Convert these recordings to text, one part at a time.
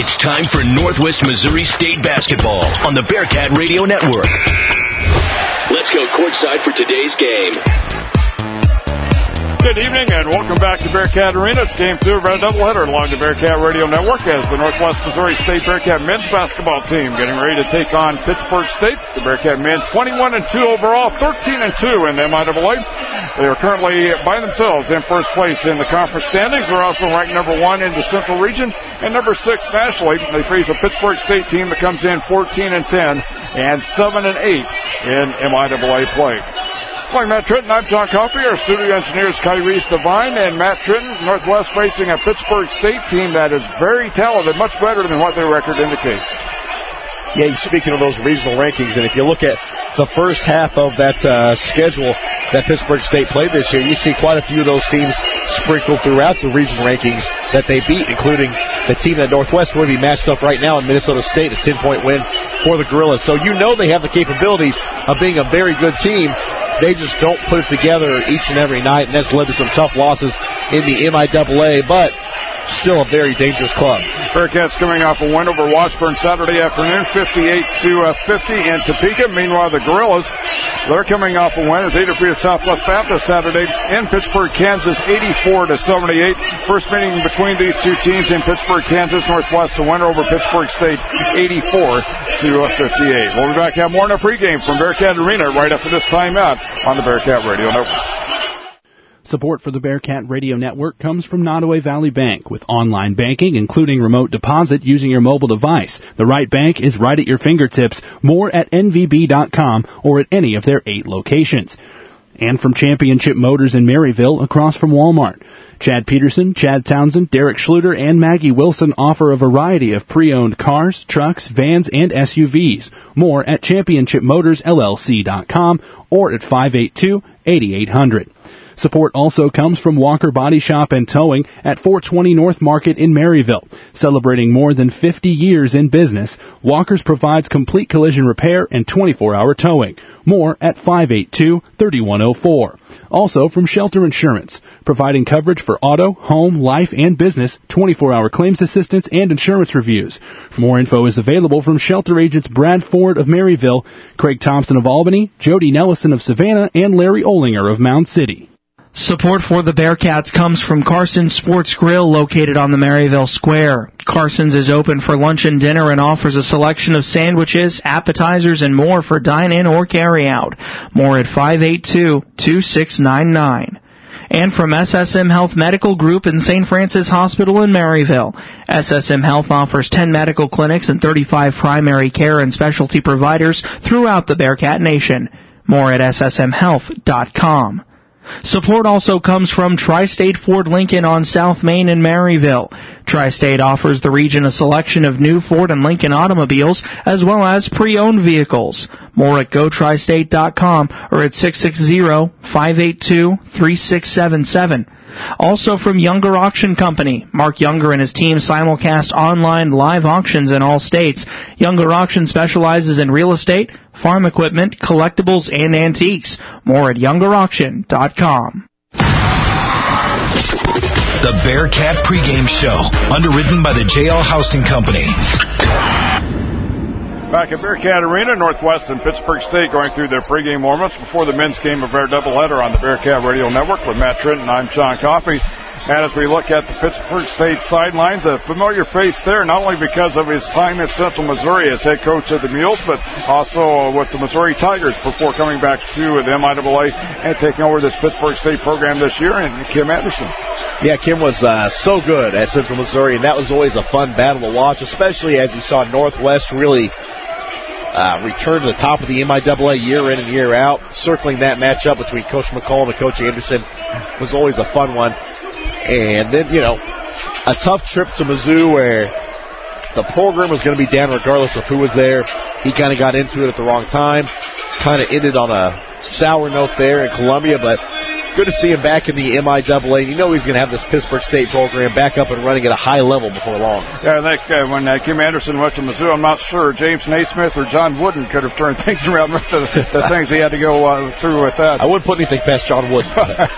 It's time for Northwest Missouri State basketball on the Bearcat Radio Network. Let's go courtside for today's game. Good evening and welcome back to Bearcat Arena. It's game 2 of our doubleheader along the Bearcat Radio Network as the Northwest Missouri State Bearcat men's basketball team getting ready to take on Pittsburgh State. The Bearcat men 21-2 overall, 13-2 in the MIAA. They are currently by themselves in first place in the conference standings. They're also ranked number 1 in the Central Region and number 6 nationally. They face a Pittsburgh State team that comes in 14-10 and 7-8 in MIAA play. Hi, Matt Trenton. I'm John Coffey. Our studio engineer is Kyrese Devine. And Matt Trenton, Northwest facing a Pittsburgh State team that is very talented, much better than what their record indicates. Yeah, speaking of those regional rankings, and if you look at the first half of that schedule that Pittsburgh State played this year, you see quite a few of those teams sprinkled throughout the regional rankings that they beat, including the team that Northwest will be matched up right now in Minnesota State, a 10-point win for the Gorillas. So you know they have the capabilities of being a very good team. They just don't put it together each and every night, and that's led to some tough losses in the MIAA, but still a very dangerous club. Bearcats coming off a win over Washburn Saturday afternoon, 58-50 in Topeka. Meanwhile, the Gorillas, they're coming off a win as they defeated Southwest Baptist Saturday in Pittsburgh, Kansas, 84-78. First meeting between these two teams in Pittsburgh, Kansas. Northwest a winner over Pittsburgh State, 84-58. We'll be back to have more in a pregame from Bearcat Arena right after this timeout on the Bearcat Radio Network. Support for the Bearcat Radio Network comes from Nottoway Valley Bank. With online banking, including remote deposit using your mobile device, the right bank is right at your fingertips. More at nvb.com or at any of their 8 locations. And from Championship Motors in Maryville, across from Walmart. Chad Peterson, Chad Townsend, Derek Schluter, and Maggie Wilson offer a variety of pre-owned cars, trucks, vans, and SUVs. More at championshipmotorsllc.com or at 582-8800. Support also comes from Walker Body Shop and Towing at 420 North Market in Maryville. Celebrating more than 50 years in business, Walker's provides complete collision repair and 24-hour towing. More at 582-3104. Also from Shelter Insurance, providing coverage for auto, home, life, and business, 24-hour claims assistance, and insurance reviews. For more info is available from Shelter agents Brad Ford of Maryville, Craig Thompson of Albany, Jody Nellison of Savannah, and Larry Olinger of Mound City. Support for the Bearcats comes from Carson's Sports Grill, located on the Maryville Square. Carson's is open for lunch and dinner and offers a selection of sandwiches, appetizers, and more for dine-in or carry-out. More at 582-2699. And from SSM Health Medical Group in St. Francis Hospital in Maryville. SSM Health offers 10 medical clinics and 35 primary care and specialty providers throughout the Bearcat Nation. More at ssmhealth.com. Support also comes from Tri-State Ford Lincoln on South Main in Maryville. Tri-State offers the region a selection of new Ford and Lincoln automobiles as well as pre-owned vehicles. More at GoTristate.com or at 660-582-3677. Also from Younger Auction Company, Mark Younger and his team simulcast online live auctions in all states. Younger Auction specializes in real estate, farm equipment, collectibles, and antiques. More at YoungerAuction.com. The Bearcat pregame show, underwritten by the JL Houston Company. Back at Bearcat Arena, Northwest and Pittsburgh State going through their pregame warm-ups before the men's game of our doubleheader on the Bearcat Radio Network with Matt Trenton. I'm John Coffey. And as we look at the Pittsburgh State sidelines, a familiar face there, not only because of his time at Central Missouri as head coach of the Mules, but also with the Missouri Tigers before coming back to the MIAA and taking over this Pittsburgh State program this year, and Kim Anderson. Yeah, Kim was so good at Central Missouri, and that was always a fun battle to watch, especially as you saw Northwest really return to the top of the MIAA year in and year out. Circling that matchup between Coach McCollum and Coach Anderson was always a fun one. And then, a tough trip to Mizzou where the program was going to be down regardless of who was there. He kind of got into it at the wrong time. Kind of ended on a sour note there in Columbia, but good to see him back in the MIAA. You know he's going to have this Pittsburgh State program back up and running at a high level before long. Yeah, I think when Kim Anderson went to Mizzou, I'm not sure James Naismith or John Wooden could have turned things around with the things he had to go through with that. I wouldn't put anything past John Wooden.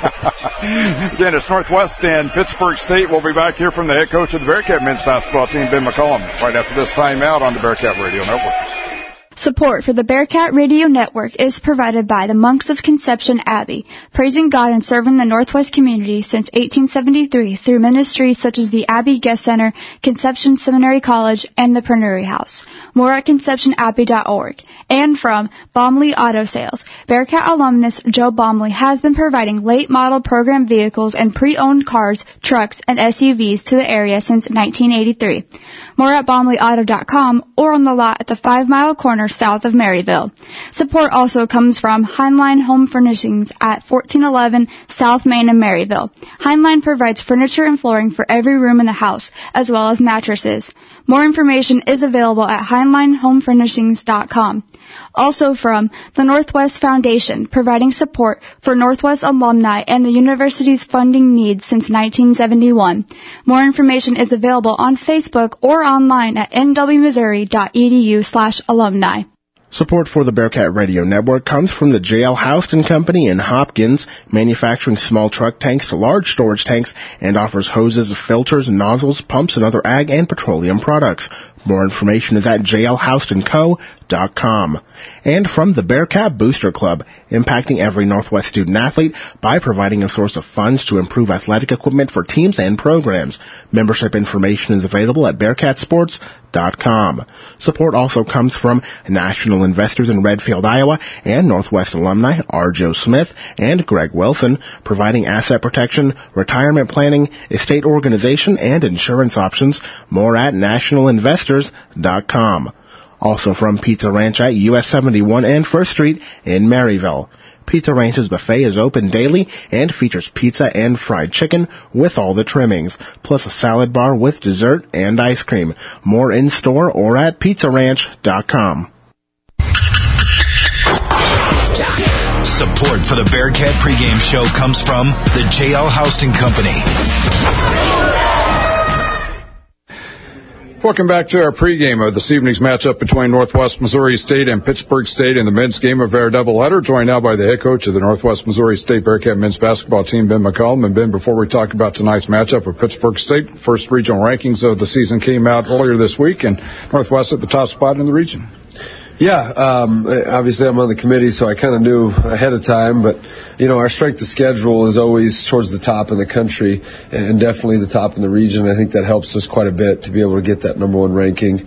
Again, it's Northwest and Pittsburgh State. We'll be back here from the head coach of the Bearcat men's basketball team, Ben McCollum, right after this timeout on the Bearcat Radio Network. Support for the Bearcat Radio Network is provided by the Monks of Conception Abbey, praising God and serving the Northwest community since 1873 through ministries such as the Abbey Guest Center, Conception Seminary College, and the Pernuri House. More at conceptionabbey.org. And from Baumley Auto Sales, Bearcat alumnus Joe Baumley has been providing late model program vehicles and pre-owned cars, trucks, and SUVs to the area since 1983. More at BaumleyAuto.com or on the lot at the 5 Mile Corner south of Maryville. Support also comes from Heinlein Home Furnishings at 1411 South Main in Maryville. Heinlein provides furniture and flooring for every room in the house, as well as mattresses. More information is available at HeinleinHomeFurnishings.com. Also from the Northwest Foundation, providing support for Northwest alumni and the university's funding needs since 1971. More information is available on Facebook or online at nwmissouri.edu/alumni. Support for the Bearcat Radio Network comes from the J.L. Houston Company in Hopkins, manufacturing small truck tanks to large storage tanks, and offers hoses, filters, nozzles, pumps, and other ag and petroleum products. More information is at jlhoustonco.com. And from the Bearcat Booster Club, impacting every Northwest student-athlete by providing a source of funds to improve athletic equipment for teams and programs. Membership information is available at bearcatsports.com. Support also comes from national investors in Redfield, Iowa, and Northwest alumni R. Joe Smith and Greg Wilson, providing asset protection, retirement planning, estate organization, and insurance options. More at nationalinvestors.com. Also from Pizza Ranch at US 71 and 1st Street in Maryville. Pizza Ranch's buffet is open daily and features pizza and fried chicken with all the trimmings, plus a salad bar with dessert and ice cream. More in-store or at pizzaranch.com. Support for the Bearcat pregame show comes from the J.L. Houston Company. Welcome back to our pregame of this evening's matchup between Northwest Missouri State and Pittsburgh State in the men's game of our doubleheader. Joined now by the head coach of the Northwest Missouri State Bearcat men's basketball team, Ben McCollum. And Ben, before we talk about tonight's matchup with Pittsburgh State, first regional rankings of the season came out earlier this week, and Northwest at the top spot in the region. Yeah, obviously I'm on the committee, so I kind of knew ahead of time, but, you know, our strength of schedule is always towards the top in the country and definitely the top in the region. I think that helps us quite a bit to be able to get that number one ranking.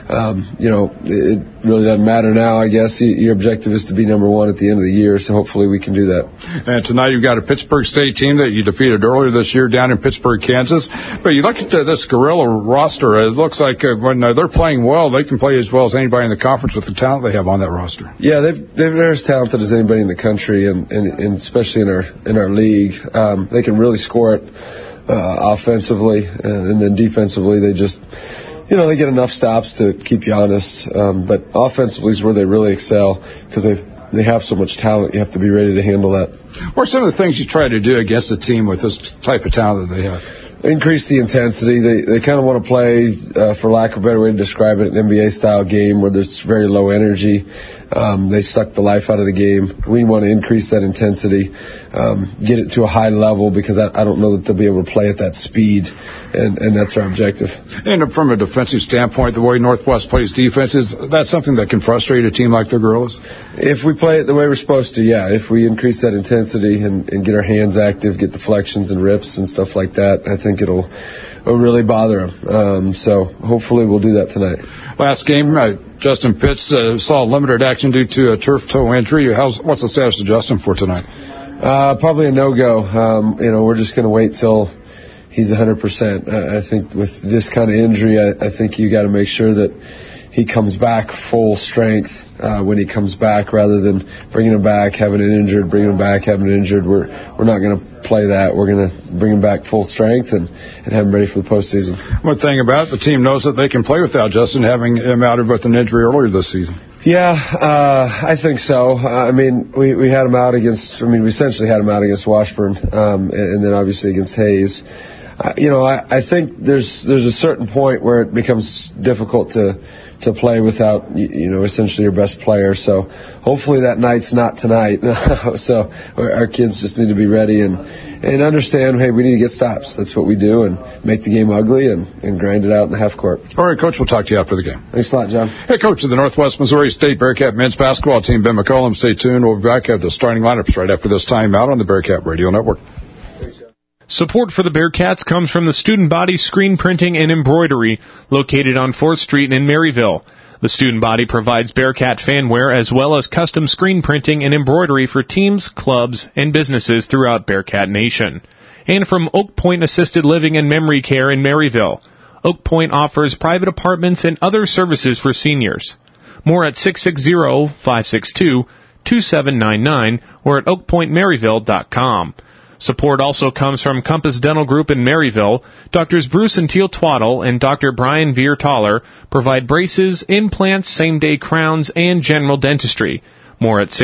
You know, it really doesn't matter now, I guess. Your objective is to be number one at the end of the year, so hopefully we can do that. And tonight you've got a Pittsburgh State team that you defeated earlier this year down in Pittsburgh, Kansas. But you look at this Gorilla roster, it looks like when they're playing well, they can play as well as anybody in the conference with the talent they have on that roster. Yeah, they're as talented as anybody in the country, and especially in our league. They can really score it offensively, and then defensively they just... You know, they get enough stops to keep you honest, but offensively is where they really excel because they have so much talent. You have to be ready to handle that. What are some of the things you try to do against a team with this type of talent that they have? Increase the intensity. They kind of want to play, for lack of a better way to describe it, an NBA-style game where there's very low energy. They suck the life out of the game. We want to increase that intensity, get it to a high level because I don't know that they'll be able to play at that speed, and that's our objective. And from a defensive standpoint, the way Northwest plays defense, is that something that can frustrate a team like the Gorillas? If we play it the way we're supposed to, yeah. If we increase that intensity and get our hands active, get deflections and rips and stuff like that, I think it'll really bother them. So hopefully we'll do that tonight. Last game, Justin Pitts saw limited action due to a turf toe injury. What's the status of Justin for tonight? Probably a no-go. You know, we're just going to wait till he's 100%. I think with this kind of injury, I think you got to make sure that he comes back full strength when he comes back, rather than bringing him back, having it injured, bringing him back, having it injured. We're not going to play that. We're going to bring him back full strength and have him ready for the postseason. One thing about it, the team knows that they can play without Justin, having him out with an injury earlier this season. Yeah, I think so. I mean, we had him out against, we essentially had him out against Washburn, and then obviously against Hayes. I think there's a certain point where it becomes difficult to play without, essentially your best player. So hopefully that night's not tonight. So our kids just need to be ready and understand, hey, we need to get stops. That's what we do, and make the game ugly and grind it out in the half court. All right, Coach, we'll talk to you after the game. Thanks a lot, John. Hey, Coach of the Northwest Missouri State Bearcat men's basketball team, Ben McCollum. Stay tuned. We'll be back at the starting lineups right after this timeout on the Bearcat Radio Network. Support for the Bearcats comes from the Student Body Screen Printing and Embroidery, located on 4th Street in Maryville. The Student Body provides Bearcat fanwear as well as custom screen printing and embroidery for teams, clubs, and businesses throughout Bearcat Nation. And from Oak Point Assisted Living and Memory Care in Maryville. Oak Point offers private apartments and other services for seniors. More at 660-562-2799 or at oakpointmaryville.com. Support also comes from Compass Dental Group in Maryville. Doctors Bruce and Teal Twaddle and Dr. Brian Veer-Taller provide braces, implants, same-day crowns, and general dentistry. More at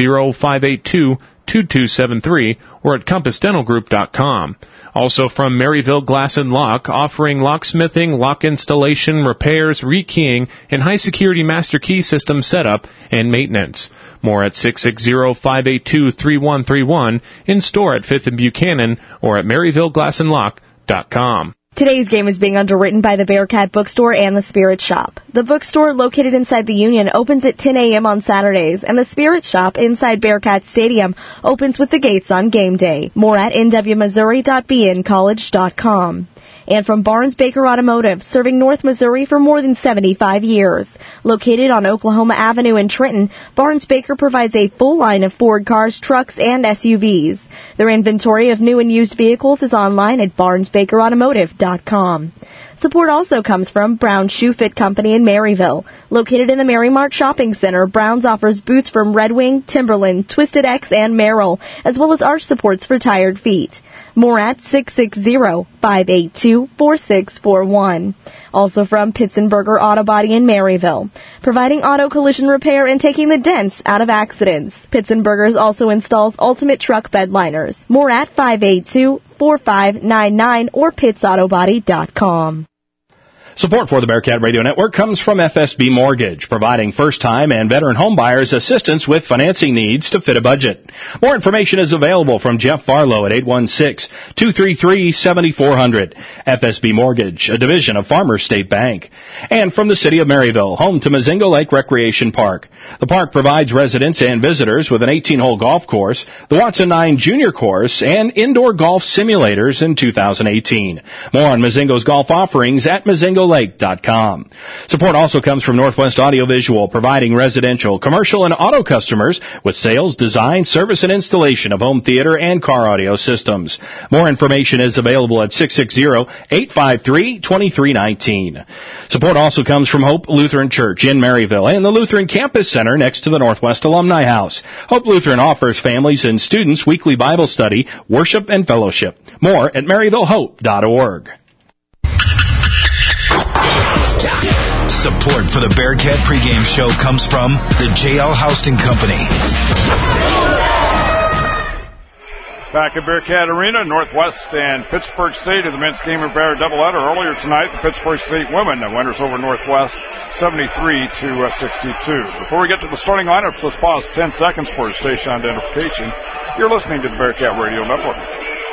660-582-2273 or at compassdentalgroup.com. Also from Maryville Glass and Lock, offering locksmithing, lock installation, repairs, rekeying, and high-security master key system setup and maintenance. More at 660-582-3131, in store at 5th and Buchanan, or at MaryvilleGlassandLock.com. Today's game is being underwritten by the Bearcat Bookstore and the Spirit Shop. The bookstore, located inside the Union, opens at 10 a.m. on Saturdays, and the Spirit Shop inside Bearcat Stadium opens with the gates on game day. More at nwmissouri.bncollege.com. And from Barnes Baker Automotive, serving North Missouri for more than 75 years. Located on Oklahoma Avenue in Trenton, Barnes Baker provides a full line of Ford cars, trucks, and SUVs. Their inventory of new and used vehicles is online at barnesbakerautomotive.com. Support also comes from Brown Shoe Fit Company in Maryville. Located in the Marymart Shopping Center, Brown's offers boots from Red Wing, Timberland, Twisted X, and Merrill, as well as arch supports for tired feet. More at 660-582-4641. Also from Pitzenberger Auto Body in Maryville, providing auto collision repair and taking the dents out of accidents. Pitzenberger's also installs ultimate truck bed liners. More at 582-4599 or pitsautobody.com. Support for the Bearcat Radio Network comes from FSB Mortgage, providing first-time and veteran homebuyers assistance with financing needs to fit a budget. More information is available from Jeff Farlow at 816-233-7400. FSB Mortgage, a division of Farmers State Bank. And from the City of Maryville, home to Mozingo Lake Recreation Park. The park provides residents and visitors with an 18-hole golf course, the Watson 9 Junior Course, and indoor golf simulators in 2018. More on Mozingo's golf offerings at MozingoLake.com. Support also comes from Northwest Audiovisual, providing residential, commercial, and auto customers with sales, design, service, and installation of home theater and car audio systems. More information is available at 660-853-2319. Support also comes from Hope Lutheran Church in Maryville and the Lutheran Campus Center next to the Northwest Alumni House. Hope Lutheran offers families and students weekly Bible study, worship, and fellowship. More at maryvillehope.org. Support for the Bearcat pregame show comes from the J.L. Houston Company. Back at Bearcat Arena, Northwest and Pittsburgh State in the men's game of bear doubleheader. Earlier tonight, the Pittsburgh State women winners over Northwest 73-62. Before we get to the starting lineups, let's pause 10 seconds for station identification. You're listening to the Bearcat Radio Network.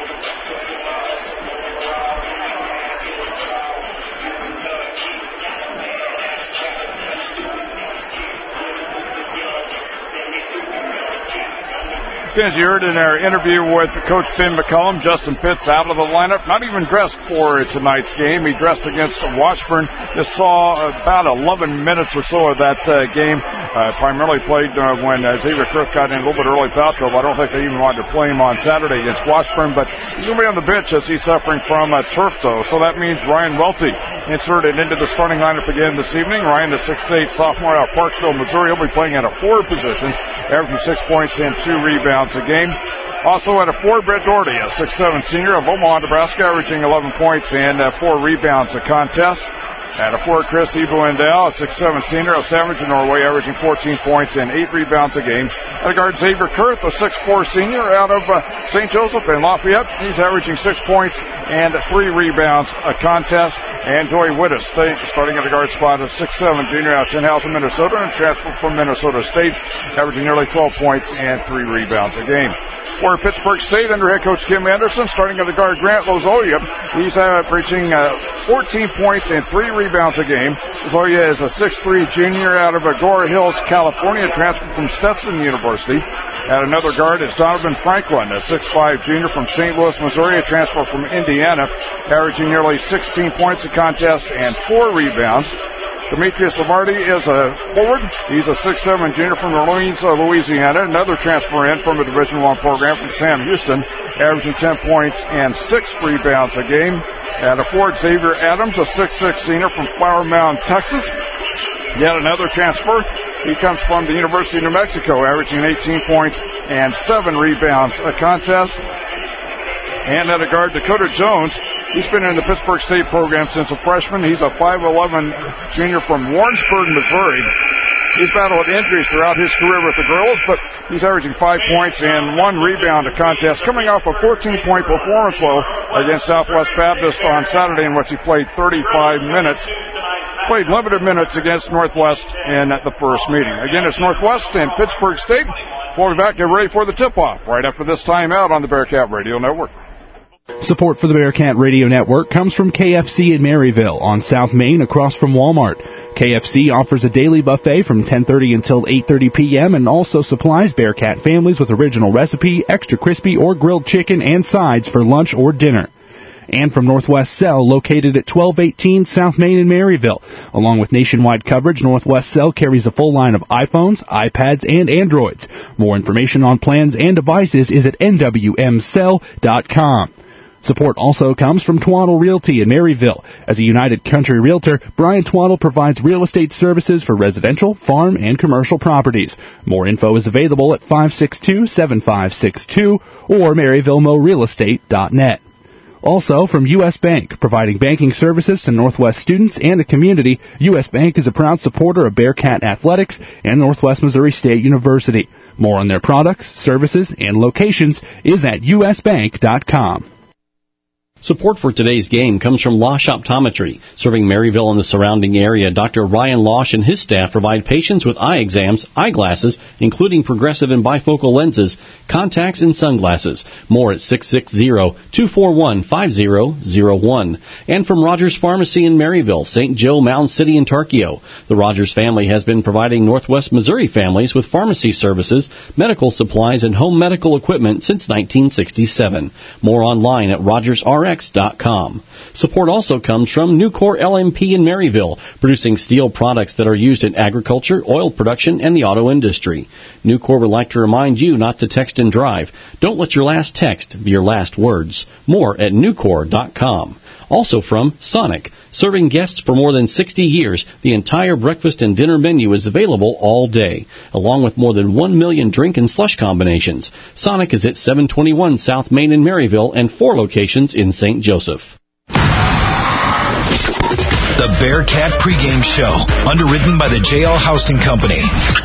As you heard in our interview with Coach Ben McCollum, Justin Pitts out of the lineup, not even dressed for tonight's game. He dressed against Washburn. Just saw about 11 minutes or so of that game. Primarily played when Xavier Kurth got in a little bit early foul trouble. I don't think they even wanted to play him on Saturday against Washburn, but he's going to be on the bench as he's suffering from turf toe. So that means Ryan Welty inserted into the starting lineup again this evening. Ryan, the 6'8" sophomore out of Parksville, Missouri, will be playing at a forward position, averaging 6 points and 2 rebounds a game. Also at a 4, Brett Doherty, a 6'7" senior of Omaha, Nebraska, averaging 11 points and 4 rebounds a contest. At a 4, Chris Ebelendahl, a 6'7" senior of Savage in Norway, averaging 14 points and 8 rebounds a game. At a guard, Xavier Kurth, a 6'4" senior out of St. Joseph in Lafayette. He's averaging 6 points and 3 rebounds a contest. And Joey Wittes, starting at the guard spot, a 6'7" junior out of Chenhausen, Minnesota, and transferred from Minnesota State, averaging nearly 12 points and 3 rebounds a game. For Pittsburgh State, under head coach Kim Anderson, starting at the guard, Grant Lozoya. He's averaging 14 points and 3 rebounds a game. Lozoya is a 6'3" junior out of Agora Hills, California, transferred from Stetson University. At another guard is Donovan Franklin, a 6'5" junior from St. Louis, Missouri, a transfer from Indiana, averaging nearly 16 points a contest and 4 rebounds. Demetrius Lamarty is a forward. He's a 6'7" junior from New Orleans, Louisiana, another transfer in from a Division I program from Sam Houston, averaging 10 points and 6 rebounds a game. At a forward, Xavier Adams, a 6'6" senior from Flower Mound, Texas. Yet another transfer. He comes from the University of New Mexico, averaging 18 points and 7 rebounds a contest. And at a guard, Dakota Jones. He's been in the Pittsburgh State program since a freshman. He's a 5'11" junior from Warrensburg, Missouri. He's battled injuries throughout his career with the Gorillas, but he's averaging 5 points and 1 rebound a contest, coming off a 14-point performance low against Southwest Baptist on Saturday, in which he played 35 minutes. Played limited minutes against Northwest in the first meeting. Again, it's Northwest and Pittsburgh State. We'll be back, get ready for the tip-off right after this timeout on the Bearcat Radio Network. Support for the Bearcat Radio Network comes from KFC in Maryville on South Main across from Walmart. KFC offers a daily buffet from 10:30 until 8:30 p.m. and also supplies Bearcat families with original recipe, extra crispy or grilled chicken and sides for lunch or dinner. And from Northwest Cell, located at 1218 South Main in Maryville. Along with nationwide coverage, Northwest Cell carries a full line of iPhones, iPads, and Androids. More information on plans and devices is at nwmcell.com. Support also comes from Twaddle Realty in Maryville. As a United Country Realtor, Brian Twaddle provides real estate services for residential, farm, and commercial properties. More info is available at 562-7562 or MaryvilleMoRealEstate.net. Also from U.S. Bank, providing banking services to Northwest students and the community, U.S. Bank is a proud supporter of Bearcat Athletics and Northwest Missouri State University. More on their products, services, and locations is at usbank.com. Support for today's game comes from Losh Optometry. Serving Maryville and the surrounding area, Dr. Ryan Losh and his staff provide patients with eye exams, eyeglasses, including progressive and bifocal lenses, contacts, and sunglasses. More at 660-241-5001. And from Rogers Pharmacy in Maryville, St. Joe, Mound City, and Tarkio. The Rogers family has been providing Northwest Missouri families with pharmacy services, medical supplies, and home medical equipment since 1967. More online at RogersRx.com. Support also comes from Nucor LMP in Maryville, producing steel products that are used in agriculture, oil production, and the auto industry. Nucor would like to remind you not to text and drive. Don't let your last text be your last words. More at Nucor.com. Also from Sonic. Serving guests for more than 60 years, the entire breakfast and dinner menu is available all day, along with more than 1 million drink and slush combinations. Sonic is at 721 South Main in Maryville and 4 locations in St. Joseph. The Bearcat pregame show, underwritten by the JL Houston Company.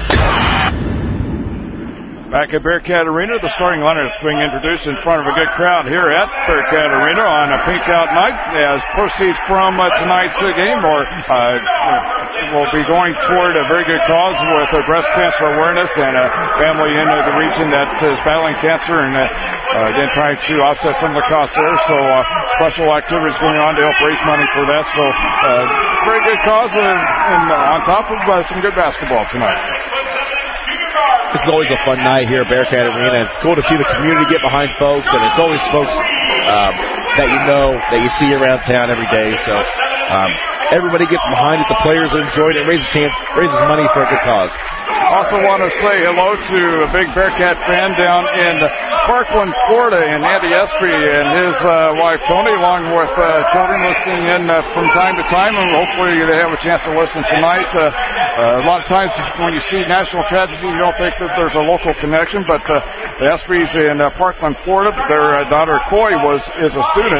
Back at Bearcat Arena, the starting lineup is being introduced in front of a good crowd here at Bearcat Arena on a pink out night, as proceeds from tonight's game will be going toward a very good cause with breast cancer awareness and a family in the region that is battling cancer and again trying to offset some of the costs there. So special activities going on to help raise money for that. So very good cause and on top of some good basketball tonight. This is always a fun night here at Bearcat Arena. It's cool to see the community get behind folks, and it's always folks that you know, that you see around town every day. So everybody gets behind it. The players enjoy it. It raises money for a good cause. Also want to say hello to a big Bearcat fan down in Parkland, Florida, and Andy Espy and his wife Tony, along with children listening in from time to time, and hopefully they have a chance to listen tonight. A lot of times when you see national tragedy, you don't think that there's a local connection, but the Espys in Parkland, Florida, their daughter Chloe is a student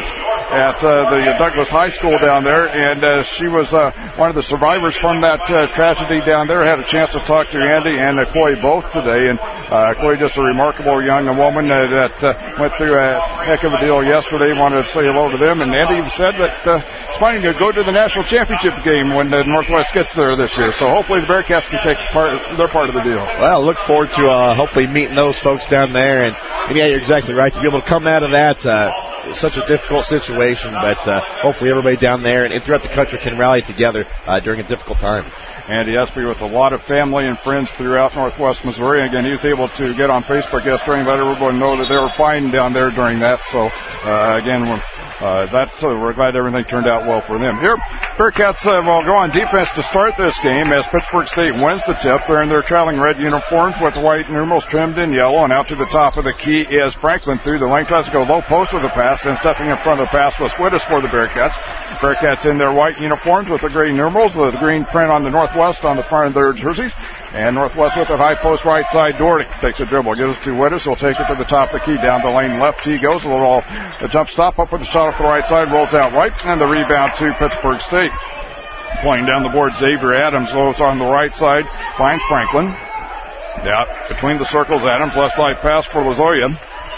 at the Douglas High School down there, and she was one of the survivors from that tragedy down there. Had a chance to talk to Andy and Chloe both today, and Chloe just a remarkable young woman that went through a heck of a deal yesterday. Wanted to say hello to them, and Andy even said that it's planning to go to the national championship game when Northwest gets there this year. So hopefully the Bearcats can take their part of the deal. Well, look forward to hopefully meeting those folks down there, and yeah, you're exactly right. To be able to come out of that, it's such a difficult situation, but hopefully everybody down there and throughout the country can rally together during a difficult time. Andy Espy with a lot of family and friends throughout Northwest Missouri. Again, he was able to get on Facebook yesterday and let everyone know that they were fine down there during that. So, again, we're glad everything turned out well for them. Here, Bearcats will go on defense to start this game as Pittsburgh State wins the tip. They're in their traveling red uniforms with white numerals trimmed in yellow, and out to the top of the key is Franklin through the lane. Tries to go low post with a pass, and stepping in front of the pass was Wittes for the Bearcats. Bearcats in their white uniforms with the gray numerals, the green print on the Northwest on the front of their jerseys. And Northwest with it, high post right side. Doherty takes a dribble, gives it to Wittes. He'll take it to the top of the key. Down the lane left he goes. A jump stop up with the shot off the right side. Rolls out right. And the rebound to Pittsburgh State. Playing down the board, Xavier Adams goes on the right side. Finds Franklin. Out between the circles, Adams. Left side pass for Lozoya.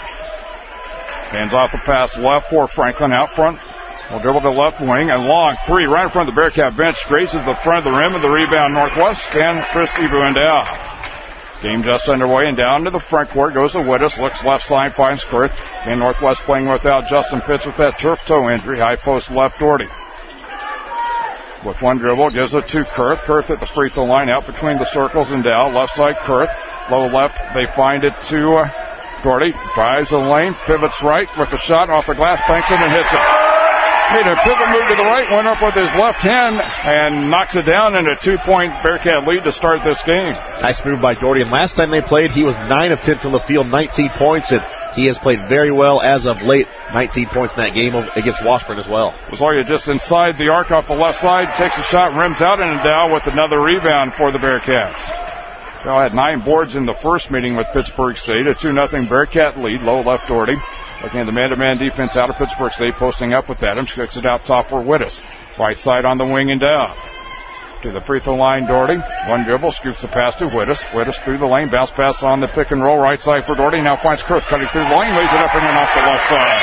Hands off the pass left for Franklin out front. Will dribble to the left wing, and long three right in front of the Bearcat bench. Graces the front of the rim, and the rebound Northwest, and Chris Ebu-Endow. Game just underway, and down to the front court goes to Wittes. Looks left side, finds Kurth. And Northwest playing without Justin Pitts with that turf toe injury. High post left, Doherty. With one dribble, gives it to Kurth. Kurth at the free throw line, out between the circles, Endow. Left side, Kurth. Low left, they find it to Doherty. Drives the lane, pivots right with the shot off the glass, banks it, and hits it. Made a pivot move to the right, went up with his left hand, and knocks it down in a 2-point Bearcat lead to start this game. Nice move by Doherty. And last time they played, he was 9 of 10 from the field, 19 points, and he has played very well as of late. 19 points in that game against Washburn as well. Lozoya just inside the arc off the left side, takes a shot, rims out, and Endow with another rebound for the Bearcats. They had 9 boards in the first meeting with Pittsburgh State, a 2-0 Bearcat lead. Low left, Doherty. Looking at the man-to-man defense out of Pittsburgh State, posting up with Adams, kicks it out top for Wittes. Right side on the wing and down. To the free throw line, Doherty. One dribble, scoops the pass to Wittes. Wittes through the lane, bounce pass on the pick and roll, right side for Doherty. Now finds Kurth cutting through the lane, lays it up and in off the left side.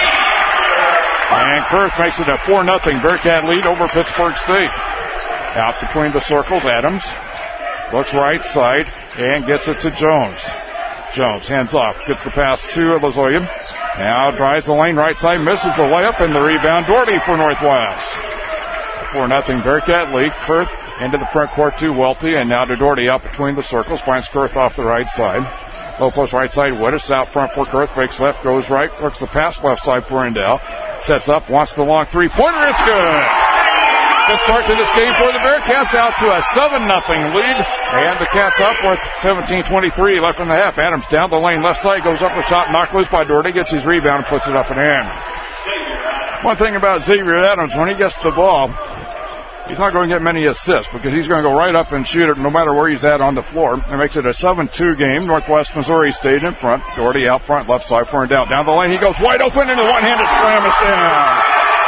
And Kurth makes it a 4-0 Bearcat lead over Pittsburgh State. Out between the circles, Adams looks right side and gets it to Jones. Jones hands off, gets the pass to Lozoya. Now drives the lane right side, misses the layup, and the rebound Doherty for Northwest. 4-0 Bearcat lead. Kurth into the front court to Welty, and now to Doherty out between the circles. Finds Kurth off the right side. Low post right side, Wittes out front for Kurth. Fakes left, goes right, works the pass left side for Endow. Sets up, wants the long three-pointer. It's good. Good start to this game for the Bearcats, out to a 7-0 lead. And the Cats up with 17:23 left in the half. Adams down the lane, left side, goes up a shot, knocked loose by Doherty, gets his rebound and puts it up and in. One thing about Xavier Adams, when he gets the ball, he's not going to get many assists because he's going to go right up and shoot it no matter where he's at on the floor. It makes it a 7-2 game. Northwest Missouri State in front. Doherty out front, left side for Endow. Down the lane, he goes wide open, and a one-handed slam is down.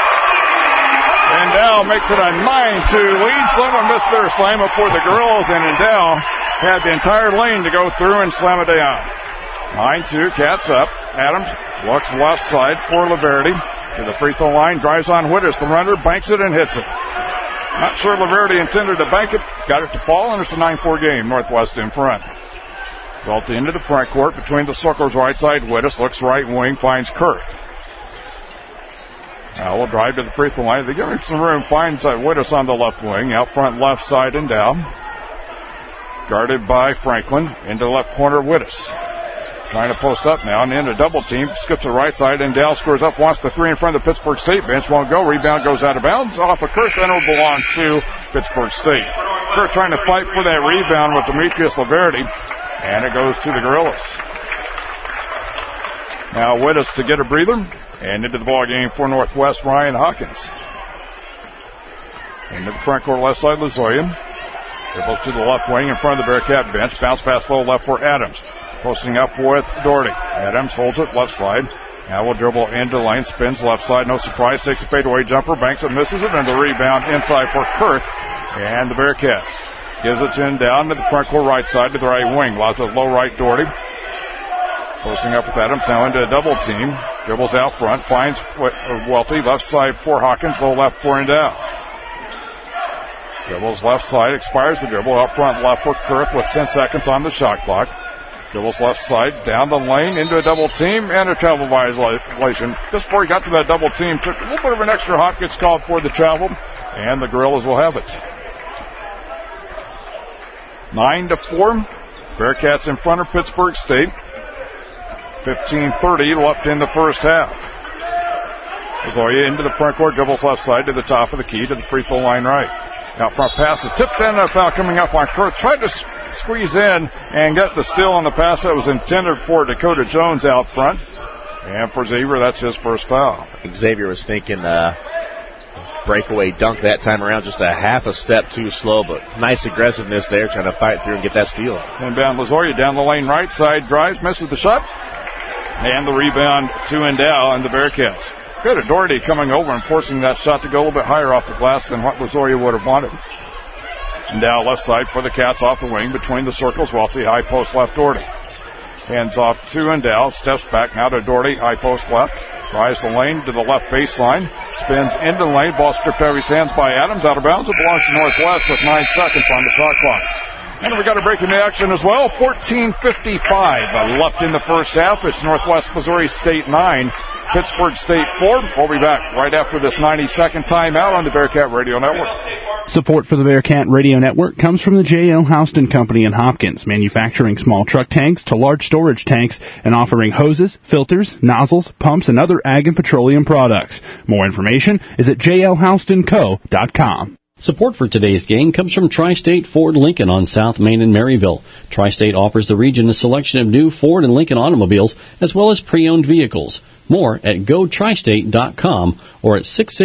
Endow makes it a 9-2 lead. Someone missed their slam up for the girls, and Endow had the entire lane to go through and slam it down. 9-2, Cats up. Adams looks left side for Laverty. To the free throw line, drives on Wittes. The runner banks it and hits it. Not sure Laverty intended to bank it. Got it to fall, and it's a 9-4 game. Northwest in front. Welty into the front court between the circles right side. Wittes looks right wing, finds Kurth. Now we'll drive to the free throw line. They give him some room. Finds Wittes on the left wing. Out front left side and down. Guarded by Franklin. Into the left corner, Wittes. Trying to post up now and in a double team. Skips the right side. And Dow scores up. Wants the three in front of the Pittsburgh State bench. Won't go. Rebound goes out of bounds. Off of Kurth. Then it will belong to Pittsburgh State. Kurth trying to fight for that rebound with Demetrius Laverty. And it goes to the Gorillas. Now Wittes to get a breather. And into the ball game for Northwest, Ryan Hawkins. Into the front court left side, Lozoya. Dribbles to the left wing in front of the Bearcat bench. Bounce pass low left for Adams. Posting up with Doherty. Adams holds it left side. Now will dribble into the lane, spins left side, no surprise, takes a fadeaway jumper, banks it, misses it, and the rebound inside for Kurth. And the Bearcats gives it in down to the front court right side to the right wing. Lots of low right Doherty. Posting up with Adams, now into a double team. Dribbles out front, finds Welty, left side for Hawkins, low left for Endow. Dribbles left side, expires the dribble, up front left for Kurth with 10 seconds on the shot clock. Dribbles left side, down the lane, into a double team, and a travel violation. Just before he got to that double team, took a little bit of an extra. Hawkins called for the travel, and the Gorillas will have it. 9-4. Bearcats in front of Pittsburgh State. 15:30 left in the first half. Zoya into the front court, dribbles left side to the top of the key to the free throw line right. Out front pass is tipped in, a foul coming up on Kurth. Tried to squeeze in and get the steal on the pass that was intended for Dakota Jones out front. And for Xavier, that's his first foul. I think Xavier was thinking breakaway dunk that time around, just a half a step too slow, but nice aggressiveness there, trying to fight through and get that steal. Inbound Lazoria down the lane right side, drives, misses the shot. And the rebound to Endow and the Bearcats. Good at Doherty coming over and forcing that shot to go a little bit higher off the glass than what Lazoria would have wanted. Endow left side for the Cats off the wing between the circles. Wealthy high post left Doherty. Hands off to Endow. Steps back now to Doherty. High post left. Drives the lane to the left baseline. Spins into the lane. Ball stripped out of his hands by Adams. Out of bounds. It belongs to Northwest with 9 seconds on the shot clock. And we got a break in the action as well. 14:55 left in the first half. It's Northwest Missouri State 9, Pittsburgh State 4. We'll be back right after this 90-second timeout on the Bearcat Radio Network. Support for the Bearcat Radio Network comes from the J.L. Houston Company in Hopkins, manufacturing small truck tanks to large storage tanks and offering hoses, filters, nozzles, pumps, and other ag and petroleum products. More information is at jlhoustonco.com. Support for today's game comes from Tri-State Ford Lincoln on South Main in Maryville. Tri-State offers the region a selection of new Ford and Lincoln automobiles as well as pre-owned vehicles. More at GoTristate.com or at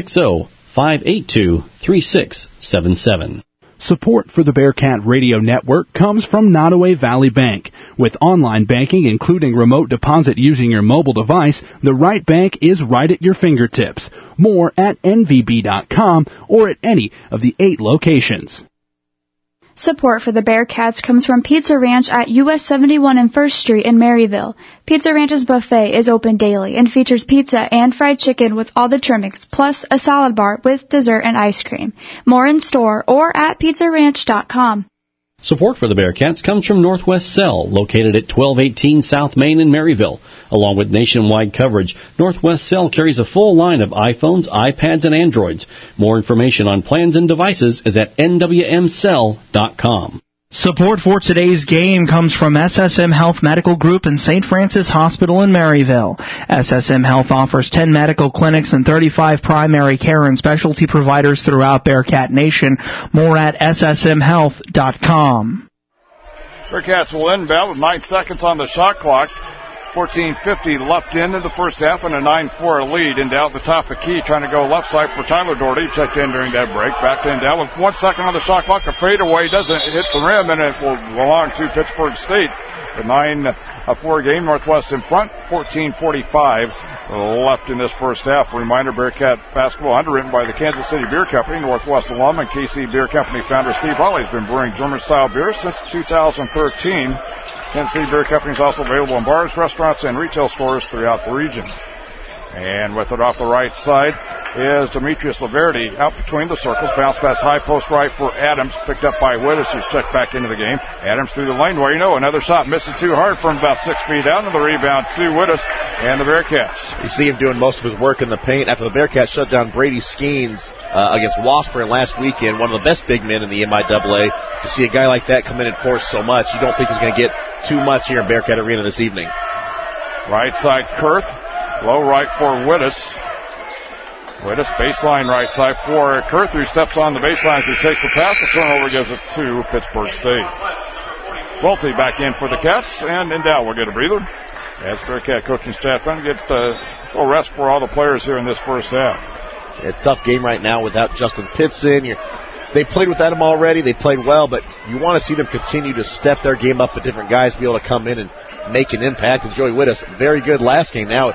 660-582-3677. Support for the Bearcat Radio Network comes from Nottoway Valley Bank. With online banking, including remote deposit using your mobile device, the right bank is right at your fingertips. More at nvb.com or at any of the 8 locations. Support for the Bearcats comes from Pizza Ranch at US 71 and 1st Street in Maryville. Pizza Ranch's buffet is open daily and features pizza and fried chicken with all the trimmings, plus a salad bar with dessert and ice cream. More in store or at pizzaranch.com. Support for the Bearcats comes from Northwest Cell, located at 1218 South Main in Maryville. Along with nationwide coverage, Northwest Cell carries a full line of iPhones, iPads, and Androids. More information on plans and devices is at nwmcell.com. Support for today's game comes from SSM Health Medical Group and St. Francis Hospital in Maryville. SSM Health offers 10 medical clinics and 35 primary care and specialty providers throughout Bearcat Nation. More at ssmhealth.com. Bearcats will inbound with 9 seconds on the shot clock. 14:50 left in the first half and a 9-4 lead. Endow at the top of the key, trying to go left side for Tyler Doherty. Checked in during that break. Back to Endow with 1 second on the shot clock. A fadeaway doesn't hit the rim, and it will belong to Pittsburgh State. The 9-4 game, Northwest in front. 14:45 left in this first half. Reminder, Bearcat basketball underwritten by the Kansas City Beer Company. Northwest alum and KC Beer Company founder Steve Hawley has been brewing German-style beer since 2013. Kansas City Beer Company is also available in bars, restaurants, and retail stores throughout the region. And with it off the right side is Demetrius Laverty out between the circles. Bounce pass high post right for Adams. Picked up by Wittes, who's checked back into the game. Adams through the lane. Well, you know, another shot misses too hard from about 6 feet down. And the rebound to Wittes and the Bearcats. You see him doing most of his work in the paint after the Bearcats shut down Brady Skeens against Washburn last weekend. One of the best big men in the MIAA. To see a guy like that come in and force so much, you don't think he's going to get too much here in Bearcat Arena this evening. Right side, Kurth. Low right for Wittes. Wittes baseline right side for Kurth, who steps on the baseline as he takes the pass. The turnover gives it to Pittsburgh State. Welty back in for the Cats, and Endow will get a breather. As Bearcat coaching staff trying to get a little rest for all the players here in this first half. A tough game right now without Justin Pitts in. They played without him already. They played well, but you want to see them continue to step their game up with different guys, be able to come in and make an impact. And Joey Wittes, very good last game. Now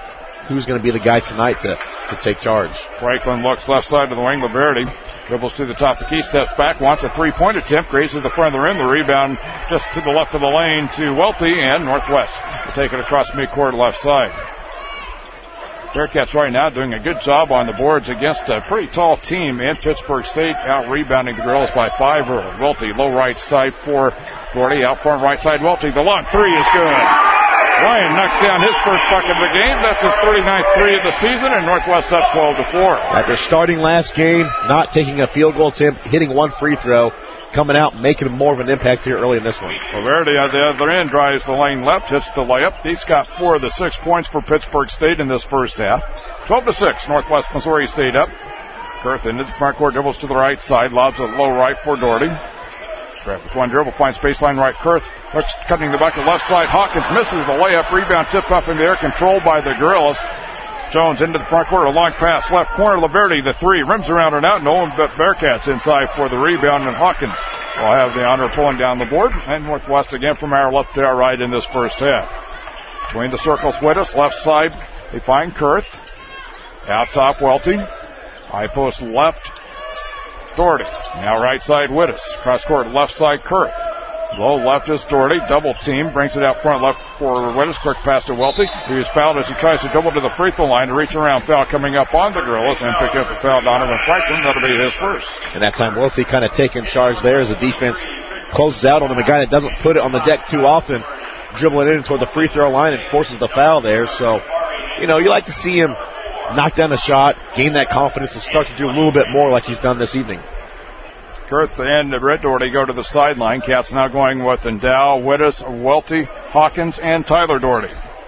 who's going to be the guy tonight to take charge. Franklin looks left side of the wing. Liberty dribbles to the top of the key, steps back, wants a three-point attempt, grazes the front of the rim. The rebound just to the left of the lane to Welty, and Northwest will take it across midcourt left side. Bearcats right now doing a good job on the boards against a pretty tall team in Pittsburg State, out-rebounding the girls by 5 early. Welty, low right side for Gordy, out front right side, Welty. The long three is good. Ryan knocks down his first bucket of the game. That's his 39th three of the season, and Northwest up 12-4. After starting last game, not taking a field goal attempt, hitting one free throw, coming out, making more of an impact here early in this one. Verdi at the other end drives the lane left, hits the layup. He's got 4 of the 6 points for Pittsburg State in this first half. 12-6, Northwest Missouri State up. Kurth into the front court, dribbles to the right side, lobs it low right for Doherty. Grab with one dribble, finds baseline right. Kurth looks cutting the bucket left side. Hawkins misses the layup. Rebound tipped up in the air, controlled by the Gorillas. Jones into the front court, a long pass, left corner. Liberty, the three, rims around and out. No one but Bearcats inside for the rebound, and Hawkins will have the honor of pulling down the board. And Northwest again from our left to our right in this first half. Between the circles, Wittes, left side. They find Kurth. Out top, Welty. High post left. Doherty. Now right side, Wittes. Cross court, left side, Kurth. Low left is Doherty. Double team. Brings it out front left for Wittes. Quick pass to Welty. He was fouled as he tries to double to the free throw line. To reach around foul coming up on the Gorillas and pick up the foul. Donovan Franklin. That'll be his first. And that time, Welty kind of taking charge there as the defense closes out on him. A guy that doesn't put it on the deck too often. Dribbling in toward the free throw line and forces the foul there. So, you like to see him knock down a shot, gain that confidence, and start to do a little bit more like he's done this evening. Kurth and Brett Doherty go to the sideline. Cats now going with Endow, Wittes, Welty, Hawkins, and Tyler Doherty.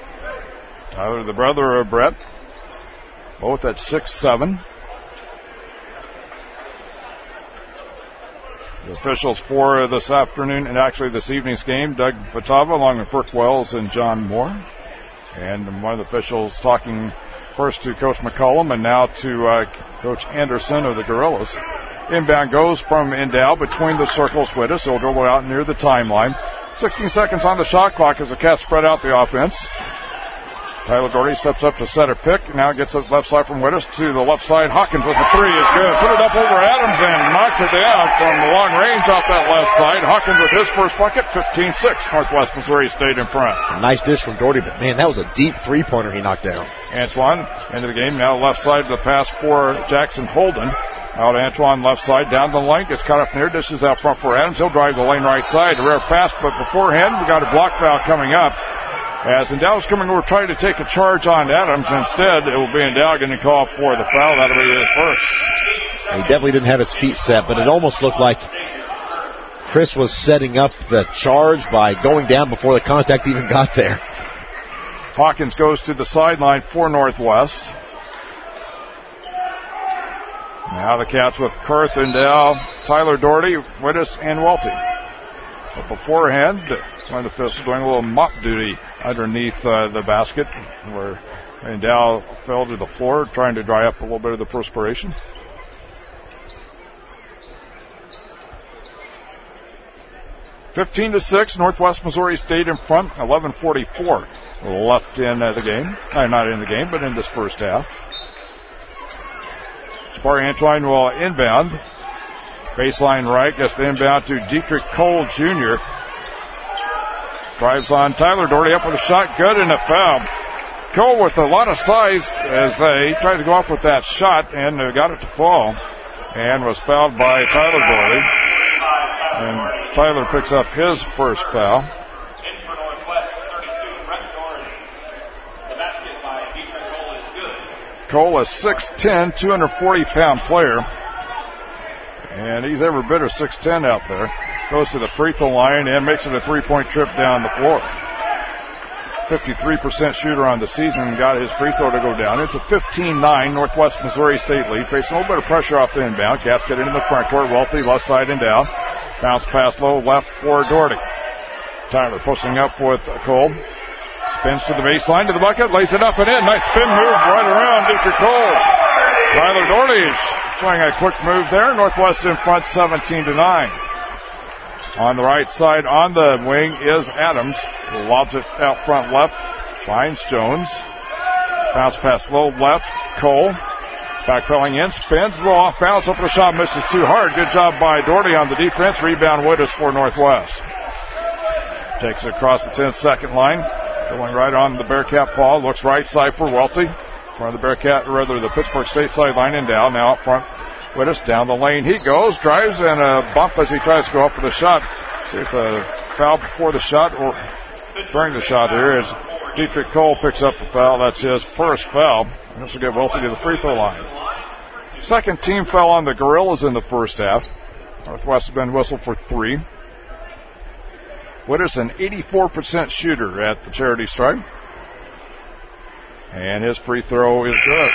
Tyler, the brother of Brett, both at 6'7". The officials for this afternoon, and actually this evening's game, Doug Fatava along with Burke Wells and John Moore. And one of the officials talking first to Coach McCollum and now to Coach Anderson of the Gorillas. Inbound goes from Endow between the circles. Wittes. He'll dribble out near the timeline. 16 seconds on the shot clock as the Cats spread out the offense. Tyler Doherty steps up to set a pick. Now gets it left side from Wittes to the left side. Hawkins with a three is good. Put it up over Adams and knocks it down from the long range off that left side. Hawkins with his first bucket, 15-6. Northwest Missouri State in front. A nice dish from Doherty, but man, that was a deep three-pointer he knocked down. Antoine into the game. Now left side of the pass for Jackson Holden. Out Antoine left side, down the lane, gets caught up near, dishes out front for Adams. He'll drive the lane right side. A rare pass, but beforehand, we got a block foul coming up. As Endow's coming over trying to take a charge on Adams. Instead, it will be Endow getting called for the foul. That'll be his first. He definitely didn't have his feet set, but it almost looked like Chris was setting up the charge by going down before the contact even got there. Hawkins goes to the sideline for Northwest. Now the Cats with Kurth, Endow, Tyler Doherty, Wittes, and Welty. But beforehand, one of the officials doing a little mop duty underneath the basket where Endow fell to the floor trying to dry up a little bit of the perspiration. (15-6), Northwest Missouri State in front. 11:44 left in the game. Not in the game, but in this first half. Spar Antoine will inbound. Baseline right, gets the inbound to Dietrich Cole Jr. Drives on Tyler Doherty up with a shot, good, and a foul. Cole with a lot of size as he tried to go off with that shot and got it to fall. And was fouled by Tyler Doherty. And Tyler picks up his first foul. Cole is 6'10", 240-pound player. And he's every bit of 6'10" out there. Goes to the free throw line and makes it a three-point trip down the floor. 53% shooter on the season and got his free throw to go down. It's a 15-9 Northwest Missouri State lead. Facing a little bit of pressure off the inbound. Cats get into the front court. Welty left side and down. Bounce pass low left for Doherty. Tyler posting up with Cole. Spins to the baseline, to the bucket, lays it up and in. Nice spin move right around Dietrich Cole. Tyler Doherty showing a quick move there. Northwest in front, 17-9. On the right side, on the wing, is Adams. Lobs it out front left. Finds Jones. Bounce pass low left. Cole backpedaling in, spins, low off balance, up the shot, misses too hard. Good job by Doherty on the defense. Rebound Wittes for Northwest. Takes it across the 10-second line. Going right on the Bearcat ball. Looks right side for Welty. Front of the Bearcat, or rather the Pittsburgh State sideline and down. Now up front. Wittes down the lane. He goes, drives, and a bump as he tries to go up for the shot. See if a foul before the shot or during the shot here as Dietrich Cole picks up the foul. That's his first foul. This will get Welty to the free throw line. Second team foul on the Gorillas in the first half. Northwest has been whistled for 3. Wittes an 84% shooter at the charity stripe. And his free throw is good.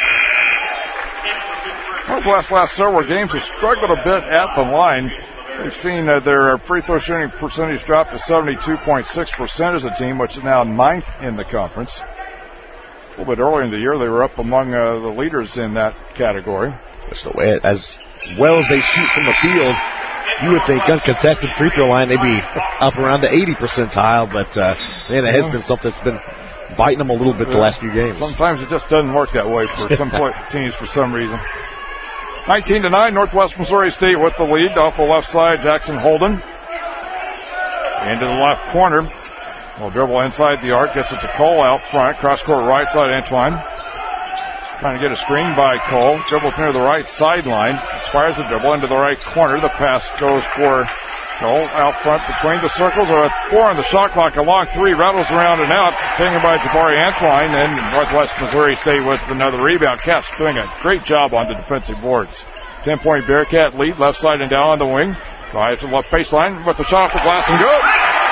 Northwest last several games has struggled a bit at the line. We've seen their free throw shooting percentage drop to 72.6% as a team, which is now 9th in the conference. A little bit earlier in the year, they were up among the leaders in that category. That's the way, as well as they shoot from the field, you would think uncontested free throw line, they'd be up around the 80 percentile, but man, that has been something that's been biting them a little bit the last few games. Sometimes it just doesn't work that way for some teams for some reason. 19-9, Northwest Missouri State with the lead. Off the left side, Jackson Holden. Into the left corner. Will dribble inside the arc, gets it to Cole out front. Cross-court right side, Antoine. Trying to get a screen by Cole. Dribbles near the right sideline. Fires the dribble into the right corner. The pass goes for Cole out front between the circles. There are 4 on the shot clock. A long 3 rattles around and out. Taken by Jabari Antoine. And Northwest Missouri State with another rebound. Cats doing a great job on the defensive boards. 10-point Bearcat lead. Left side and down on the wing. Drive to the left baseline with the shot off the glass and good.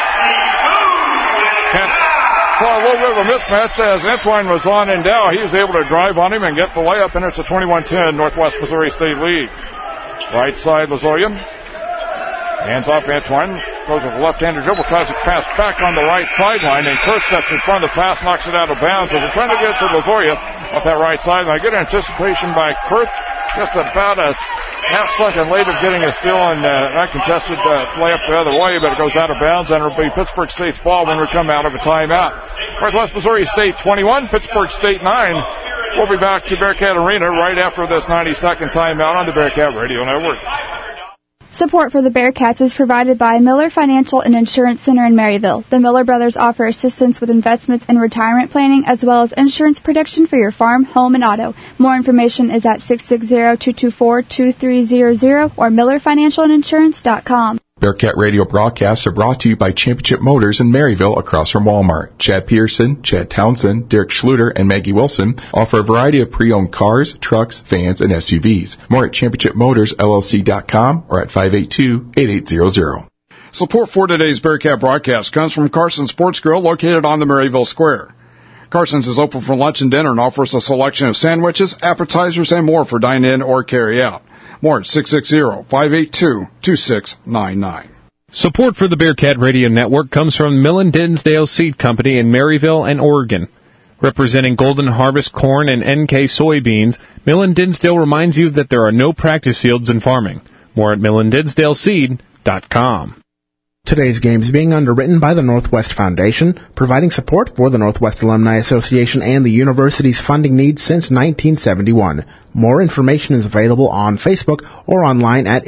Cats saw a little bit of a mismatch as Antoine was on Endow. He was able to drive on him and get the layup, and it's a 21-10 Northwest Missouri State lead. Right side, Lozoya. Hands off Antoine. Goes with a left-handed dribble. Tries to pass back on the right sideline, and Kurth steps in front of the pass, knocks it out of bounds. So they're trying to get to Lozoya off that right sideline. Good anticipation by Kurth. Just about a half-second late of getting a steal and uncontested layup the other way, but it goes out of bounds, and it'll be Pittsburgh State's ball when we come out of a timeout. Northwest Missouri State 21, Pittsburgh State 9. We'll be back to Bearcat Arena right after this 90-second timeout on the Bearcat Radio Network. Support for the Bearcats is provided by Miller Financial and Insurance Center in Maryville. The Miller brothers offer assistance with investments and retirement planning, as well as insurance protection for your farm, home, and auto. More information is at 660-224-2300 or MillerFinancialAndInsurance.com. Bearcat Radio broadcasts are brought to you by Championship Motors in Maryville across from Walmart. Chad Pearson, Chad Townsend, Derek Schluter, and Maggie Wilson offer a variety of pre-owned cars, trucks, vans, and SUVs. More at ChampionshipMotorsLLC.com or at 582-8800. Support for today's Bearcat broadcast comes from Carson's Sports Grill located on the Maryville Square. Carson's is open for lunch and dinner and offers a selection of sandwiches, appetizers, and more for dine-in or carry-out. More at 660-582-2699. Support for the Bearcat Radio Network comes from Millen Dinsdale Seed Company in Maryville and Oregon. Representing Golden Harvest corn and NK soybeans, Millen Dinsdale reminds you that there are no practice fields in farming. More at MillenDinsdaleSeed.com. Today's game is being underwritten by the Northwest Foundation, providing support for the Northwest Alumni Association and the university's funding needs since 1971. More information is available on Facebook or online at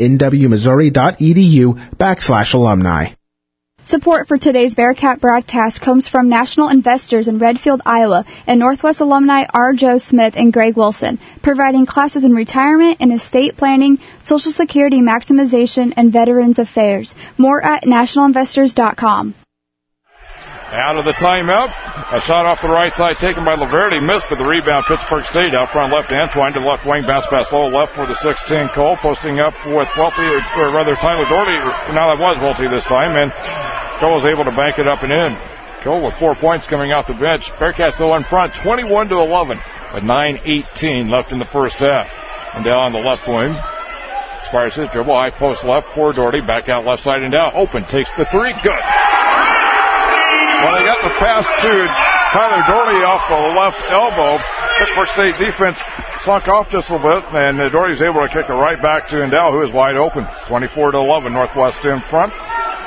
nwmissouri.edu/alumni. Support for today's Bearcat broadcast comes from National Investors in Redfield, Iowa, and Northwest alumni R. Joe Smith and Greg Wilson, providing classes in retirement and estate planning, Social Security maximization, and Veterans Affairs. More at nationalinvestors.com. Out of the timeout. A shot off the right side taken by Laverty. Missed, but the rebound Pittsburgh State out front left. Antoine to the left wing. Bounce pass low left for the 16 Cole. Posting up with Welty, or rather Tyler Doherty. Now that was Welty this time. And Cole was able to bank it up and in. Cole with 4 points coming off the bench. Bearcats still in front, 21-11, with 9:18 left in the first half. And down on the left wing. Fires his dribble. High post left for Doherty. Back out left side and down. Open. Takes the three. Good. Well, they got the pass to Tyler Doherty off the left elbow. Pittsburgh State defense sunk off just a little bit, and Doherty was able to kick it right back to Endow, who is wide open. 24-11, Northwest in front.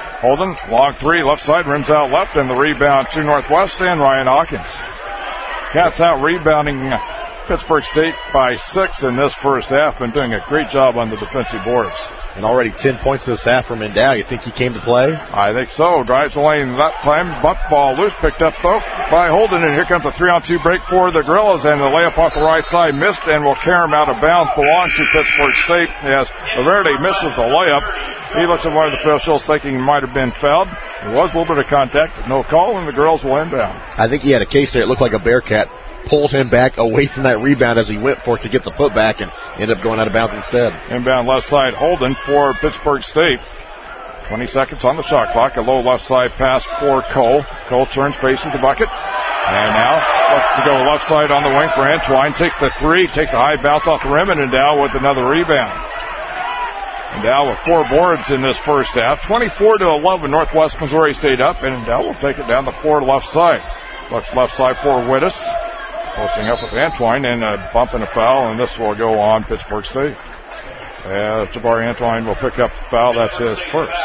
Holden, long three, left side, rims out left, and the rebound to Northwest and Ryan Hawkins. Bearcats out rebounding Pittsburgh State by 6 in this first half, and doing a great job on the defensive boards. And already 10 points this half from Endow. You think he came to play? I think so. Drives the lane that time. Buck ball loose, picked up though by Holden, and here comes a 3-on-2 break for the Gorillas, and the layup off the right side missed and will carry him out of bounds. Belongs to Pittsburgh State as Laverde misses the layup. He looks at one of the officials thinking he might have been fouled. There was a little bit of contact, but no call, and the girls will inbound. I think he had a case there. It looked like a Bearcat pulled him back away from that rebound as he went for it to get the putback and ended up going out of bounds instead. Inbound left side Holden for Pittsburgh State. 20 seconds on the shot clock. A low left side pass for Cole. Cole turns, faces the bucket. And now looks to go left side on the wing for Antwine. Takes the three, takes a high bounce off the rim, and Endow with another rebound. Endow with 4 boards in this first half. 24-11, Northwest Missouri State up, and Endow will take it down the floor left side. Looks left side for Wittes. Posting up with Antwine and a bump and a foul, and this will go on Pittsburgh State. Jabari Antwine will pick up the foul. That's his first.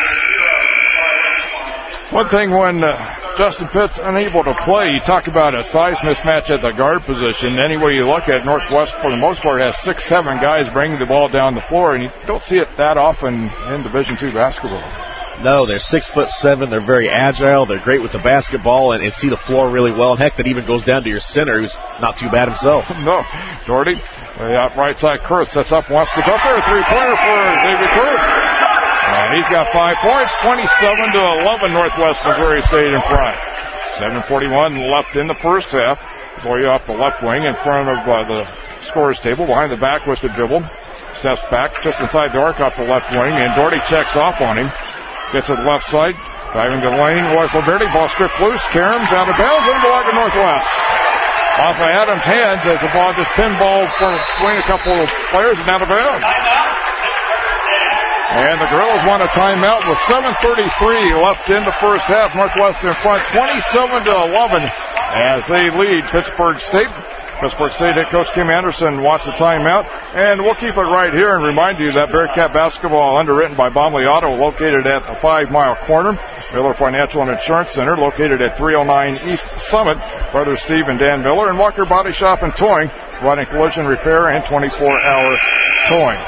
One thing when Justin Pitt's unable to play, you talk about a size mismatch at the guard position. Any way you look at it, Northwest, for the most part, has 6-7 guys bringing the ball down the floor, and you don't see it that often in Division II basketball. No, they're 6'7". They're very agile. They're great with the basketball and see the floor really well. And heck, that even goes down to your center, who's not too bad himself. No, Doherty, out right side. Kurth sets up, wants to go there. 3-pointer for Xavier Kurth. And he's got 5 points. 27-11, Northwest Missouri State in front. 7:41 left in the first half. Zoya off the left wing in front of the scorer's table. Behind the back was the dribble. Steps back just inside the arc off the left wing, and Doherty checks off on him. Gets it left side. Driving the lane was Laverde. Ball stripped loose. Karam's out of bounds and belong to Northwest. Off of Adams' hands as the ball just pinballed between a couple of players and out of bounds. And the Gorillas want a timeout with 7:33 left in the first half. Northwest in front 27-11 as they lead Pittsburgh State. Pittsburgh State head coach Kim Anderson wants a timeout, and we'll keep it right here and remind you that Bearcat basketball underwritten by Bomley Auto, located at the 5 Mile Corner. Miller Financial and Insurance Center, located at 309 East Summit. Brothers Steve and Dan Miller, and Walker Body Shop and Towing, providing collision repair and 24-hour towing.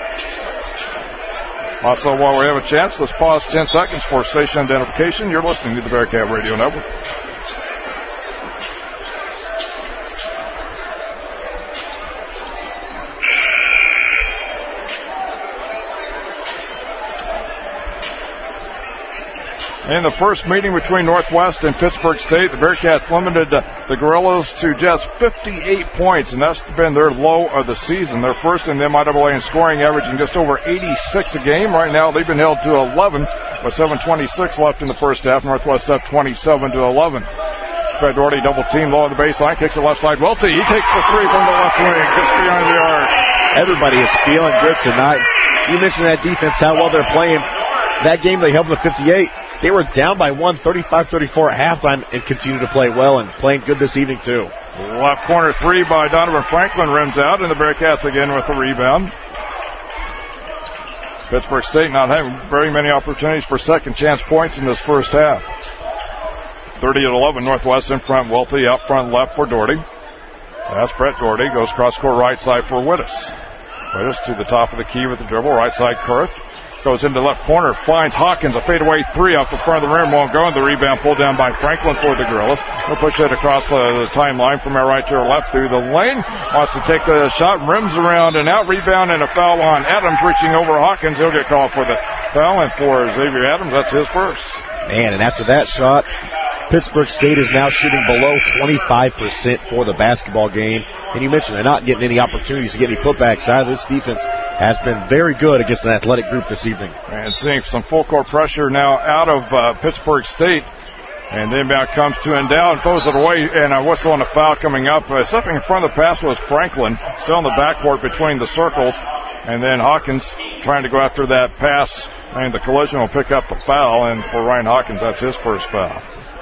Also, while we have a chance, let's pause 10 seconds for station identification. You're listening to the Bearcat Radio Network. In the first meeting between Northwest and Pittsburgh State, the Bearcats limited the Gorillas to just 58 points, and that's been their low of the season. They're first in the MIAA in scoring, averaging just over 86 a game. Right now, they've been held to 11 with 7:26 left in the first half. Northwest up 27-11. Fred Doherty double team low on the baseline, kicks it left side. Welty, he takes the three from the left wing, just behind the arc. Everybody is feeling good tonight. You mentioned that defense, how well they're playing. That game, they held them to 58. They were down by 1, 35-34 at halftime, and continue to play well and playing good this evening, too. Left corner three by Donovan Franklin rims out, and the Bearcats again with the rebound. Pittsburgh State not having very many opportunities for second chance points in this first half. 30-11, Northwest in front. Welty out front left for Doherty. That's Brett Doherty. Goes cross-court right side for Wittes. Wittes to the top of the key with the dribble. Right side, Kurth. Goes into left corner, finds Hawkins, a fadeaway three off the front of the rim, won't go, and the rebound pulled down by Franklin for the Gorillas. He'll push it across the timeline from our right to our left through the lane. Wants to take the shot, rims around and out, rebound and a foul on Adams, reaching over Hawkins. He'll get called for the foul, and for Xavier Adams, that's his first. Man, and after that shot, Pittsburgh State is now shooting below 25% for the basketball game. And you mentioned they're not getting any opportunities to get any putbacks out of this defense. Has been very good against an athletic group this evening. And seeing some full court pressure now out of Pittsburgh State. And then back comes to Endow and throws it away, and a whistle and a foul coming up. Stepping in front of the pass was Franklin, still in the backcourt between the circles. And then Hawkins trying to go after that pass, and the collision will pick up the foul. And for Ryan Hawkins, that's his first foul.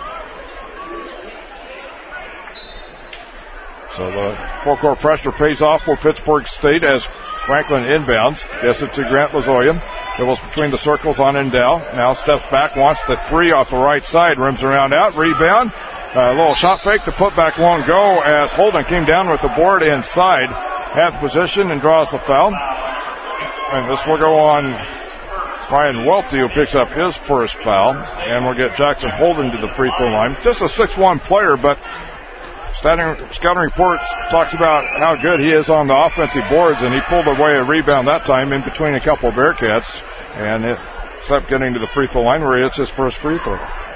So the full-court pressure pays off for Pittsburgh State as Franklin inbounds. Gets it to Grant Lozoya. Dribbles between the circles on Endow. Now steps back, wants the three off the right side. Rims around out. Rebound. A little shot fake, the putback won't go as Holden came down with the board inside, half position, and draws the foul. And this will go on Ryan Welty, who picks up his first foul, and we'll get Jackson Holden to the free throw line. Just a 6'1 player, but scouting reports talks about how good he is on the offensive boards, and he pulled away a rebound that time in between a couple of Bearcats, and it up getting to the free throw line where he hits his first free throw.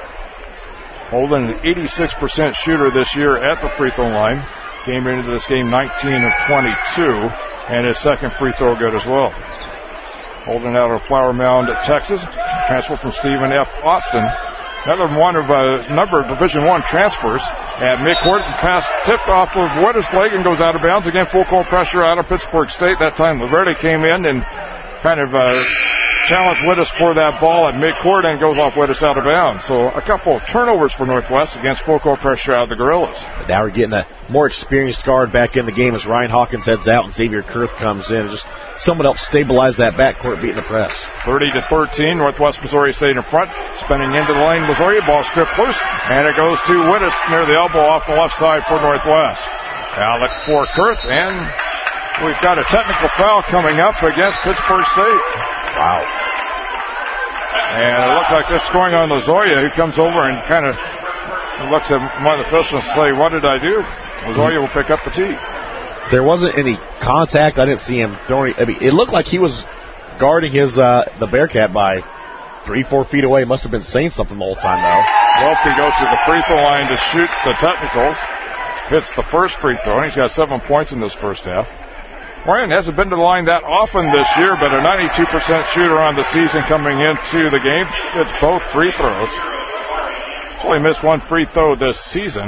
Holden, an 86% shooter this year at the free throw line. Came into this game 19 of 22, and his second free throw good as well. Holden out of Flower Mound, Texas. Transfer from Stephen F. Austin. Another one of a number of Division I transfers. At midcourt, pass tipped off of Wittes' leg and goes out of bounds. Again, full court pressure out of Pittsburgh State. That time Laverde came in and kind of challenged Wittes for that ball at midcourt and goes off Wittes out of bounds. So a couple of turnovers for Northwest against full court pressure out of the Gorillas. Now we're getting a more experienced guard back in the game as Ryan Hawkins heads out and Xavier Kurth comes in. Just someone else stabilize that backcourt beating the press. 30-13, Northwest Missouri State in front. Spinning into the lane, Missouri ball stripped loose, and it goes to Wittes near the elbow off the left side for Northwest. Outlet for Kurth, and we've got a technical foul coming up against Pittsburgh State. Wow. And it looks like this is going on Lozoya, who comes over and kind of looks at one of the officials and say, "What did I do?" Lozoya will pick up the tee. There wasn't any contact. I didn't see him throwing. I mean, it looked like he was guarding his the Bearcat by 3-4 feet away. Must have been saying something the whole time, though. Welty goes to the free throw line to shoot the technicals. Hits the first free throw, and he's got 7 points in this first half. Ryan hasn't been to the line that often this year, but a 92% shooter on the season coming into the game. It's both free throws. He's only missed one free throw this season.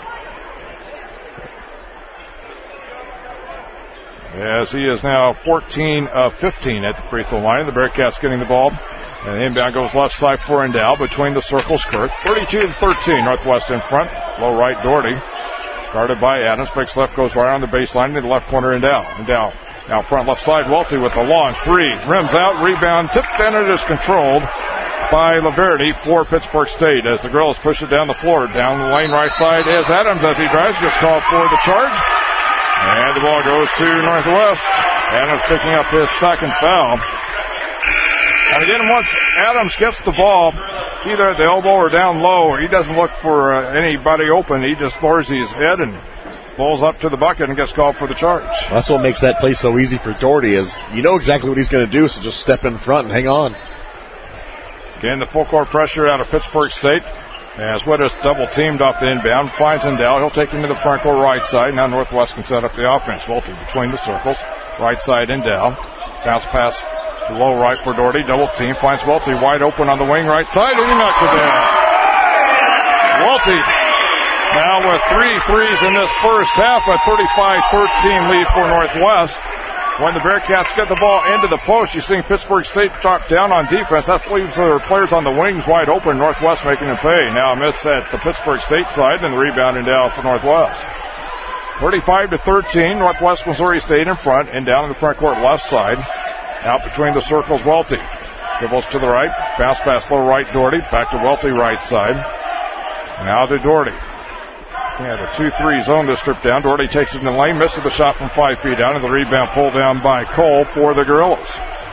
As he is now 14 of 15 at the free throw line. The Bearcats getting the ball. And the inbound goes left side for Endow. Between the circles, Kurth. 32-13, Northwest in front. Low right, Doherty. Guarded by Adams. Fakes left, goes right on the baseline to the left corner, Endow. Endow out front left side, Welty with the long three. Rims out, rebound, tipped, and it is controlled by Laverde for Pittsburgh State as the girls push it down the floor. Down the lane right side is Adams as he drives. Gets called for the charge. And the ball goes to Northwest. Adams picking up his second foul. And again, once Adams gets the ball, either at the elbow or down low, he doesn't look for anybody open. He just lowers his head and pulls up to the bucket and gets called for the charge. That's what makes that play so easy for Doherty is you know exactly what he's going to do, so just step in front and hang on. Again, the full court pressure out of Pittsburgh State. As Wittes double teamed off the inbound, finds Endow. He'll take him to the front court right side. Now Northwest can set up the offense. Welty between the circles. Right side Endow. Bounce pass to low right for Doherty. Double team. Finds Welty wide open on the wing right side, and he knocks it down. Welty now with 3 threes in this first half. A 35-13 lead for Northwest. When the Bearcats get the ball into the post, you're seeing Pittsburgh State drop down on defense. That leaves their players on the wings wide open. Northwest making them pay. Now a miss at the Pittsburgh State side, and the rebound Endow for Northwest. 35-13, Northwest Missouri State in front, and down in the front court left side. Out between the circles, Welty. Dribbles to the right, bounce pass low right, Doherty. Back to Welty right side. Now to Doherty. Yeah, the 2-3 zone to strip down. Doherty takes it in the lane, misses the shot from 5 feet down, and the rebound pulled down by Cole for the Gorillas.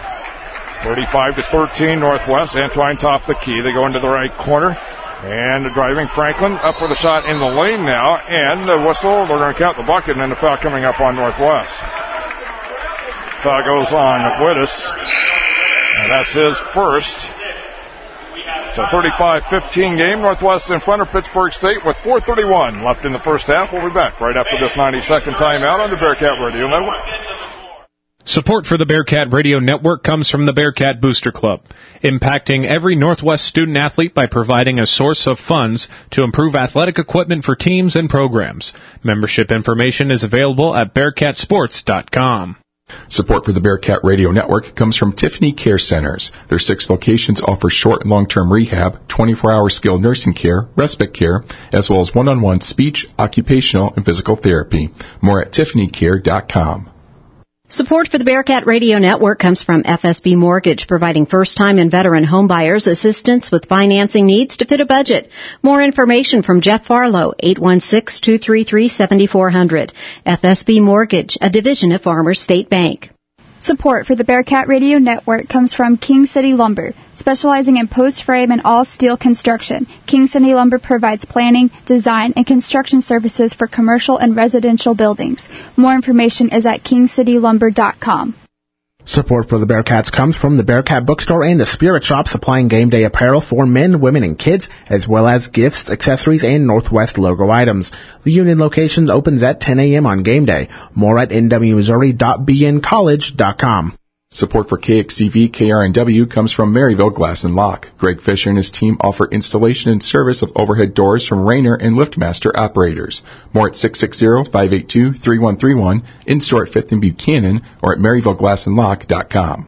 35-13 Northwest. Antwine top the key. They go into the right corner. And the driving Franklin up with a shot in the lane now. And the whistle, they're going to count the bucket, and then the foul coming up on Northwest. Foul goes on Wittes. And that's his first. It's a 35-15 game. Northwest in front of Pittsburgh State with 4:31 left in the first half. We'll be back right after this 90-second timeout on the Bearcat Radio Network. Support for the Bearcat Radio Network comes from the Bearcat Booster Club, impacting every Northwest student-athlete by providing a source of funds to improve athletic equipment for teams and programs. Membership information is available at BearcatSports.com. Support for the Bearcat Radio Network comes from Tiffany Care Centers. Their 6 locations offer short and long-term rehab, 24-hour skilled nursing care, respite care, as well as one-on-one speech, occupational, and physical therapy. More at TiffanyCare.com. Support for the Bearcat Radio Network comes from FSB Mortgage, providing first-time and veteran homebuyers assistance with financing needs to fit a budget. More information from Jeff Farlow, 816-233-7400. FSB Mortgage, a division of Farmers State Bank. Support for the Bearcat Radio Network comes from King City Lumber, specializing in post frame and all steel construction. King City Lumber provides planning, design, and construction services for commercial and residential buildings. More information is at kingcitylumber.com. Support for the Bearcats comes from the Bearcat Bookstore and the Spirit Shop, supplying game day apparel for men, women, and kids, as well as gifts, accessories, and Northwest logo items. The Union location opens at 10 a.m. on game day. More at nwmissouri.bncollege.com. Support for KXCV KRNW comes from Maryville Glass and Lock. Greg Fisher and his team offer installation and service of overhead doors from Rainer and LiftMaster operators. More at 660-582-3131, in-store at 5th and Buchanan, or at MaryvilleGlassandLock.com.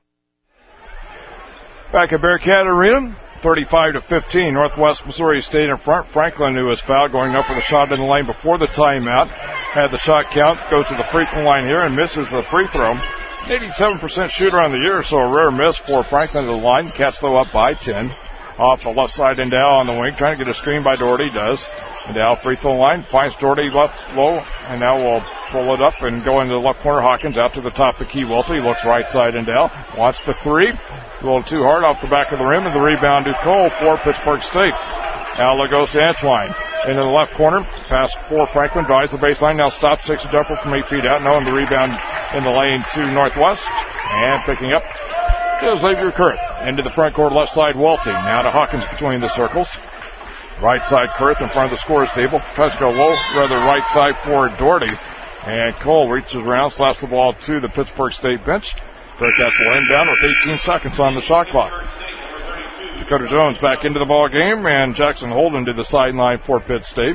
Back at Bearcat Arena, 35-15, Northwest Missouri State in front. Franklin, who was fouled, going up with a shot in the lane before the timeout. Had the shot count, goes to the free throw line here and misses the free throw. 87% shooter on the year, so a rare miss for Franklin to the line. Cats, though, up by 10. Off the left side, Endow on the wing, trying to get a screen by Doherty. Does. Endow free throw line, finds Doherty left low, and now will pull it up and go into the left corner. Hawkins out to the top of the key. Welty looks right side, Endow. Wants the three. A little too hard off the back of the rim, and the rebound to Cole for Pittsburgh State. Now goes to Antwine. Into the left corner, pass for Franklin, drives the baseline, now stops, takes a jumper from 8 feet out, now in the rebound in the lane to Northwest, and picking up is Xavier Kurth. Into the front court, left side, Welty, now to Hawkins between the circles. Right side, Kurth in front of the scorer's table, tries to go low, rather right side for Doherty, and Cole reaches around, slaps the ball to the Pittsburgh State bench. Bearcats will inbound with 18 seconds on the shot clock. Dakota Jones back into the ball game, and Jackson Holden to the sideline for Pitt State.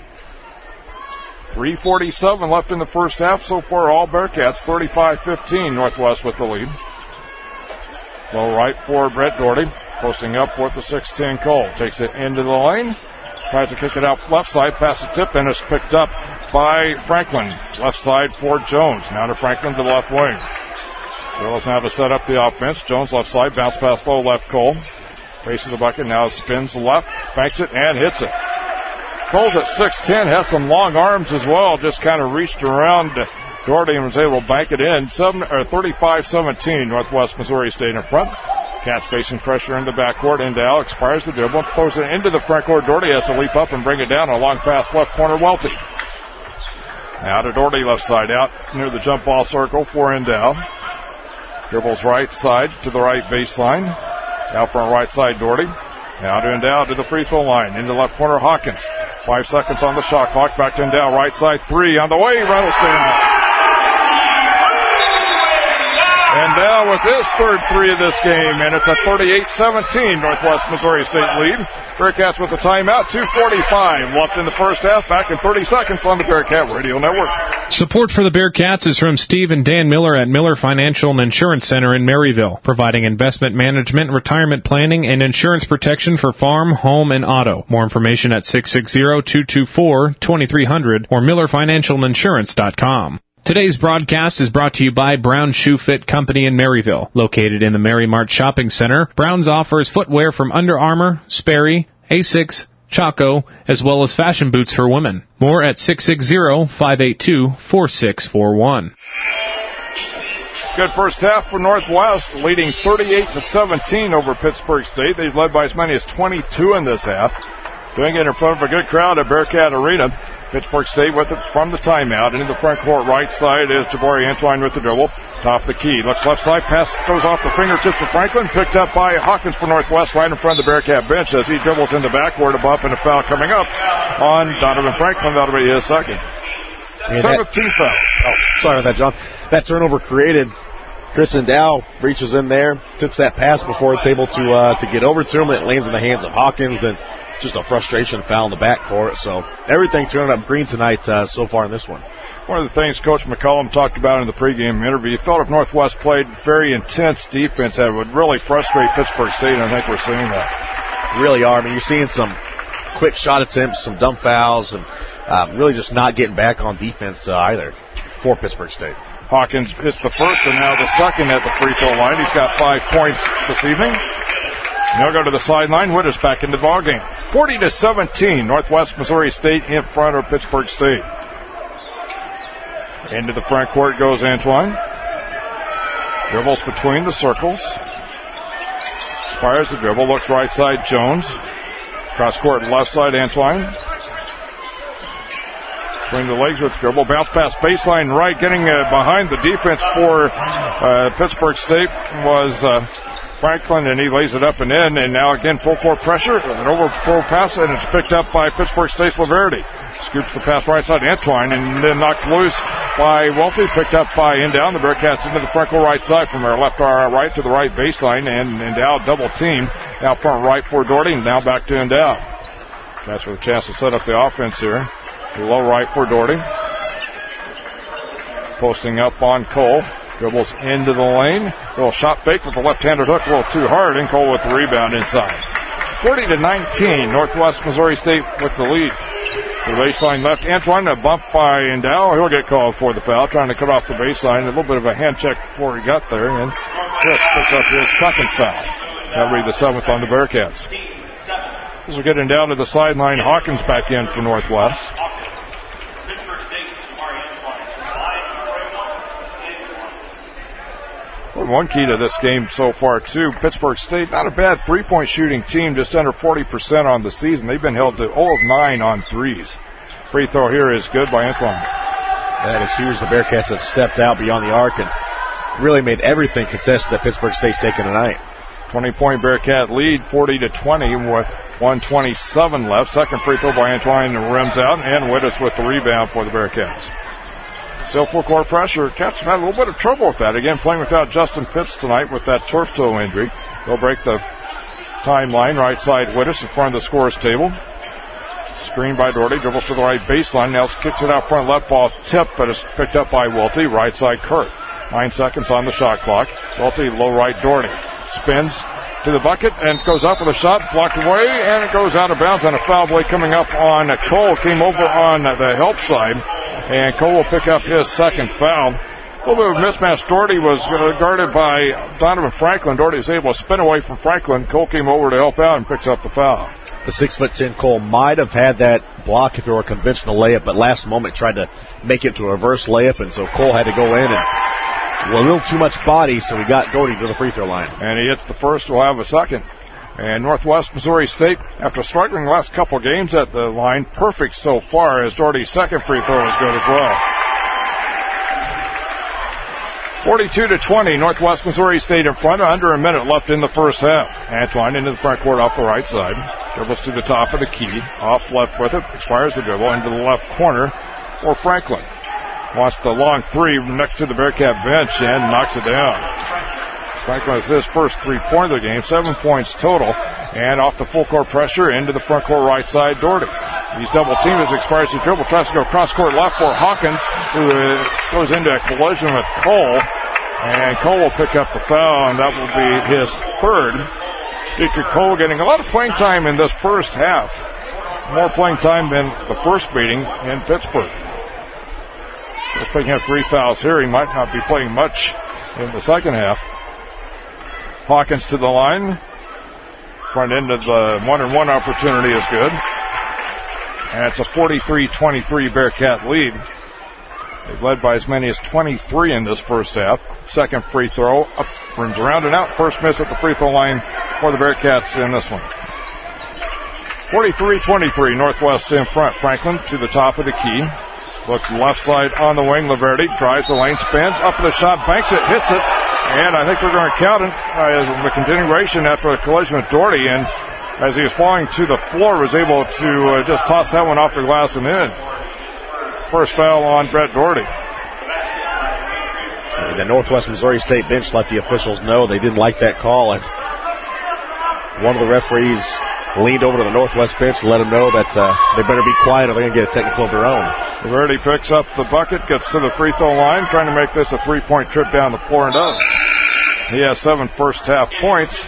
3:47 left in the first half. So far, all Bearcats 35-15. Northwest with the lead. Low right for Brett Doherty, posting up with the 6'10 Cole. Takes it into the lane, tries to kick it out left side, pass the tip, and it's picked up by Franklin. Left side for Jones. Now to Franklin to the left wing. Girls now to set up the offense. Jones left side, bounce pass low left Cole. Faces the bucket, now spins left, banks it, and hits it. Cole's at 6'10", has some long arms as well, just kind of reached around Doherty and was able to bank it in. 35-17, Northwest Missouri State in front. Cats facing pressure in the backcourt. Endow expires the dribble, throws it into the front court. Doherty has to leap up and bring it down. A long pass left corner, Welty. Now to Doherty, left side out near the jump ball circle for Endow. Dribbles right side to the right baseline. Out front right side, Doherty. Now to Endow to the free throw line. In the left corner, Hawkins. 5 seconds on the shot clock. Back to Endow. Right side, three on the way. Rattlesnake. Endow with his third three of this game, and it's a 38-17 Northwest Missouri State lead. Bearcats with a timeout. 2:45 left in the first half. Back in 30 seconds on the Bearcat Radio Network. Support for the Bearcats is from Steve and Dan Miller at Miller Financial and Insurance Center in Maryville, providing investment management, retirement planning, and insurance protection for farm, home, and auto. More information at 660-224-2300 or MillerFinancialInsurance.com. Today's broadcast is brought to you by Brown Shoe Fit Company in Maryville. Located in the Mary Mart Shopping Center, Brown's offers footwear from Under Armour, Sperry, Asics, Chaco, as well as fashion boots for women. More at 660-582-4641. Good first half for Northwest, leading 38-17 over Pittsburgh State. They've led by as many as 22 in this half. Doing it in front of a good crowd at Bearcat Arena. Pittsburgh State with it from the timeout. Into the front court right side is Jabari Antwine with the dribble. Top of the key. Looks left side. Pass goes off the fingertips of Franklin. Picked up by Hawkins for Northwest right in front of the Bearcat bench as he dribbles in the backcourt. A bump and a foul coming up on Donovan Franklin. That'll be his second. 17th foul. Oh, sorry about that, John. That turnover created. Chris Endow reaches in there, tips that pass before it's able to get over to him, and it lands in the hands of Hawkins. Then just a frustration foul in the backcourt. So everything turned up green tonight so far in this one. One of the things Coach McCollum talked about in the pregame interview, he felt if Northwest played very intense defense, that would really frustrate Pittsburgh State, and I think we're seeing that. Really are. I mean, you're seeing some quick shot attempts, some dumb fouls, and really just not getting back on defense either for Pittsburgh State. Hawkins hits the first and now the second at the free throw line. He's got 5 points this evening. Now go to the sideline. Wittes back in the ballgame. 40-17. Northwest Missouri State in front of Pittsburgh State. Into the front court goes Antoine. Dribbles between the circles. Fires the dribble. Looks right side. Jones. Cross court left side. Antoine. Between the legs with dribble. Bounce pass baseline right. Getting behind the defense for Pittsburgh State was Franklin, and he lays it up and in. And now again full court pressure. An overflow pass, and it's picked up by Pittsburgh State's Laverty. Scoops the pass right side, Antoine, and then knocked loose by Welty. Picked up by Endow. The Bearcats into the front court right side from their left right to the right baseline, and Endow double team. Now front right for Doherty, and now back to Endow. That's with a chance to set up the offense here. Low right for Doherty. Posting up on Cole. Dribbles into the lane. Little shot fake with the left-handed hook, a little too hard, and Cole with the rebound inside. 40-19, Northwest Missouri State with the lead. The baseline left, Antoine, a bump by Endow. He'll get called for the foul, trying to cut off the baseline. A little bit of a hand check before he got there, and Chris picks up his second foul. That'll be the 7th on the Bearcats. As we're getting down to the sideline, Hawkins back in for Northwest. One key to this game so far, too, Pittsburgh State, not a bad three-point shooting team, just under 40% on the season. They've been held to 0 of 9 on threes. Free throw here is good by Antoine. That is huge. The Bearcats have stepped out beyond the arc and really made everything contested that Pittsburgh State's taken tonight. 20-point Bearcat lead, 40-20 with 1:27 left. Second free throw by Antoine rims out, and Wittes with the rebound for the Bearcats. Still full court pressure. Cats have had a little bit of trouble with that. Again, playing without Justin Pitts tonight with that turf toe injury. They'll break the timeline. Right side Wittes in front of the scorer's table. Screen by Doherty. Dribbles to the right baseline. Now kicks it out front left. Ball tipped, but it's picked up by Welty. Right side Kurt. 9 seconds on the shot clock. Welty low right Doherty. Spins to the bucket and goes up with a shot. Blocked away, and it goes out of bounds on a foul play coming up on Cole. Came over on the help side. And Cole will pick up his second foul. A little bit of a mismatch. Doherty was guarded by Donovan Franklin. Doherty was able to spin away from Franklin. Cole came over to help out and picks up the foul. The 6'10" Cole might have had that block if it were a conventional layup, but last moment tried to make it to a reverse layup, and so Cole had to go in and a little too much body, so he got Doherty to the free throw line. And he hits the first. We'll have a second. And Northwest Missouri State, after struggling the last couple games at the line, perfect so far, as Doherty's second free throw is good as well. 42-20, Northwest Missouri State in front, under a minute left in the first half. Antoine into the front court off the right side. Dribbles to the top of the key. Off left with it. Expires the dribble into the left corner for Franklin. Wants the long three next to the Bearcat bench and knocks it down. Franklin has his first 3-point of the game, 7 points total, and off the full court pressure into the front court right side, Doherty. He's double teamed as expires the dribble, tries to go cross court left for Hawkins, who goes into a collision with Cole, and Cole will pick up the foul, and that will be his third. Dietrich Cole getting a lot of playing time in this first half, more playing time than the first meeting in Pittsburgh. He's picking up 3 fouls here. He might not be playing much in the second half. Hawkins to the line. Front end of the 1-and-1 opportunity is good. And it's a 43-23 Bearcat lead. They've led by as many as 23 in this first half. Second free throw. Up, rims around and out. First miss at the free throw line for the Bearcats in this one. 43-23, Northwest in front. Franklin to the top of the key. Looks left side on the wing. Laverty drives the lane, spins, up the shot, banks it, hits it. And I think they're going to count it as the continuation after a collision with Doherty. And as he was falling to the floor, was able to just toss that one off the glass and in. First foul on Brett Doherty. The Northwest Missouri State bench let the officials know they didn't like that call. And one of the referees leaned over to the Northwest bench to let them know that they better be quiet or they're going to get a technical of their own. Laverty picks up the bucket, gets to the free throw line, trying to make this a 3-point trip down the floor, and does. He has 7 first-half points.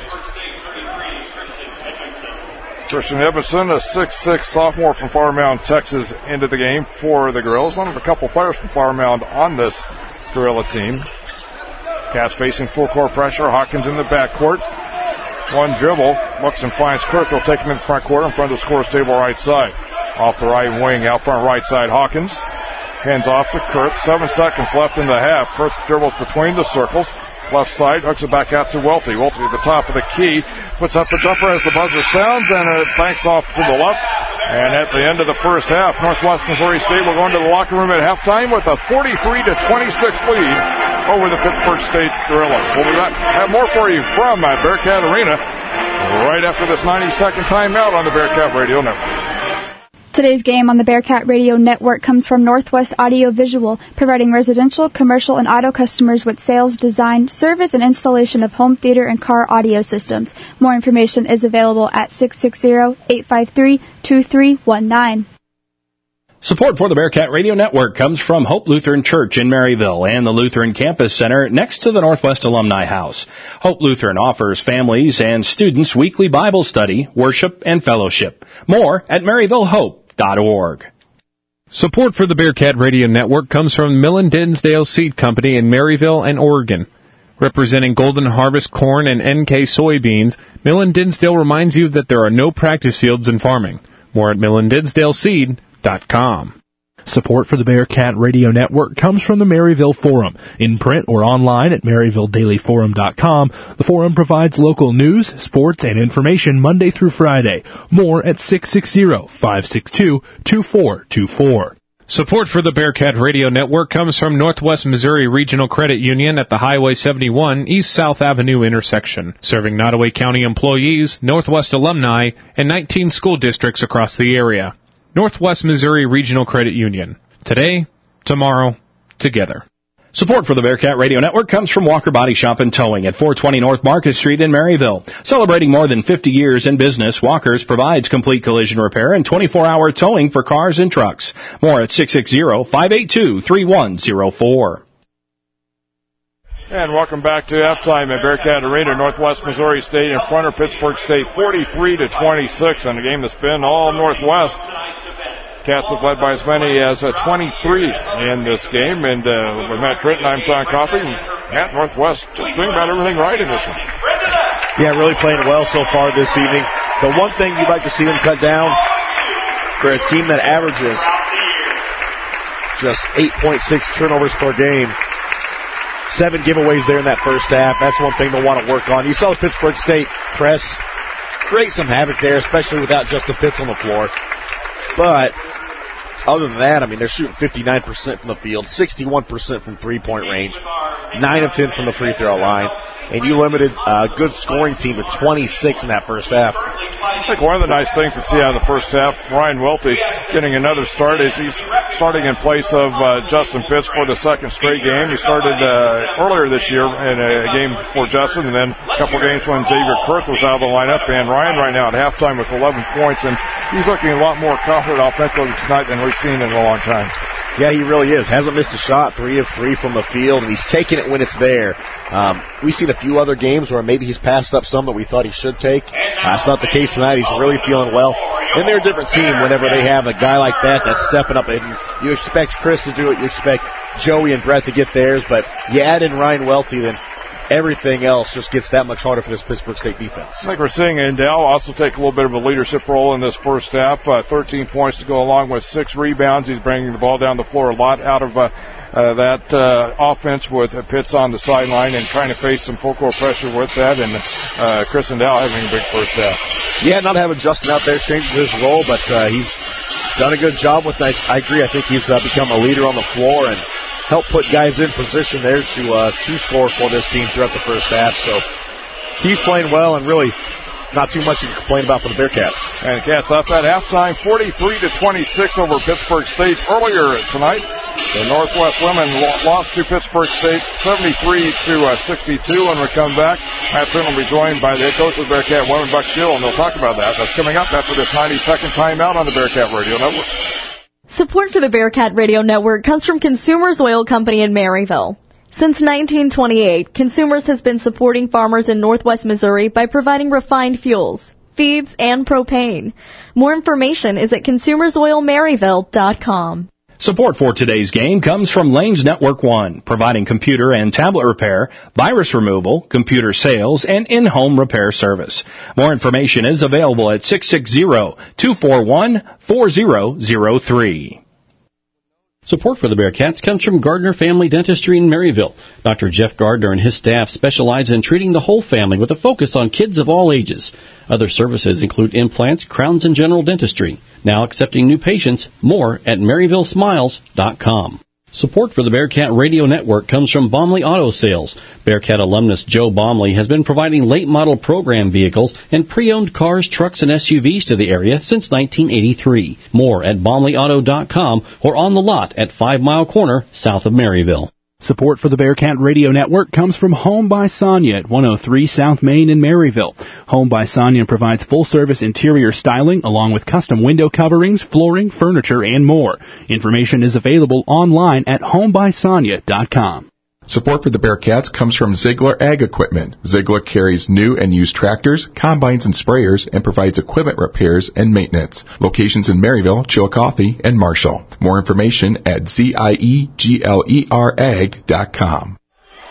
Christian Evanson, a 6'6" sophomore from Flower Mound, Texas, into the game for the girls. One of a couple players from Flower Mound on this Gorilla team. Cats facing full court pressure. Hawkins in the backcourt. One dribble. Looks and finds Kurth. They'll take him in the front court in front of the score table right side. Off the right wing, out front right side, Hawkins. Hands off to Kurth. 7 seconds left in the half. Kurth dribbles between the circles. Left side, hooks it back out to Welty. Welty at the top of the key. Puts up the jumper as the buzzer sounds, and it banks off to the left. And at the end of the first half, Northwest Missouri State will go into the locker room at halftime with a 43-26 lead over the Pittsburgh State Gorillas. We'll have more for you from Bearcat Arena right after this 90-second timeout on the Bearcat Radio Network. Today's game on the Bearcat Radio Network comes from Northwest Audio Visual, providing residential, commercial, and auto customers with sales, design, service, and installation of home theater and car audio systems. More information is available at 660-853-2319. Support for the Bearcat Radio Network comes from Hope Lutheran Church in Maryville and the Lutheran Campus Center next to the Northwest Alumni House. Hope Lutheran offers families and students weekly Bible study, worship, and fellowship. More at maryvillehope.org. Support for the Bearcat Radio Network comes from Millen Dinsdale Seed Company in Maryville and Oregon. Representing Golden Harvest corn and NK soybeans, Millen Dinsdale reminds you that there are no practice fields in farming. More at millendinsdaleseed.com. Support for the Bearcat Radio Network comes from the Maryville Forum. In print or online at MaryvilleDailyForum.com, the Forum provides local news, sports, and information Monday through Friday. More at 660-562-2424. Support for the Bearcat Radio Network comes from Northwest Missouri Regional Credit Union at the Highway 71 East-South Avenue intersection, serving Nottoway County employees, Northwest alumni, and 19 school districts across the area. Northwest Missouri Regional Credit Union. Today, tomorrow, together. Support for the Bearcat Radio Network comes from Walker Body Shop and Towing at 420 North Market Street in Maryville. Celebrating more than 50 years in business, Walker's provides complete collision repair and 24-hour towing for cars and trucks. More at 660-582-3104. And welcome back to halftime at Bearcat Arena. Northwest Missouri State in front of Pittsburgh State, 43-26, in a game that's been all Northwest. Cats have led by as many as 23 in this game. And with Matt Tritton, I'm John Coffey. Matt, Northwest just doing about everything right in this one. Yeah, really playing well so far this evening. The one thing you'd like to see them cut down for a team that averages just 8.6 turnovers per game. 7 giveaways there in that first half. That's one thing they'll want to work on. You saw the Pittsburgh State press create some havoc there, especially without Justin Pitts on the floor. But other than that, I mean, they're shooting 59% from the field, 61% from three-point range, 9 of 10 from the free throw line. And you limited a good scoring team to 26 in that first half. I think one of the nice things to see out of the first half, Ryan Welty getting another start, is he's starting in place of Justin Pitts for the second straight game. He started earlier this year in a game for Justin, and then a couple games when Xavier Kurth was out of the lineup. And Ryan right now at halftime with 11 points, and he's looking a lot more confident offensively tonight than we've seen in a long time. Yeah, he really is. Hasn't missed a shot, 3 of 3 from the field, and he's taking it when it's there. We've seen a few other games where maybe he's passed up some that we thought he should take. That's not the case tonight. He's really feeling well. And they're a different team whenever they have a guy like that that's stepping up. And you expect Chris to do it. You expect Joey and Brett to get theirs. But you add in Ryan Welty, then everything else just gets that much harder for this Pittsburgh State defense. I think we're seeing Endell also take a little bit of a leadership role in this first half. 13 points to go along with 6 rebounds. He's bringing the ball down the floor a lot out of that offense with Pitts on the sideline and trying to face some full court pressure with that. And Chris Endell having a big first half. Yeah, not having Justin out there changes his role, but he's done a good job with that. I agree. I think he's become a leader on the floor and help put guys in position there to score for this team throughout the first half. So he's playing well and really not too much to complain about for the Bearcats. And Cats up at halftime, 43-26 over Pittsburgh State. Earlier tonight, the Northwest women lost to Pittsburgh State 73-62. When we come back, Matt Tritton will be joined by the head coach of the Bearcat women, Buck Gill, and they'll talk about that. That's coming up after this 90-second timeout on the Bearcat Radio Network. Support for the Bearcat Radio Network comes from Consumers Oil Company in Maryville. Since 1928, Consumers has been supporting farmers in Northwest Missouri by providing refined fuels, feeds, and propane. More information is at consumersoilmaryville.com. Support for today's game comes from Lanes Network One, providing computer and tablet repair, virus removal, computer sales, and in-home repair service. More information is available at 660-241-4003. Support for the Bearcats comes from Gardner Family Dentistry in Maryville. Dr. Jeff Gardner and his staff specialize in treating the whole family with a focus on kids of all ages. Other services include implants, crowns, and general dentistry. Now accepting new patients. More at MaryvilleSmiles.com. Support for the Bearcat Radio Network comes from Baumley Auto Sales. Bearcat alumnus Joe Baumley has been providing late-model program vehicles and pre-owned cars, trucks, and SUVs to the area since 1983. More at BaumleyAuto.com or on the lot at 5 Mile Corner, south of Maryville. Support for the Bearcat Radio Network comes from Home by Sonia at 103 South Main in Maryville. Home by Sonia provides full-service interior styling along with custom window coverings, flooring, furniture, and more. Information is available online at homebysonia.com. Support for the Bearcats comes from Ziegler Ag Equipment. Ziegler carries new and used tractors, combines, and sprayers and provides equipment repairs and maintenance. Locations in Maryville, Chillicothe, and Marshall. More information at zieglerag.com.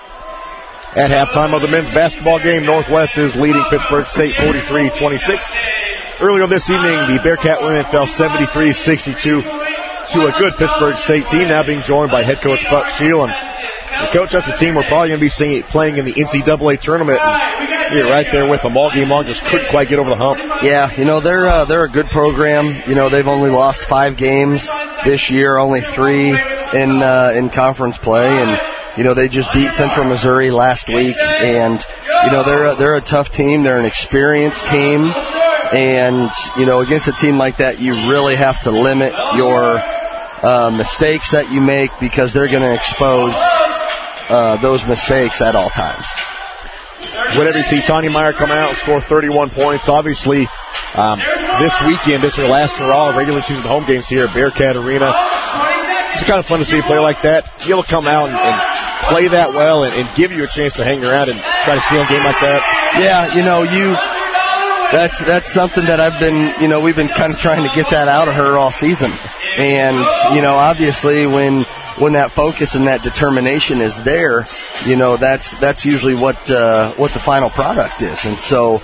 At halftime of the men's basketball game, Northwest is leading Pittsburgh State 43-26. Earlier this evening, the Bearcat women fell 73-62 to a good Pittsburgh State team, now being joined by head coach Buck Shield. And Coach, that's a team we're probably going to be playing in the NCAA tournament. And you're right there with them all game long, just couldn't quite get over the hump. Yeah, they're a good program. They've only lost 5 games this year, only 3 in conference play, and they just beat Central Missouri last week. And they're a tough team. They're an experienced team, and against a team like that, you really have to limit your mistakes that you make because they're going to expose those mistakes at all times. Whenever you see Tanya Meyer come out and score 31 points, obviously this weekend, this is her last hurrah regular season home games here at Bearcat Arena. It's kind of fun to see a player like that be able to come out and play that well and give you a chance to hang around and try to steal a game like that. Yeah, that's something that we've been kind of trying to get that out of her all season. And, obviously when that focus and that determination is there, that's usually what the final product is. And so,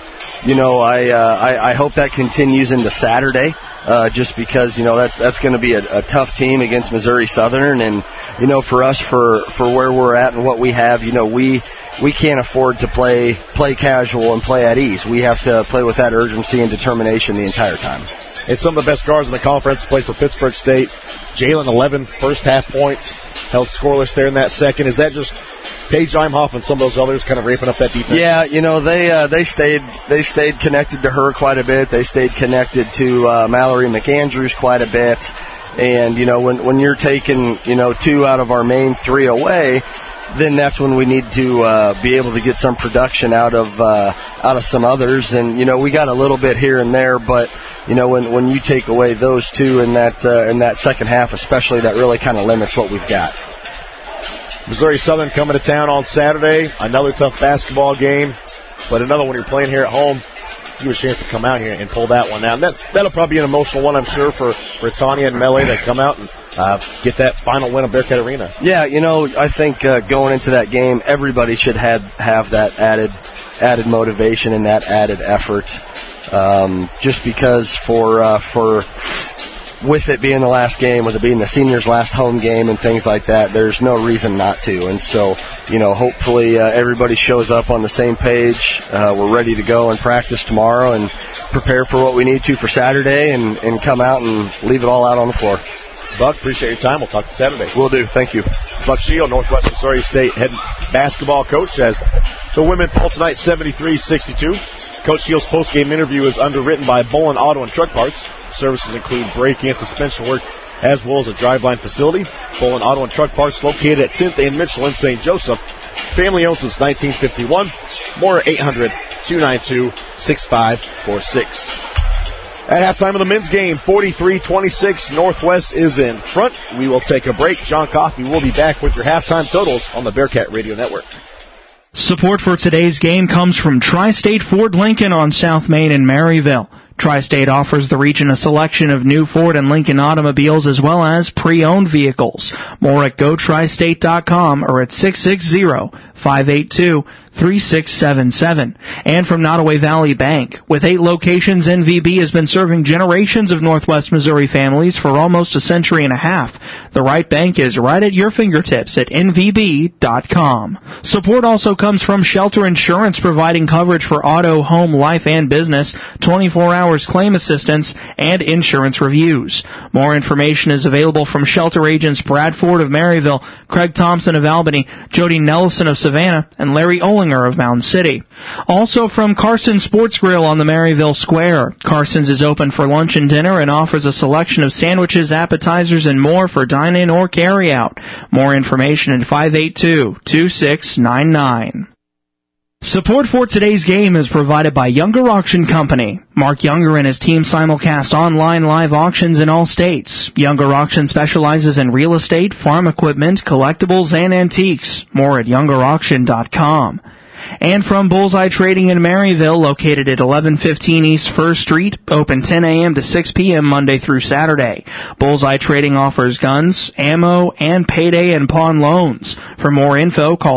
I hope that continues into Saturday, just because, that's going to be a tough team against Missouri Southern. And, for us, for where we're at and what we have, we can't afford to play casual and play at ease. We have to play with that urgency and determination the entire time. And some of the best guards in the conference played for Pittsburgh State. Jalen, 11 first-half points, held scoreless there in that second. Is that just Paige Imhoff and some of those others kind of raping up that defense? Yeah, they stayed connected to her quite a bit. They stayed connected to Mallory McAndrews quite a bit. And, when you're taking, 2 out of our main 3 away, then that's when we need to be able to get some production out of some others. And we got a little bit here and there, but when you take away those 2 in that second half, especially, that really kind of limits what we've got. Missouri Southern coming to town on Saturday. Another tough basketball game, but another one you're playing here at home. You have a chance to come out here and pull that one out. And that'll probably be an emotional one, I'm sure, for Tanya and Melee to come out and get that final win at Bearcat Arena. Yeah, I think going into that game, everybody should have that added motivation and that added effort. Just because with it being the last game, with it being the seniors' last home game and things like that, there's no reason not to. And so, hopefully everybody shows up on the same page. We're ready to go and practice tomorrow and prepare for what we need to for Saturday and come out and leave it all out on the floor. Buck, appreciate your time. We'll talk to you Saturday. Will do. Thank you. Buck Shield, Northwest Missouri State head basketball coach, as the women fall tonight 73-62. Coach Shield's post-game interview is underwritten by Bolin Auto and Truck Parts. Services include brake and suspension work, as well as a driveline facility. Bolin Auto and Truck Parts, located at 10th and Mitchell in St. Joseph. Family owned since 1951. More at 800-292-6546. At halftime of the men's game, 43-26, Northwest is in front. We will take a break. John Coffey will be back with your halftime totals on the Bearcat Radio Network. Support for today's game comes from Tri-State Ford Lincoln on South Main in Maryville. Tri-State offers the region a selection of new Ford and Lincoln automobiles as well as pre-owned vehicles. More at GoTristate.com or at 660-582-3677. And from Nottoway Valley Bank, with 8 locations, NVB has been serving generations of Northwest Missouri families for almost a century and a half. The right bank is right at your fingertips at NVB.com. Support also comes from Shelter Insurance, providing coverage for auto, home, life, and business, 24 hours claim assistance, and insurance reviews. More information is available from Shelter agents Brad Ford of Maryville, Craig Thompson of Albany, Jody Nelson of Savannah, and Larry Olinger of Mound City. Also from Carson's Sports Grill on the Maryville Square. Carson's is open for lunch and dinner and offers a selection of sandwiches, appetizers, and more for dine-in or carry-out. More information at 582-2699. Support for today's game is provided by Younger Auction Company. Mark Younger and his team simulcast online live auctions in all states. Younger Auction specializes in real estate, farm equipment, collectibles, and antiques. More at YoungerAuction.com. And from Bullseye Trading in Maryville, located at 1115 East 1st Street, open 10 a.m. to 6 p.m. Monday through Saturday. Bullseye Trading offers guns, ammo, and payday and pawn loans. For more info, call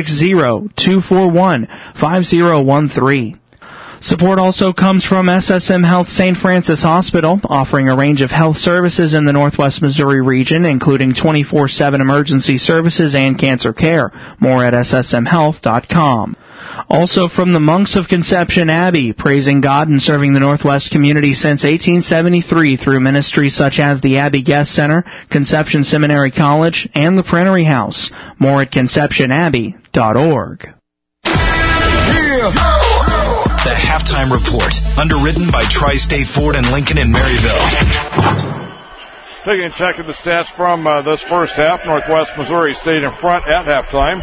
660-241-5013. Support also comes from SSM Health St. Francis Hospital, offering a range of health services in the Northwest Missouri region, including 24/7 emergency services and cancer care. More at ssmhealth.com. Also from the Monks of Conception Abbey, praising God and serving the Northwest community since 1873 through ministries such as the Abbey Guest Center, Conception Seminary College, and the Printery House. More at conceptionabbey.org. The Halftime Report, underwritten by Tri-State Ford and Lincoln in Maryville. Taking a check of the stats from this first half, Northwest Missouri stayed in front at halftime,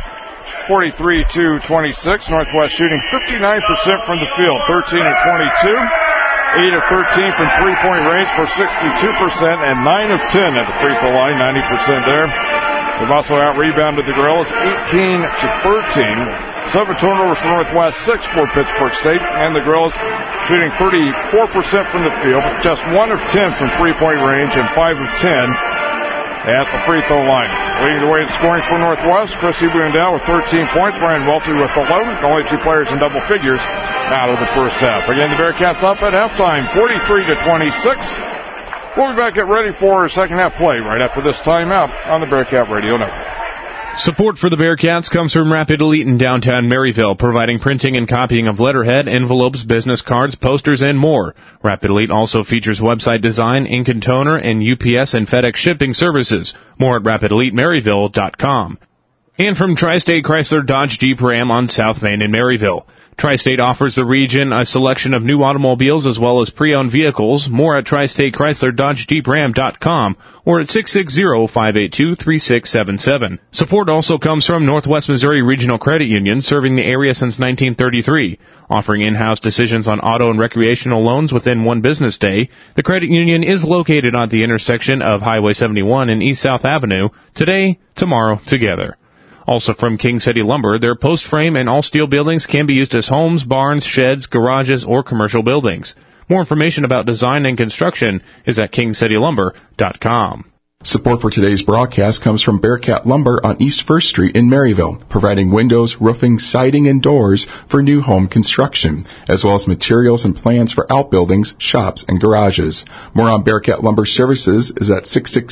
43-26. Northwest shooting 59% from the field, 13 of 22, 8 of 13 from three-point range for 62%, and 9 of 10 at the free throw line, 90% there. They've also out-rebounded the Gorillas 18-13. 7 turnovers for Northwest, 6 for Pittsburg State, and the Gorillas shooting 34% from the field, just 1 of 10 from three-point range and 5 of 10 at the free throw line. Leading the way in scoring for Northwest, Chrissy Boondell with 13 points, Brian Welty with 11, only 2 players in double figures out of the first half. Again, the Bearcats up at halftime, 43-26. We'll be back at ready for second half play right after this timeout on the Bearcat Radio Network. Support for the Bearcats comes from Rapid Elite in downtown Maryville, providing printing and copying of letterhead, envelopes, business cards, posters, and more. Rapid Elite also features website design, ink and toner, and UPS and FedEx shipping services. More at RapidEliteMaryville.com. And from Tri-State Chrysler Dodge Jeep Ram on South Main in Maryville. Tri-State offers the region a selection of new automobiles as well as pre-owned vehicles. More at Tri-State Chrysler Dodge Jeep Ram.com or at 660-582-3677. Support also comes from Northwest Missouri Regional Credit Union, serving the area since 1933. Offering in-house decisions on auto and recreational loans within one business day, the credit union is located at the intersection of Highway 71 and East South Avenue. Today, tomorrow, together. Also from King City Lumber, their post frame and all steel buildings can be used as homes, barns, sheds, garages, or commercial buildings. More information about design and construction is at kingcitylumber.com. Support for today's broadcast comes from Bearcat Lumber on East 1st Street in Maryville, providing windows, roofing, siding, and doors for new home construction, as well as materials and plans for outbuildings, shops, and garages. More on Bearcat Lumber services is at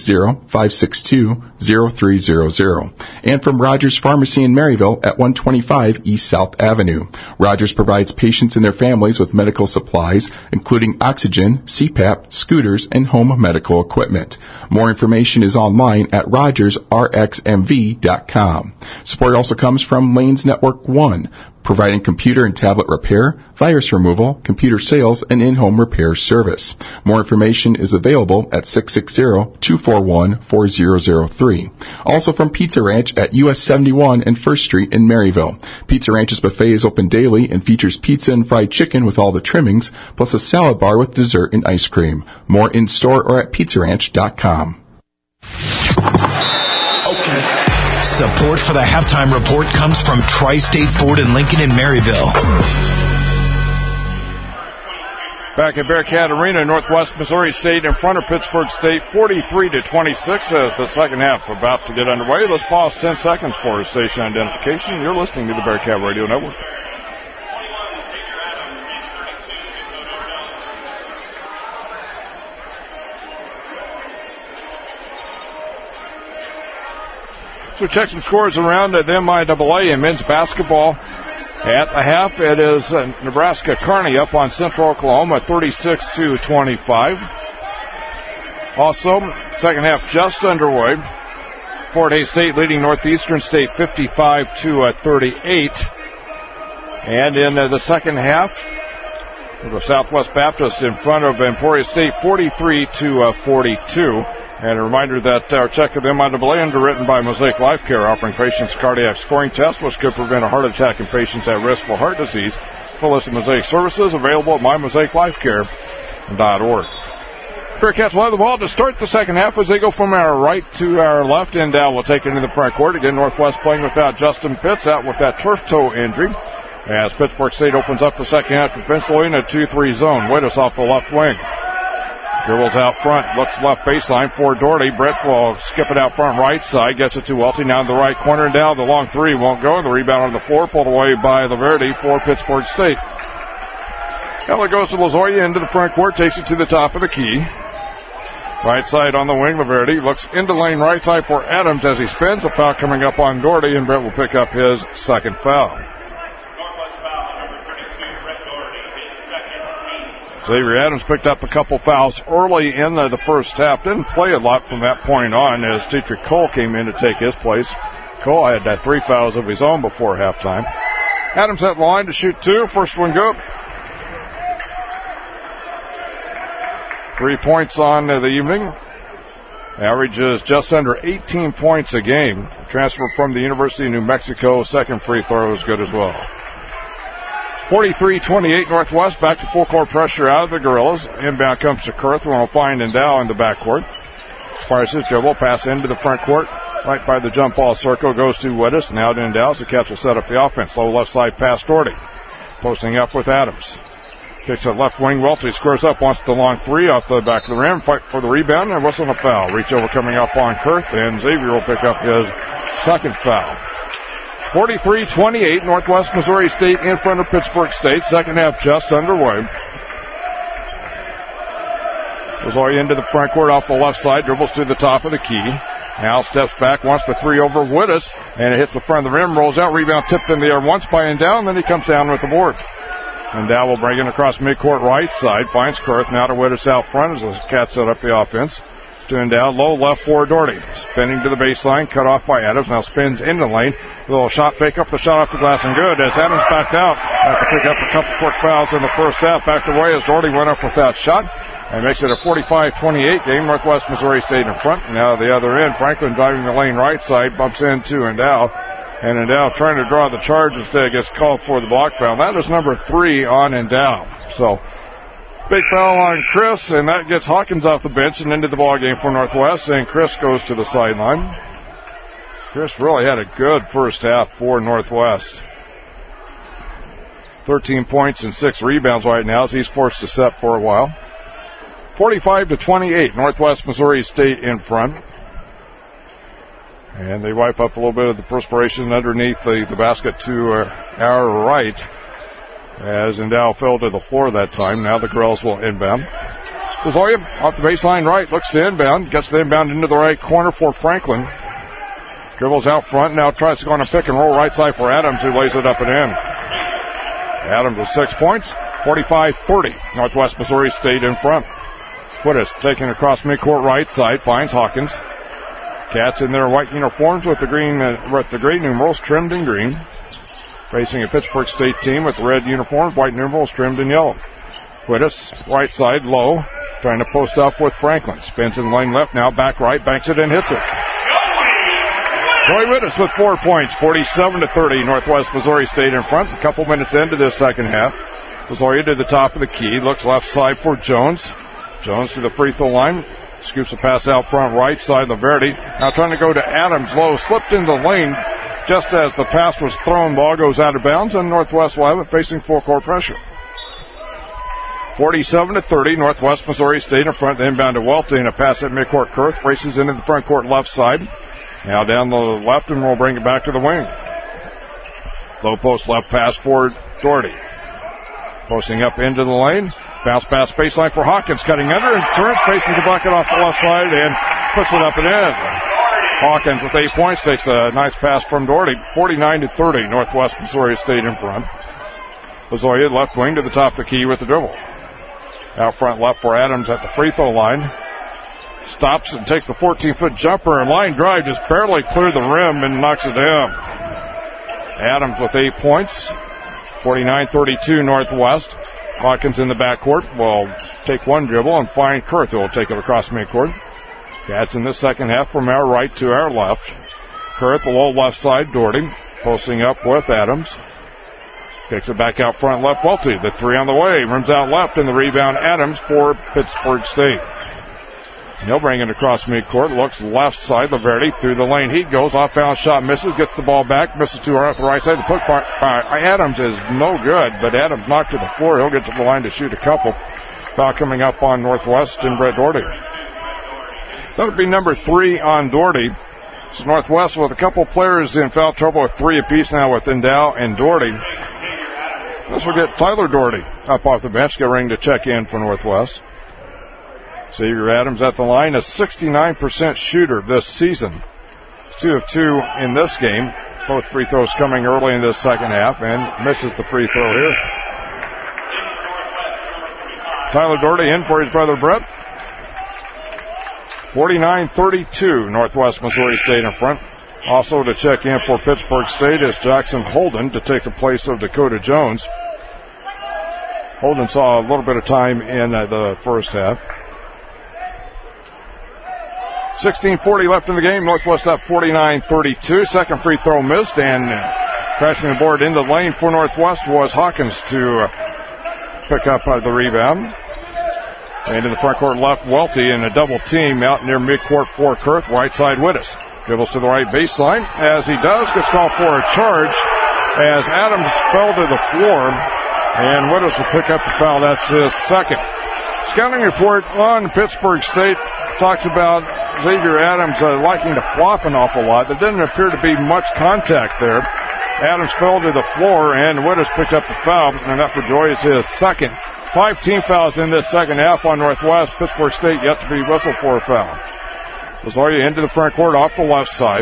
660-562-0300. And from Rogers Pharmacy in Maryville at 125 East South Avenue. Rogers provides patients and their families with medical supplies, including oxygen, CPAP, scooters, and home medical equipment. More information is online at rogersrxmv.com. Support also comes from Lanes Network One, providing computer and tablet repair, virus removal, computer sales, and in-home repair service. More information is available at 660-241-4003. Also from Pizza Ranch at US 71 and 1st Street in Maryville. Pizza Ranch's buffet is open daily and features pizza and fried chicken with all the trimmings, plus a salad bar with dessert and ice cream. More in-store or at pizzaranch.com. Okay. Support for the Halftime Report comes from Tri-State Ford and Lincoln in Maryville. Back at Bearcat Arena, Northwest Missouri State in front of Pittsburgh State, 43-26 as the second half about to get underway. Let's pause 10 seconds for station identification. You're listening to the Bearcat Radio Network. So check some scores around at MIAA in men's basketball. At the half, it is Nebraska Kearney up on Central Oklahoma, 36-25. Also, second half just underway. Fort Hays State leading Northeastern State 55-38. And in the second half, the Southwest Baptist in front of Emporia State, 43-42. And a reminder that our check of MIAA underwritten by Mosaic Life Care, offering patients a cardiac scoring test which could prevent a heart attack in patients at risk for heart disease. Full list of Mosaic services available at mymosaiclifecare.org. Bearcats will have the ball to start the second half as they go from our right to our left. Endow will take it into the front court. Again, Northwest playing without Justin Pitts, out with that turf toe injury. As Pittsburgh State opens up the second half defensively in a 2-3 zone. Wittes off the left wing. Dribbles out front, looks left baseline for Doherty. Brett will skip it out front right side, gets it to Welty now in the right corner, and down the long three won't go. The rebound on the floor pulled away by Laverty for Pittsburgh State. Now it goes to Lozoya into the front court, takes it to the top of the key. Right side on the wing, Laverty looks into lane right side for Adams as he spins. A foul coming up on Doherty, and Brett will pick up his second foul. Xavier Adams picked up a couple fouls early in the first half. Didn't play a lot from that point on as Dietrich Cole came in to take his place. Cole had 3 fouls of his own before halftime. Adams at the line to shoot 2. First one good. 3 points on the evening. Averages just under 18 points a game. Transfer from the University of New Mexico. Second free throw is good as well. 43-28 Northwest, back to full court pressure out of the Gorillas. Inbound comes to Kurth, and we'll find Endow in the backcourt. Fires his dribble, pass into the front court, right by the jump ball circle, goes to Wittes, now to Endow, as the catch will set up the offense. Low left side pass Doherty, posting up with Adams. Kicks it left wing, Welty squares up, wants the long three off the back of the rim, fight for the rebound, and whistle a foul. Reach over coming up on Kurth, and Xavier will pick up his second foul. 43-28, Northwest Missouri State in front of Pittsburgh State. Second half just underway. Lozoya into the front court off the left side, dribbles to the top of the key. Now steps back, wants the three over Wittes, and it hits the front of the rim, rolls out, rebound tipped in the air once by Endow, and then he comes down with the board. Endow will bring it across midcourt right side, finds Kurth, now to Wittes out front as the Cats set up the offense. To Endow, low left for Doherty. Spinning to the baseline, cut off by Adams. Now spins in the lane. A little shot fake up the shot off the glass and good as Adams backed out after picking up a couple quick fouls in the first half. Backed away as Doherty went up with that shot and makes it a 45-28 game. Northwest Missouri State in front. Now the other end, Franklin driving the lane right side, bumps into Endow. And Endow trying to draw the charge instead gets called for the block foul. That is number 3 on Endow. So big foul on Chris, and that gets Hawkins off the bench and into the ball game for Northwest, and Chris goes to the sideline. Chris really had a good first half for Northwest. 13 points and 6 rebounds right now as he's forced to set for a while. 45-28, Northwest Missouri State in front. And they wipe up a little bit of the perspiration underneath the basket to our right. As Endow fell to the floor that time. Now the girls will inbound. Lozoya off the baseline right, looks to inbound, gets the inbound into the right corner for Franklin. Dribbles out front, now tries to go on a pick and roll right side for Adams, who lays it up and in. Adams with 6 points, 45-30. Northwest Missouri State in front. Wittes taking across midcourt right side, finds Hawkins. Cats in their white uniforms with the green numerals trimmed in green. Facing a Pittsburgh State team with red uniforms, white numerals trimmed in yellow. Wittes, right side, low, trying to post up with Franklin. Spins in lane left, now back right, banks it and hits it. Troy Wittes with 4 points, 47-30. Northwest Missouri State in front. A couple minutes into this second half. Lozoya to the top of the key, looks left side for Jones. Jones to the free throw line. Scoops a pass out front right side, Laverty. Now trying to go to Adams, low, slipped into the lane. Just as the pass was thrown, ball goes out of bounds, and Northwest will have it facing full court pressure. 47-30, Northwest Missouri State in front. The inbound to Welty, and a pass at midcourt. Kurth races into the front court left side. Now down the left, and we'll bring it back to the wing. Low post left pass for Doherty. Posting up into the lane. Bounce pass baseline for Hawkins, cutting under and turns, faces the bucket off the left side and puts it up and in. Hawkins with 8 points takes a nice pass from Doherty. 49-30, Northwest Missouri State in front. Lozoya left wing to the top of the key with the dribble. Out front left for Adams at the free throw line. Stops and takes the 14-foot jumper, and line drive just barely cleared the rim and knocks it down. Adams with 8 points. 49-32 Northwest. Hawkins in the backcourt will take one dribble and find Kurth, who will take it across midcourt. That's in the second half from our right to our left. Kurth, the low left side, Doherty posting up with Adams. Kicks it back out front left, Welty. The three on the way. Rims out left, and the rebound Adams for Pittsburgh State. He'll bring it across midcourt. Looks left side. Laverde through the lane. He goes. Off-balance shot misses. Gets the ball back. Misses to the right side. The puck by Adams is no good, but Adams knocked to the floor. He'll get to the line to shoot a couple. Foul coming up on Northwest and Brett Doherty. That would be number 3 on Doherty. So Northwest with a couple players in foul trouble with 3 apiece now with Endow and Doherty. This will get Tyler Doherty up off the bench, get ready to check in for Northwest. Xavier Adams at the line, a 69% shooter this season. 2 of 2 in this game. Both free throws coming early in this second half, and misses the free throw here. Tyler Doherty in for his brother Brett. 49-32, Northwest Missouri State in front. Also to check in for Pittsburgh State is Jackson Holden to take the place of Dakota Jones. Holden saw a little bit of time in the first half. 16:40 left in the game. Northwest up 49-32. Second free throw missed, and crashing the board into the lane for Northwest was Hawkins to pick up the rebound. And in the front court left, Welty in a double team out near midcourt for Kurth. Right side, Wittes. Dribbles to the right baseline. As he does, gets called for a charge as Adams fell to the floor. And Wittes will pick up the foul. That's his second. Scouting report on Pittsburgh State talks about Xavier Adams liking to flop an awful lot. There didn't appear to be much contact there. Adams fell to the floor, and Wittes picked up the foul. And that for Joy is his second. 5 team fouls in this second half on Northwest. Pittsburgh State yet to be whistled for a foul. Lozoya into the front court off the left side.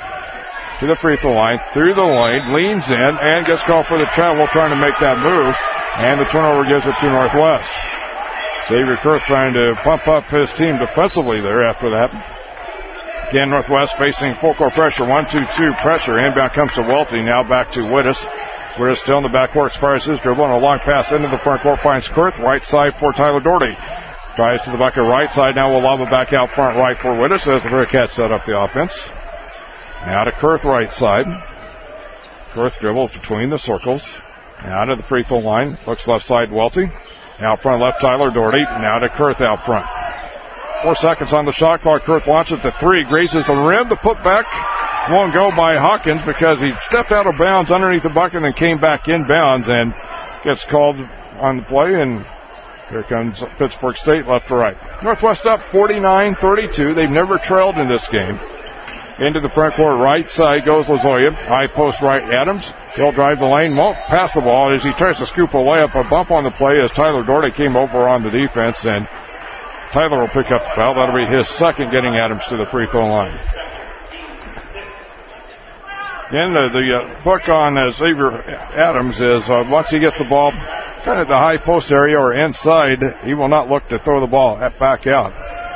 To the free throw line. Through the lane. Leans in and gets called for the travel trying to make that move. And the turnover gives it to Northwest. Xavier Kurth trying to pump up his team defensively there after that. Again, Northwest facing full court pressure. 1-2-2 pressure. Inbound comes to Welty. Now back to Wittes. Wittes still in the backcourt. Expires his dribble. And a long pass into the front court finds Kurth. Right side for Tyler Doherty. Drives to the bucket right side. Now we'll lob it back out front right for Wittes as the Bearcats set up the offense. Now to Kurth right side. Kurth dribbles between the circles. Now to the free throw line. Looks left side, Welty. Out front left, Tyler Doherty. Now to Kurth out front. 4 seconds on the shot clock. Kurth launches the three. Grazes the rim. The putback won't go by Hawkins because he stepped out of bounds underneath the bucket and then came back in bounds and gets called on the play. And here comes Pittsburgh State left to right. Northwest up 49-32. They've never trailed in this game. Into the front court right side goes Lozoya. High post right Adams. He'll drive the lane. Won't pass the ball as he tries to scoop a layup. A bump on the play as Tyler Doherty came over on the defense. And Tyler will pick up the foul. That'll be his second, getting Adams to the free throw line. Again, the book on Xavier Adams is once he gets the ball kind of the high post area or inside, he will not look to throw the ball back out.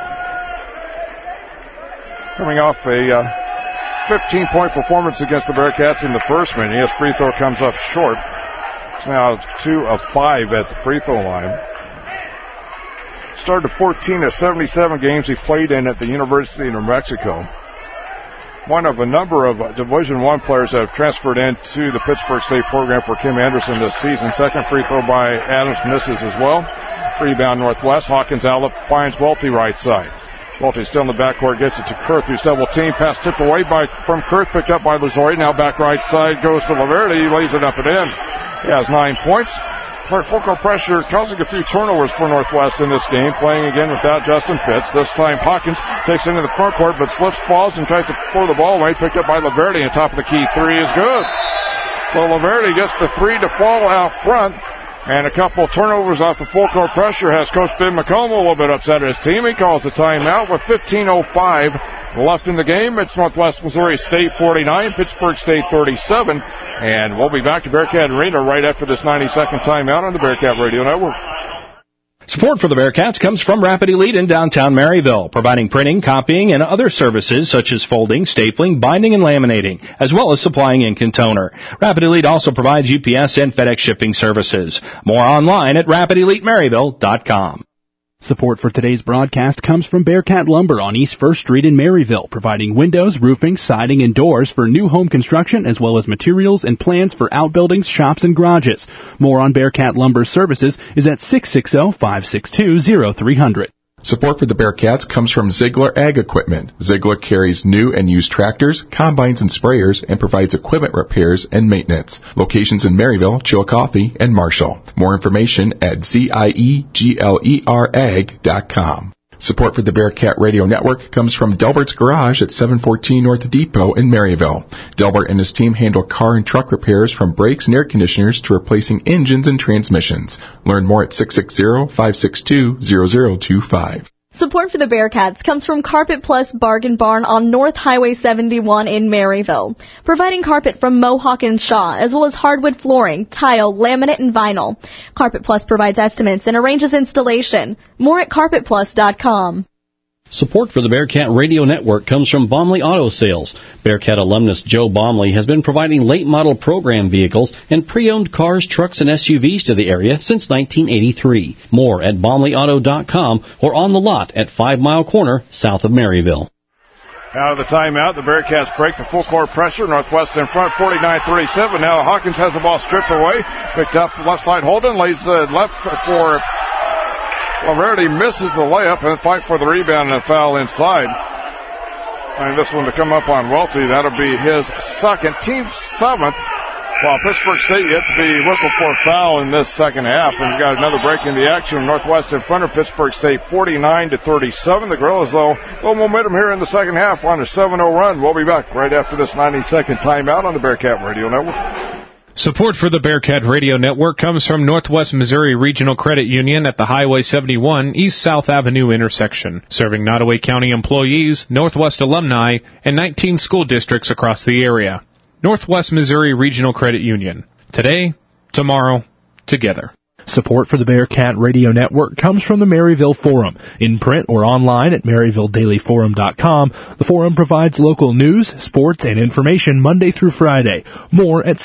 Coming off a 15-point performance against the Bearcats in the first minute, his free throw comes up short. It's now 2 of 5 at the free throw line. Started 14 of 77 games he played in at the University of New Mexico. One of a number of Division I players that have transferred into the Pittsburgh State program for Kim Anderson this season. Second free throw by Adams misses as well. Rebound Northwest. Hawkins outlet finds Welty right side. Welty still in the backcourt, gets it to Kurth, who's double team. Pass tipped away from Kurth, picked up by Lozoya. Now back right side goes to Laverde. He lays it up and in. He has 9 points. full court pressure causing a few turnovers for Northwest in this game, playing again without Justin Pitts. This time Hawkins takes it into the front court, but slips, falls, and tries to throw the ball away. Picked up by Laverde on top of the key. Three is good. So Laverde gets the three to fall out front. And a couple of turnovers off the full court pressure has Coach Ben McComb a little bit upset at his team. He calls a timeout with 15:05 left in the game. It's Northwest Missouri State 49, Pittsburgh State 37. And we'll be back to Bearcat Arena right after this 90-second timeout on the Bearcat Radio Network. Support for the Bearcats comes from Rapid Elite in downtown Maryville, providing printing, copying, and other services such as folding, stapling, binding, and laminating, as well as supplying ink and toner. Rapid Elite also provides UPS and FedEx shipping services. More online at RapidEliteMaryville.com. Support for today's broadcast comes from Bearcat Lumber on East 1st Street in Maryville, providing windows, roofing, siding, and doors for new home construction, as well as materials and plans for outbuildings, shops, and garages. More on Bearcat Lumber services is at 660-562-0300. Support for the Bearcats comes from Ziegler Ag Equipment. Ziegler carries new and used tractors, combines, and sprayers, and provides equipment repairs and maintenance. Locations in Maryville, Chillicothe, and Marshall. More information at zieglerag.com. Support for the Bearcat Radio Network comes from Delbert's Garage at 714 North Depot in Maryville. Delbert and his team handle car and truck repairs from brakes and air conditioners to replacing engines and transmissions. Learn more at 660-562-0025. Support for the Bearcats comes from Carpet Plus Bargain Barn on North Highway 71 in Maryville, providing carpet from Mohawk and Shaw, as well as hardwood flooring, tile, laminate, and vinyl. Carpet Plus provides estimates and arranges installation. More at carpetplus.com. Support for the Bearcat Radio Network comes from Baumley Auto Sales. Bearcat alumnus Joe Baumley has been providing late-model program vehicles and pre-owned cars, trucks, and SUVs to the area since 1983. More at BaumleyAuto.com or on the lot at 5 Mile Corner, south of Maryville. Out of the timeout, the Bearcats break the full court pressure. Northwest in front, 49-37. Now Hawkins has the ball stripped away. Picked up left side Holden, lays left for Laverde, misses the layup and fight for the rebound and a foul inside. And this one to come up on Welty. That'll be his second, team seventh. While Pittsburgh State yet to be whistled for a foul in this second half. And we've got another break in the action. Northwest in front of Pittsburgh State 49-37. The Gorillas, though, a little momentum here in the second half on a 7-0 run. We'll be back right after this 90-second timeout on the Bearcat Radio Network. Support for the Bearcat Radio Network comes from Northwest Missouri Regional Credit Union at the Highway 71 East-South Avenue intersection, serving Nottoway County employees, Northwest alumni, and 19 school districts across the area. Northwest Missouri Regional Credit Union. Today, tomorrow, together. Support for the Bearcat Radio Network comes from the Maryville Forum. In print or online at MaryvilleDailyForum.com, the forum provides local news, sports, and information Monday through Friday. More at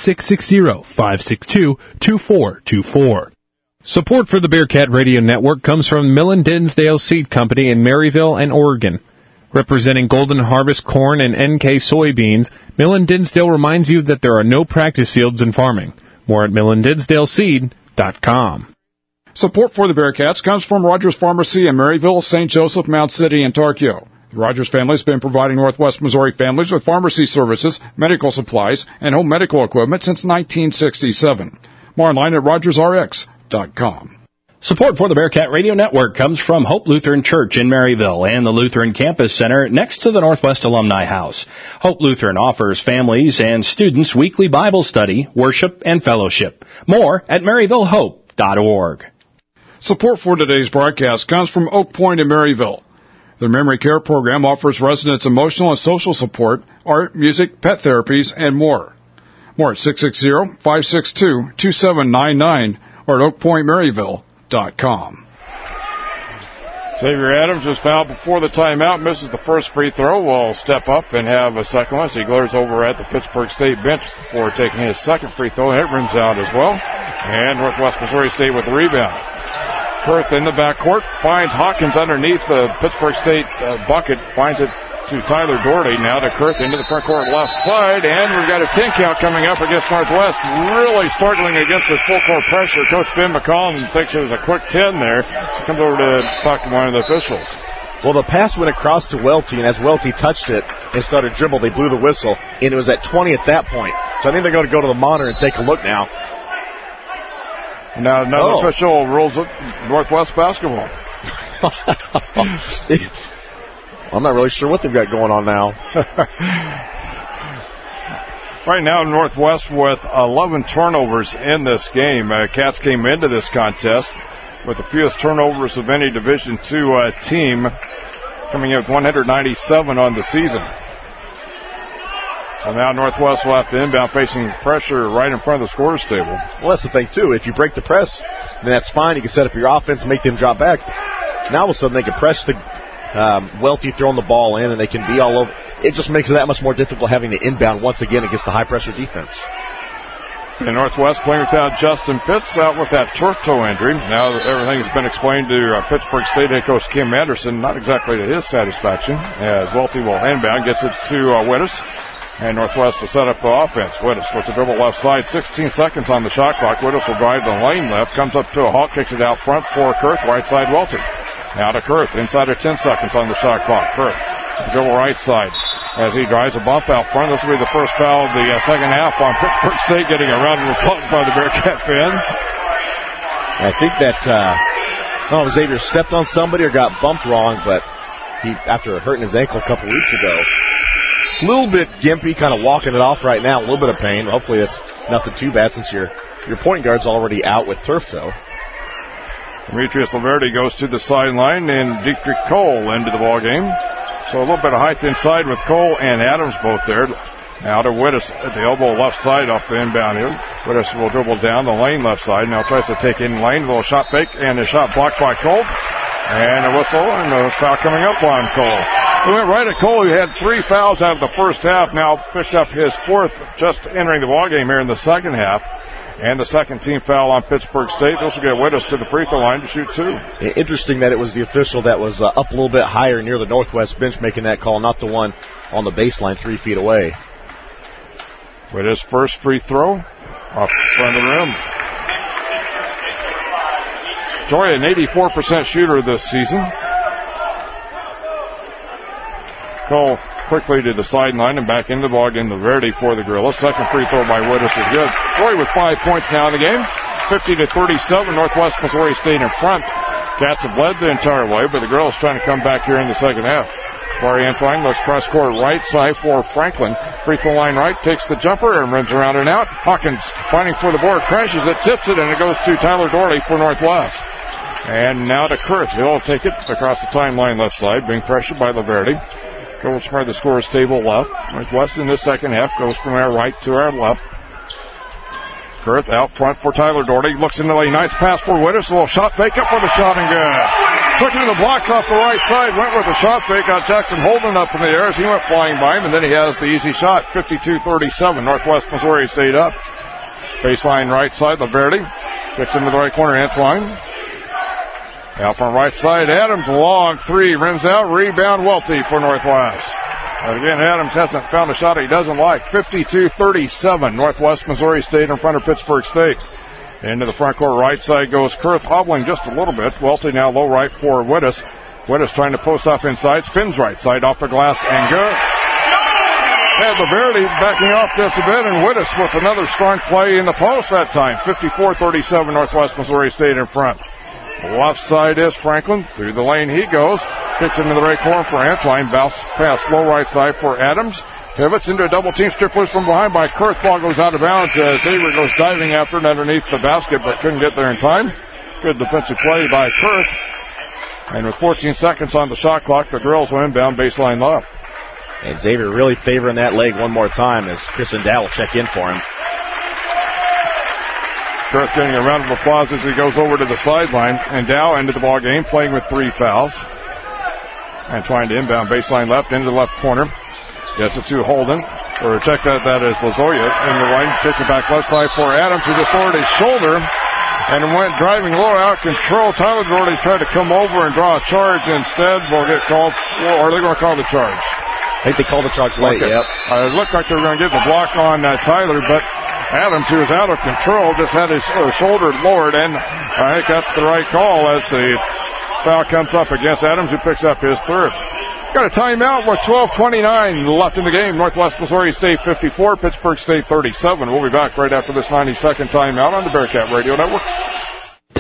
660-562-2424. Support for the Bearcat Radio Network comes from Millen Dinsdale Seed Company in Maryville and Oregon. Representing Golden Harvest corn and NK soybeans, Millen Dinsdale reminds you that there are no practice fields in farming. More at MillenDinsdaleSeed.com. Support for the Bearcats comes from Rogers Pharmacy in Maryville, St. Joseph, Mount City, and Tarkio. The Rogers family has been providing Northwest Missouri families with pharmacy services, medical supplies, and home medical equipment since 1967. More online at RogersRx.com. Support for the Bearcat Radio Network comes from Hope Lutheran Church in Maryville and the Lutheran Campus Center next to the Northwest Alumni House. Hope Lutheran offers families and students weekly Bible study, worship, and fellowship. More at MaryvilleHope.org. Support for today's broadcast comes from Oak Point in Maryville. Their memory care program offers residents emotional and social support, art, music, pet therapies, and more. More at 660-562-2799 or at oakpointmaryville.com. Xavier Adams was fouled before the timeout, misses the first free throw. Will step up and have a second one. So he glares over at the Pittsburgh State bench before taking his second free throw, and it rims out as well. And Northwest Missouri State with the rebound. Kurth in the backcourt finds Hawkins underneath the Pittsburgh State bucket, finds it to Tyler Doherty. Now to Kurth into the front court left side, and we've got a 10 count coming up against Northwest. Really struggling against this full court pressure. Coach Ben McCollum thinks it was a quick 10 there. So comes over to talk to one of the officials. Well, the pass went across to Welty, and as Welty touched it and started dribble, they blew the whistle, and it was at 20 at that point. So I think they're going to go to the monitor and take a look now. Now another official rules it Northwest basketball. I'm not really sure what they've got going on now. Right now, Northwest with 11 turnovers in this game. Cats came into this contest with the fewest turnovers of any Division II team, coming in with 197 on the season. So now Northwest will have to inbound, facing pressure right in front of the scorer's table. Well, that's the thing, too. If you break the press, then that's fine. You can set up your offense and make them drop back. Now all of a sudden they can press the Welty throwing the ball in, and they can be all over. It just makes it that much more difficult having to inbound once again against the high-pressure defense. And Northwest playing without Justin Pitts, out with that turf toe injury. Now everything has been explained to Pittsburgh State head coach Kim Anderson, not exactly to his satisfaction, as Welty will inbound, gets it to Wittes. And Northwest will set up the offense. Wittes with the dribble left side, 16 seconds on the shot clock. Wittes will drive the lane left, comes up to a halt, kicks it out front for Kurth, right side Welty. Now to Kurth, inside of 10 seconds on the shot clock. Kurth, dribble right side. As he drives a bump out front, this will be the first foul of the second half on Pittsburgh State, getting a round of applause by the Bearcat fans. I think that, Xavier stepped on somebody or got bumped wrong, but he, after hurting his ankle a couple weeks ago, a little bit gimpy, kind of walking it off right now, a little bit of pain. Hopefully that's nothing too bad since your point guard's already out with turf toe. Demetrius Laverty goes to the sideline, and Dietrich Cole into the ball game. So a little bit of height inside with Cole and Adams both there. Now to Wittes at the elbow left side off the inbound here. Wittes will dribble down the lane left side. Now tries to take in lane, a little shot fake, and a shot blocked by Cole. And a whistle, and a foul coming up on Cole. He went right at Cole. He had 3 fouls out of the first half. Now picks up his 4th just entering the ball game here in the second half. And the second team foul on Pittsburgh State. This will get Wittes to the free throw line to shoot 2. Interesting that it was the official that was up a little bit higher near the Northwest bench making that call, not the one on the baseline 3 feet away. Wittes' first free throw off front of the rim. Joy, an 84% shooter this season. Cole quickly to the sideline and back into the ball game. Laverty for the Gorillas. Second free throw by Wittes is good. Troy with 5 points now in the game. 50-37. Northwest Missouri State in front. Cats have led the entire way, but the Gorillas trying to come back here in the second half. Barry Antoine looks cross court right side for Franklin. Free throw line right, takes the jumper and runs around and out. Hawkins fighting for the board, crashes it, tips it, and it goes to Tyler Doherty for Northwest. And now to Kurth. He'll take it across the timeline left side, being pressured by Laverty. Goes from the scorer's table left. Northwest in the second half goes from our right to our left. Kurth out front for Tyler Doherty. Looks into the lane. Nice pass for Wittes. A little shot fake up for the shot and good. Took him to the blocks off the right side. Went with a shot fake on Jackson Holden up in the air as he went flying by him. And then he has the easy shot. 52-37. Northwest Missouri State up. Baseline right side. Laverty. Kicks into the right corner. Antoine. Out from right side, Adams, long 3, rims out, rebound Welty for Northwest. And again, Adams hasn't found a shot he doesn't like. 52-37, Northwest Missouri State in front of Pittsburgh State. Into the front court right side goes Kurth, hobbling just a little bit. Welty now low right for Wittes. Wittes trying to post up inside, spins right side off the glass and good. And Laverty backing off just a bit, and Wittes with another strong play in the post that time. 54-37, Northwest Missouri State in front. Left side is Franklin. Through the lane he goes. Kicks into the right corner for Antoine. Bounce pass low right side for Adams. Pivots into a double team. Strip loose from behind by Kurth. Ball goes out of bounds as Xavier goes diving after it underneath the basket, but couldn't get there in time. Good defensive play by Kurth. And with 14 seconds on the shot clock, the girls will inbound baseline left. And Xavier really favoring that leg one more time as Chris and Dow will check in for him. Kurth getting a round of applause as he goes over to the sideline. And Dow ended the ball game playing with 3 fouls. And trying to inbound baseline left into the left corner. Gets it to Holden. Or check that is Lazoya in the line. Kicks it back left side for Adams, who just lowered his shoulder and went driving low out control. Tyler Doherty tried to come over and draw a charge. Instead, will get called. Or are they going to call the charge? I think they called the charge late, okay. Yep. It looked like they were going to get the block on Tyler, but Adams, who was out of control, just had his shoulder lowered, and I think that's the right call as the foul comes up against Adams, who picks up his 3rd. Got a timeout with 12:29 left in the game. Northwest Missouri State 54, Pittsburgh State 37. We'll be back right after this 90-second timeout on the Bearcat Radio Network.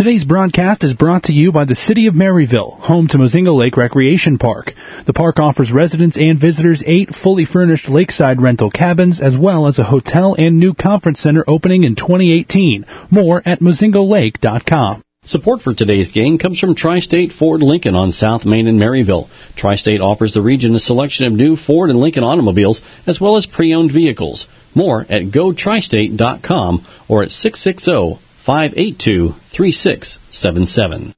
Today's broadcast is brought to you by the City of Maryville, home to Mozingo Lake Recreation Park. The park offers residents and visitors 8 fully furnished lakeside rental cabins, as well as a hotel and new conference center opening in 2018. More at mozingolake.com. Support for today's game comes from Tri-State Ford Lincoln on South Main in Maryville. Tri-State offers the region a selection of new Ford and Lincoln automobiles, as well as pre-owned vehicles. More at gotristate.com or at 660-582-3677.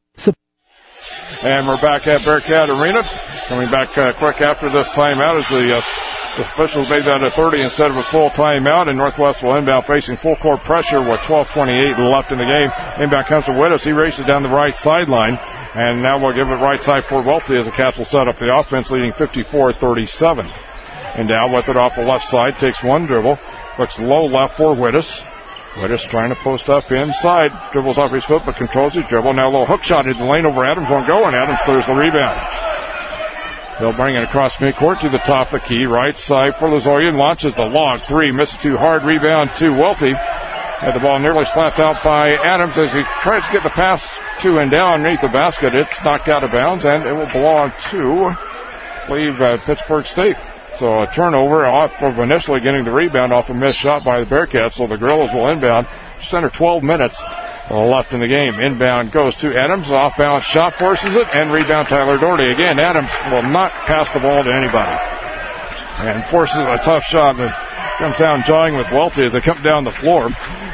And we're back at Bearcat Arena. Coming back quick after this timeout as the officials made that a 30 instead of a full timeout, and Northwest will inbound facing full court pressure with 12:28 left in the game. Inbound comes to Wittes. He races down the right sideline, and now we'll give it right side for Welty as the Cats will set up the offense, leading 54-37. And now with it off the left side, takes one dribble, looks low left for Wittes. Wittes trying to post up inside, dribbles off his foot but controls his dribble. Now a little hook shot into the lane over Adams, won't go, and Adams clears the rebound. They'll bring it across midcourt to the top of the key. Right side for Lozoyan. Launches the long three. Misses too hard. Rebound to Welty. Had the ball nearly slapped out by Adams as he tries to get the pass to and down underneath the basket. It's knocked out of bounds, and it will belong to, I believe, Pittsburgh State. So a turnover off of initially getting the rebound off a missed shot by the Bearcats. So the Gorillas will inbound. Just under 12 minutes left in the game. Inbound goes to Adams. Off-balance shot forces it, and rebound Tyler Doherty. Again, Adams will not pass the ball to anybody. And forces a tough shot that comes down jawing with Welty as they come down the floor.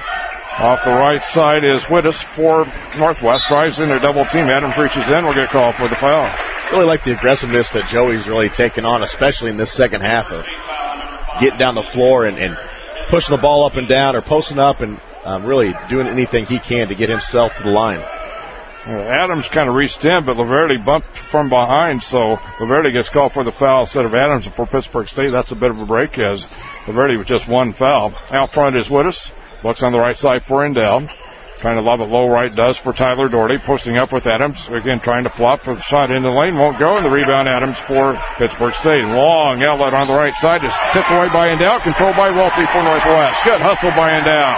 Off the right side is Wittes for Northwest. Drives in their double team. Adams reaches in. Will get called for the foul. Really like the aggressiveness that Joey's really taken on, especially in this second half of getting down the floor and pushing the ball up and down or posting up and really doing anything he can to get himself to the line. Adams kind of reached in, but Laverty bumped from behind, so Laverty gets called for the foul instead of Adams for Pittsburgh State. That's a bit of a break as Laverty with just one foul. Out front is Wittes. Looks on the right side for Endell. Trying to lob it low right does for Tyler Doherty. Posting up with Adams. Again, trying to flop for the shot in the lane. Won't go. And the rebound Adams for Pittsburgh State. Long outlet on the right side. Is tipped away by Endell. Controlled by Welty for Northwest. Good hustle by Endell.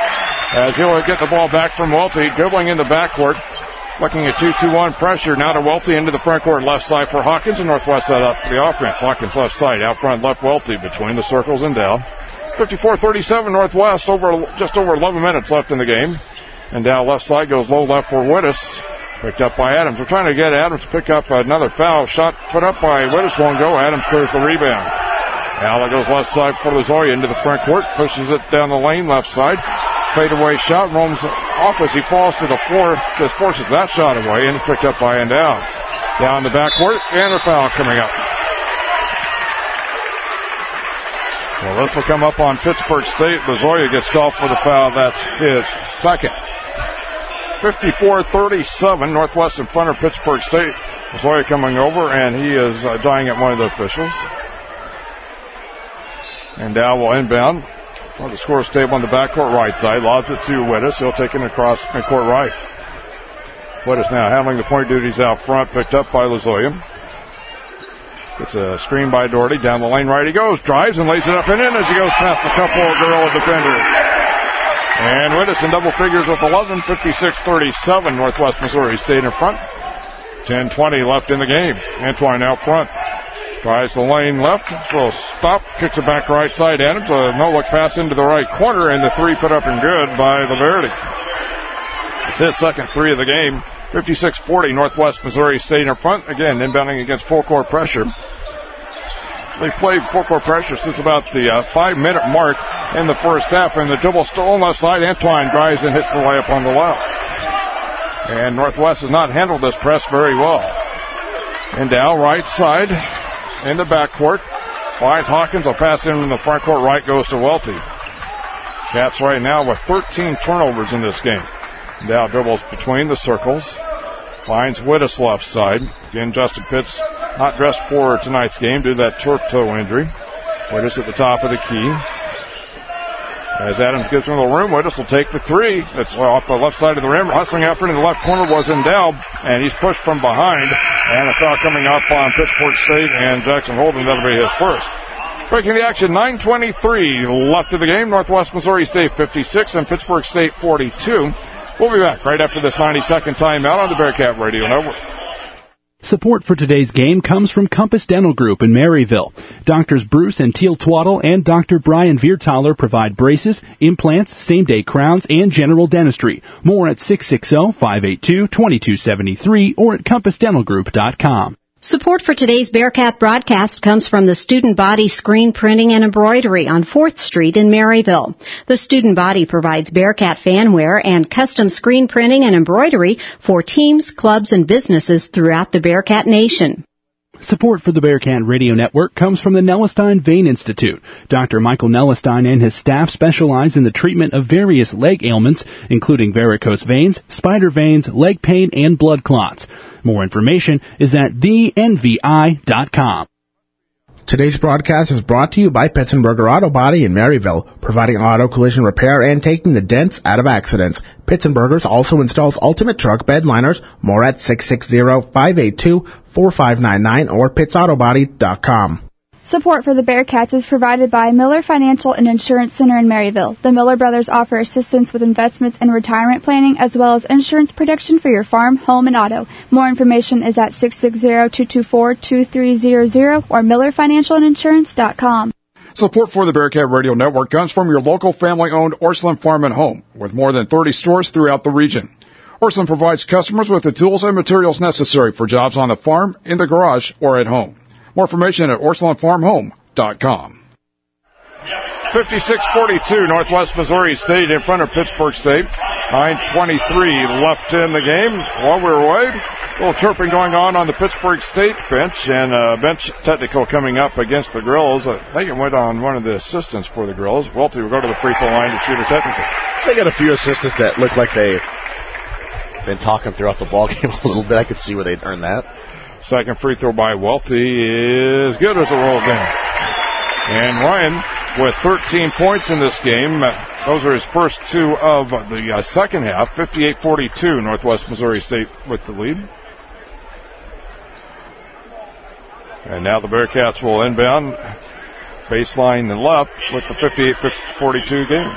As he'll get the ball back from Welty. Dribbling in the backcourt. Looking at 2-2-1 pressure. Now to Welty into the front court. Left side for Hawkins. And Northwest set up the offense. Hawkins left side. Out front left Welty between the circles and Dow. 54-37 Northwest. Just over 11 minutes left in the game. And down left side goes low left for Wittes. Picked up by Adams. We're trying to get Adams to pick up another foul. Shot put up by Wittes won't go. Adams clears the rebound. Allen goes left side for Lozoya into the front court. Pushes it down the lane left side. Fadeaway shot. Roams off as he falls to the floor. Just forces that shot away and it's picked up by Endell. Down the backcourt and a foul coming up. Well, this will come up on Pittsburgh State. Lozoya gets called for the foul. That's his second. 54-37, Northwest in front of Pittsburgh State. Lozoya coming over, and he is dying at one of the officials. And Dow will inbound on the scores table on the backcourt right side. Lobs it to Wittes. He'll take it across midcourt right. Wittes now handling the point duties out front, picked up by Lozoya. Gets a screen by Doherty. Down the lane right he goes. Drives and lays it up and in as he goes past a couple of Gorilla defenders. And Wittes in double figures with 11, 56-37. Northwest Missouri State in front. 10-20 left in the game. Antoine out front. Drives the lane left. So stop. Kicks it back right side. Adams. A no-look pass into the right corner. And the three put up and good by Laverty. It's his second three of the game. 56-40, Northwest Missouri State in front. Again, inbounding against full court pressure. They played full court pressure since about the 5-minute mark in the first half. And the dribble still on the left side. Antoine drives and hits the layup on the left. And Northwest has not handled this press very well. And down right side in the backcourt. Finds Hawkins. Will pass in the front court right. Goes to Welty. Cats right now with 13 turnovers in this game. Dow dribbles between the circles. Finds Wittes left side. Again, Justin Pitts not dressed for tonight's game due to that turf toe injury. Wittes at the top of the key. As Adams gives him a little room, Wittes will take the three. It's off the left side of the rim. Hustling after in the left corner was Endell, and he's pushed from behind. And a foul coming up on Pittsburgh State and Jackson Holden. That'll be his first. Breaking the action, 9:23 left of the game. Northwest Missouri State 56 and Pittsburgh State 42. We'll be back right after this 90-second timeout on the Bearcat Radio Network. Support for today's game comes from Compass Dental Group in Maryville. Doctors Bruce and Teal Twaddle and Dr. Brian Viertaler provide braces, implants, same-day crowns, and general dentistry. More at 660-582-2273 or at compassdentalgroup.com. Support for today's Bearcat broadcast comes from the Student Body Screen Printing and Embroidery on 4th Street in Maryville. The Student Body provides Bearcat fanwear and custom screen printing and embroidery for teams, clubs, and businesses throughout the Bearcat Nation. Support for the Bearcat Radio Network comes from the Nellestein Vein Institute. Dr. Michael Nellestein and his staff specialize in the treatment of various leg ailments, including varicose veins, spider veins, leg pain, and blood clots. More information is at thenvi.com. Today's broadcast is brought to you by Pitzenberger Auto Body in Maryville, providing auto collision repair and taking the dents out of accidents. Pitzenberger's also installs ultimate truck bed liners. More at 660-582-4599 or pittsautobody.com. Support for the Bearcats is provided by Miller Financial and Insurance Center in Maryville. The Miller brothers offer assistance with investments and retirement planning, as well as insurance protection for your farm, home, and auto. More information is at 660-224-2300 or millerfinancialandinsurance.com. Support for the Bearcat Radio Network comes from your local family-owned Orslin Farm and Home, with more than 30 stores throughout the region. Orslin provides customers with the tools and materials necessary for jobs on the farm, in the garage, or at home. More information at OrslinFarmHome.com. 56-42, Northwest Missouri State in front of Pittsburgh State. 9:23 left in the game. While we're away, a little chirping going on the Pittsburgh State bench, and bench technical coming up against the Grills. I think it went on one of the assistants for the Grills. Welty will go to the free throw line to shoot a technical. They got a few assistants that look like they've been talking throughout the ball game a little bit. I could see where they'd earn that. Second free throw by Welty is good as it rolls in. And Ryan with 13 points in this game. Those are his first two of the second half. 58-42, Northwest Missouri State with the lead. And now the Bearcats will inbound baseline and left with the 58-42 game.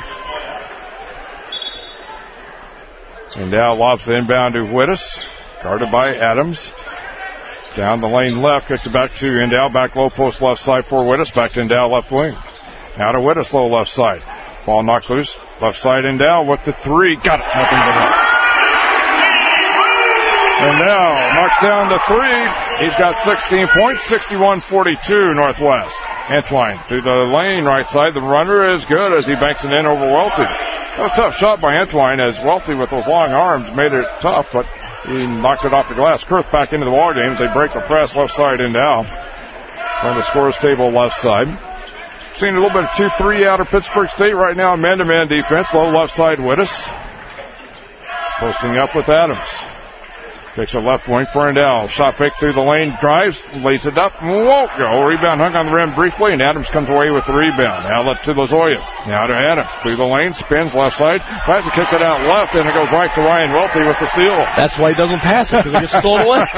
And now lobs the inbound to Wittes, guarded by Adams. Down the lane left, kicks it back to Endow, back low post left side for Wittes, back to Endow left wing. Now to Wittes, low left side. Ball knocked loose, left side Endow with the three, got it, nothing but net. And now knocks down the three, he's got 16 points, 61-42 Northwest. Antwine through the lane, right side, the runner is good as he banks it in over Welty. A tough shot by Antwine as Welty with those long arms made it tough, but he knocked it off the glass. Kurth back into the ball game as they break the press left side in now. On the scores table left side. Seeing a little bit of 2-3 out of Pittsburgh State right now. Man-to-man defense. Low left side Wittes. Posting up with Adams. Takes a left wing for Endow. Shot fake through the lane. Drives. Lays it up. Won't go. Rebound hung on the rim briefly, and Adams comes away with the rebound. Outlet to Lozoya. Now to Adams. Through the lane. Spins left side. Tries to kick it out left, and it goes right to Ryan Welty with the steal. That's why he doesn't pass it, because it gets stolen away.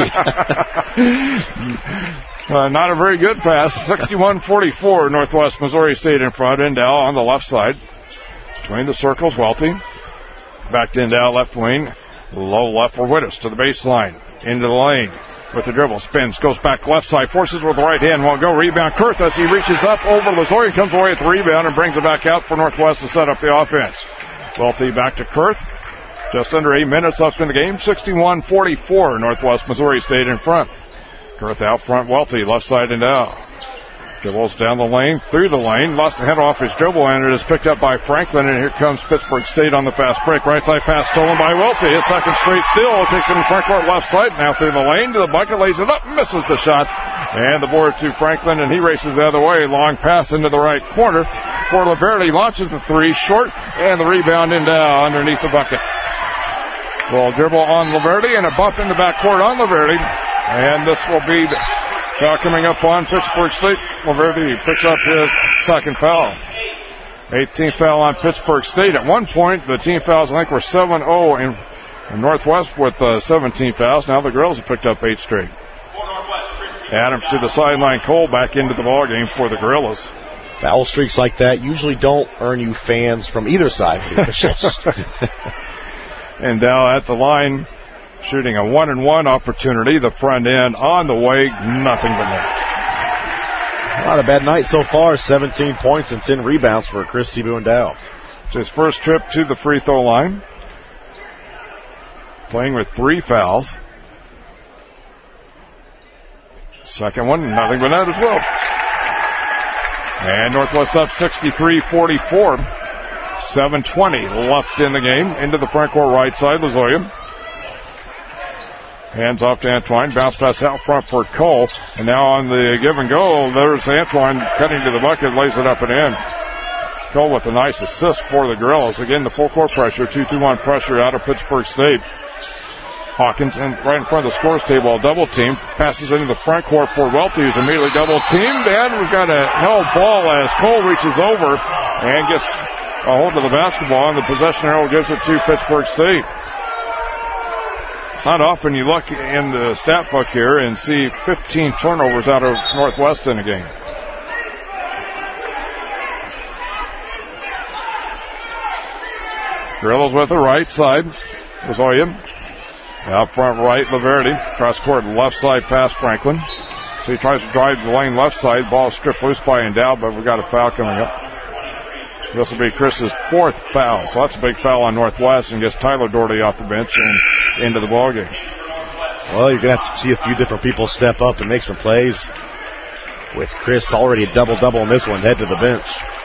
Not a very good pass. 61-44. Northwest Missouri State in front. Endow on the left side. Between the circles, Welty. Back to Endow, left wing. Low left for Wittes to the baseline. Into the lane with the dribble. Spins. Goes back left side. Forces with the right hand. Won't go. Rebound. Kurth as he reaches up over Lozoya. Comes away at the rebound and brings it back out for Northwest to set up the offense. Welty back to Kurth. Just under 8 minutes left in the game. 61-44. Northwest Missouri State in front. Kurth out front. Welty left side and down. Dribbles down the lane, through the lane, lost the head off his dribble, and it is picked up by Franklin, and here comes Pittsburgh State on the fast break. Right side pass stolen by Welty. His second straight steal. Takes it in front court left side, now through the lane to the bucket, lays it up, misses the shot, and the board to Franklin, and he races the other way. Long pass into the right corner for Laverde. Launches the three, short, and the rebound in down underneath the bucket. Well, dribble on Laverde, and a bump in the backcourt on Laverde, and this will be foul coming up on Pittsburgh State. Laverde picks up his second foul. 18th foul on Pittsburgh State. At one point, the team fouls, I think, were 7-0 in Northwest with 17 fouls. Now the Grills have picked up 8 straight. Adams to the sideline. Cole back into the ballgame for the Gorillas. Foul streaks like that usually don't earn you fans from either side. And Dow at the line, shooting a 1-and-1 opportunity. The front end on the way, nothing but net. Not a bad night so far. 17 points and 10 rebounds for Chris Seaboon-Dow. It's his first trip to the free throw line. Playing with 3 fouls. Second one, nothing but net as well. And Northwest up 63-44. 7:20 left in the game. Into the front court right side, Lozoya. Hands off to Antoine. Bounce pass out front for Cole. And now on the give and go, there's Antoine cutting to the bucket, lays it up and in. Cole with a nice assist for the Gorillas. Again, the full court pressure, 2-2-1 pressure out of Pittsburgh State. Hawkins right in front of the scores table, double team. Passes into the front court for Welty, who's immediately double teamed. And we've got a held ball as Cole reaches over and gets a hold of the basketball, and the possession arrow gives it to Pittsburgh State. Not often you look in the stat book here and see 15 turnovers out of Northwest in a game. Gorillas with the right side. Lozoya. Out front right, Laverty. Cross court left side past Franklin. So he tries to drive the lane left side. Ball stripped loose by Endow, but we've got a foul coming up. This will be Chris's 4th foul. So that's a big foul on Northwest and gets Tyler Doherty off the bench and into the ballgame. Well, you're going to have to see a few different people step up and make some plays. With Chris already a double-double on this one, head to the bench.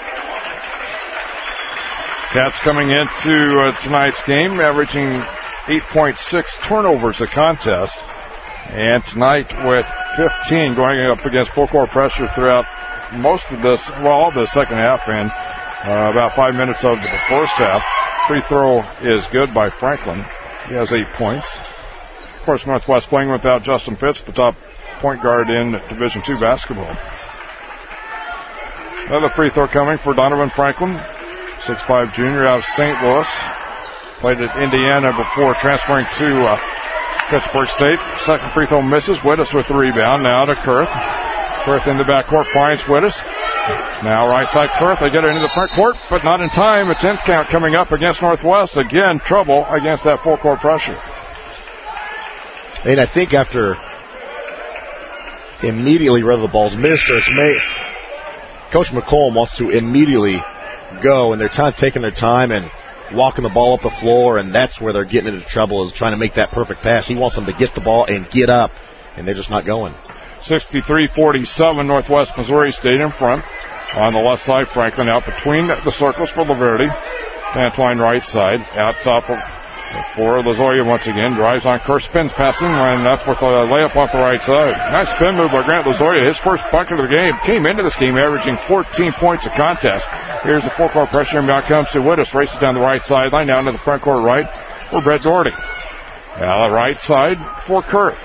Cats coming into tonight's game, averaging 8.6 turnovers a contest. And tonight with 15 going up against full court pressure throughout most of this, all the second half and about 5 minutes of the first half. Free throw is good by Franklin. He has 8 points. Of course, Northwest playing without Justin Pitts, the top point guard in Division II basketball. Another free throw coming for Donovan Franklin, 6'5" junior out of St. Louis. Played at Indiana before transferring to Pittsburgh State. Second free throw misses. Wittes with the rebound. Now to Kurth. Kurth in the backcourt finds Wittes. Now right side Kurth. They get it into the front court, but not in time. A 10th count coming up against Northwest. Again, trouble against that full court pressure. And I think after immediately whether the ball's missed or it's made, Coach McCollum wants to immediately go, and they're kind of taking their time and walking the ball up the floor, and that's where they're getting into trouble, is trying to make that perfect pass. He wants them to get the ball and get up, and they're just not going. 63-47, Northwest Missouri State in front. On the left side, Franklin out between the circles for Laverty. Antoine right side, out top for Lozoya once again. Drives on Kurth, spins passing, and up with a layup off the right side. Nice spin move by Grant Lozoya. His first bucket of the game. Came into this game averaging 14 points a contest. Here's the full court pressure, and now comes to Wittes. Races down the right sideline, down to the front court right for Brett Doherty. Now the right side for Kurth.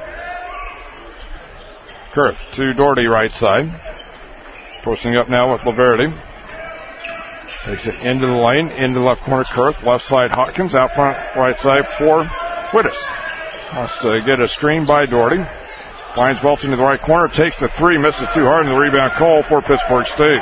Kurth to Doherty right side. Posting up now with Laverty. Takes it into the lane, into the left corner, Kurth. Left side, Hawkins. Out front, right side for Wittes. Wants to get a screen by Doherty. Finds Welty to the right corner. Takes the three, misses too hard, and the rebound call for Pittsburgh State.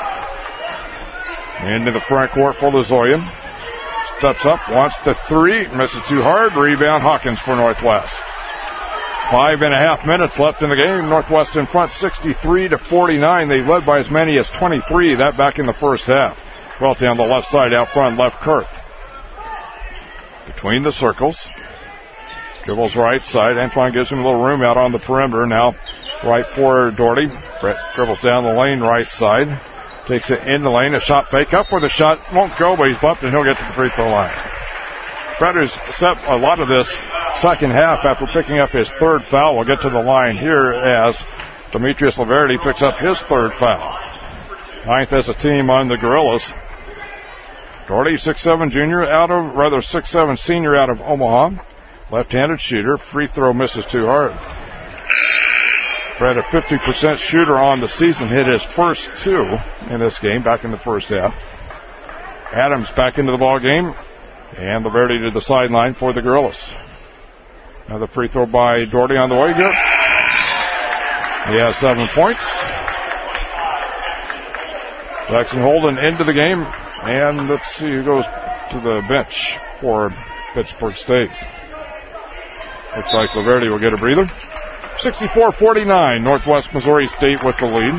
Into the front court for Lozoya. Steps up, wants the three, misses too hard. Rebound, Hawkins for Northwest. 5.5 minutes left in the game. Northwest in front, 63-49. They led by as many as 23. That back in the first half. Welty on the left side, out front, left Kurth. Between the circles. Dribbles right side. Antoine gives him a little room out on the perimeter. Now right for Doherty. Brett dribbles down the lane, right side. Takes it in the lane. A shot fake up where the shot won't go, but he's bumped and he'll get to the free throw line. Brett has set a lot of this second half after picking up his third foul. We'll get to the line here as Demetrius Laverty picks up his third foul. Ninth as a team on the Gorillas. Doherty, 6'7" junior out of, 6'7" senior out of Omaha. Left-handed shooter. Free throw misses too hard. Brett, a 50% shooter on the season, hit his first two in this game back in the first half. Adams back into the ball game. And Laverty to the sideline for the Gorillas. Another free throw by Doherty on the way here. He has 7 points. Jackson Holden into the game. And let's see who goes to the bench for Pittsburgh State. Looks like Laverty will get a breather. 64-49, Northwest Missouri State with the lead.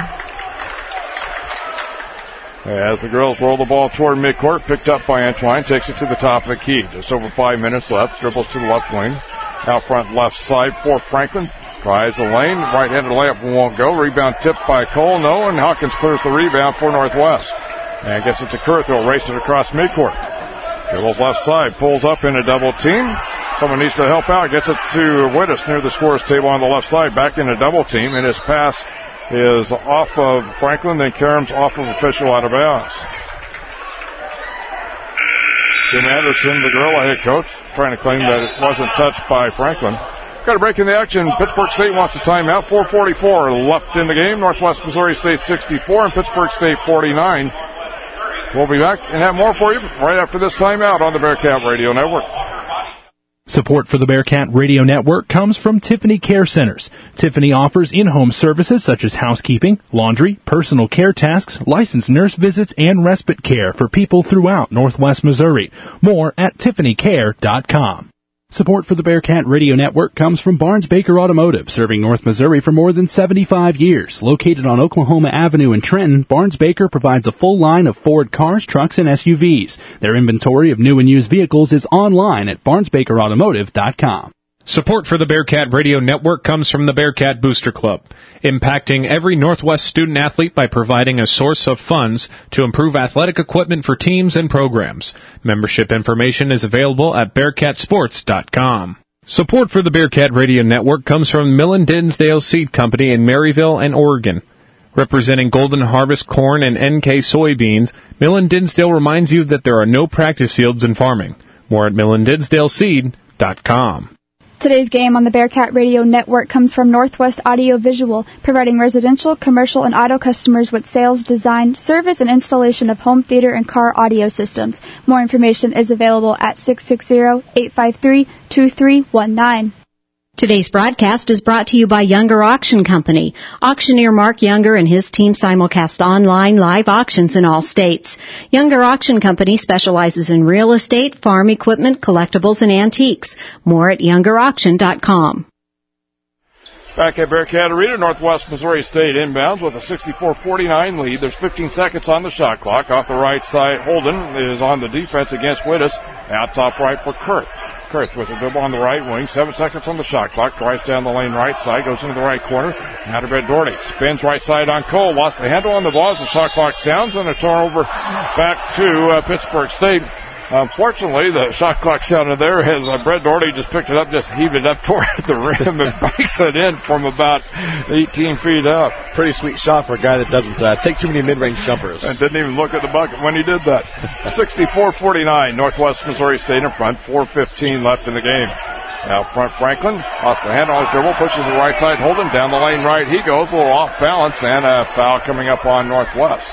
As the girls roll the ball toward midcourt, picked up by Antwine, takes it to the top of the key. Just over 5 minutes left, dribbles to the left wing. Out front left side for Franklin. Tries the lane, right-handed layup won't go. Rebound tipped by Cole, no, and Hawkins clears the rebound for Northwest. And gets it to Kurth, who'll race it across midcourt. Dribbles left side, pulls up in a double team. Someone needs to help out. Gets it to Wittes near the scorer's table on the left side. Back in a double team. And his pass is off of Franklin. Then Karam's off of official out of bounds. Jim Anderson, the Gorilla head coach, trying to claim that it wasn't touched by Franklin. Got a break in the action. Pittsburgh State wants a timeout. 4:44 left in the game. Northwest Missouri State 64 and Pittsburgh State 49. We'll be back and have more for you right after this timeout on the Bearcat Radio Network. Support for the Bearcat Radio Network comes from Tiffany Care Centers. Tiffany offers in-home services such as housekeeping, laundry, personal care tasks, licensed nurse visits, and respite care for people throughout Northwest Missouri. More at tiffanycare.com. Support for the Bearcat Radio Network comes from Barnes Baker Automotive, serving North Missouri for more than 75 years. Located on Oklahoma Avenue in Trenton, Barnes Baker provides a full line of Ford cars, trucks, and SUVs. Their inventory of new and used vehicles is online at barnesbakerautomotive.com. Support for the Bearcat Radio Network comes from the Bearcat Booster Club, impacting every Northwest student athlete by providing a source of funds to improve athletic equipment for teams and programs. Membership information is available at bearcatsports.com. Support for the Bearcat Radio Network comes from Millen Dinsdale Seed Company in Maryville and Oregon. Representing Golden Harvest corn and NK soybeans, Millen Dinsdale reminds you that there are no practice fields in farming. More at millendinsdaleseed.com. Today's game on the Bearcat Radio Network comes from Northwest Audio Visual, providing residential, commercial, and auto customers with sales, design, service, and installation of home theater and car audio systems. More information is available at 660-853-2319. Today's broadcast is brought to you by Younger Auction Company. Auctioneer Mark Younger and his team simulcast online live auctions in all states. Younger Auction Company specializes in real estate, farm equipment, collectibles, and antiques. More at youngerauction.com. Back at Bearcat Arena, Northwest Missouri State inbounds with a 64-49 lead. There's 15 seconds on the shot clock. Off the right side, Holden is on the defense against Wittes. Out top right for Kurth. Kurth with a dribble on the right wing. 7 seconds on the shot clock. Drives down the lane right side. Goes into the right corner. Now to Brett Doherty. Spins right side on Cole. Lost the handle on the ball as the shot clock sounds. And a turnover back to Pittsburgh State. Unfortunately, the shot clock sounded there as Brett Doherty just picked it up, just heaved it up toward the rim and banks it in from about 18 feet up. Pretty sweet shot for a guy that doesn't take too many mid-range jumpers. And didn't even look at the bucket when he did that. 64-49, Northwest Missouri State in front, 4:15 left in the game. Out front, Franklin lost the handle on the dribble, pushes the right side, Holden down the lane right. He goes a little off balance, and a foul coming up on Northwest.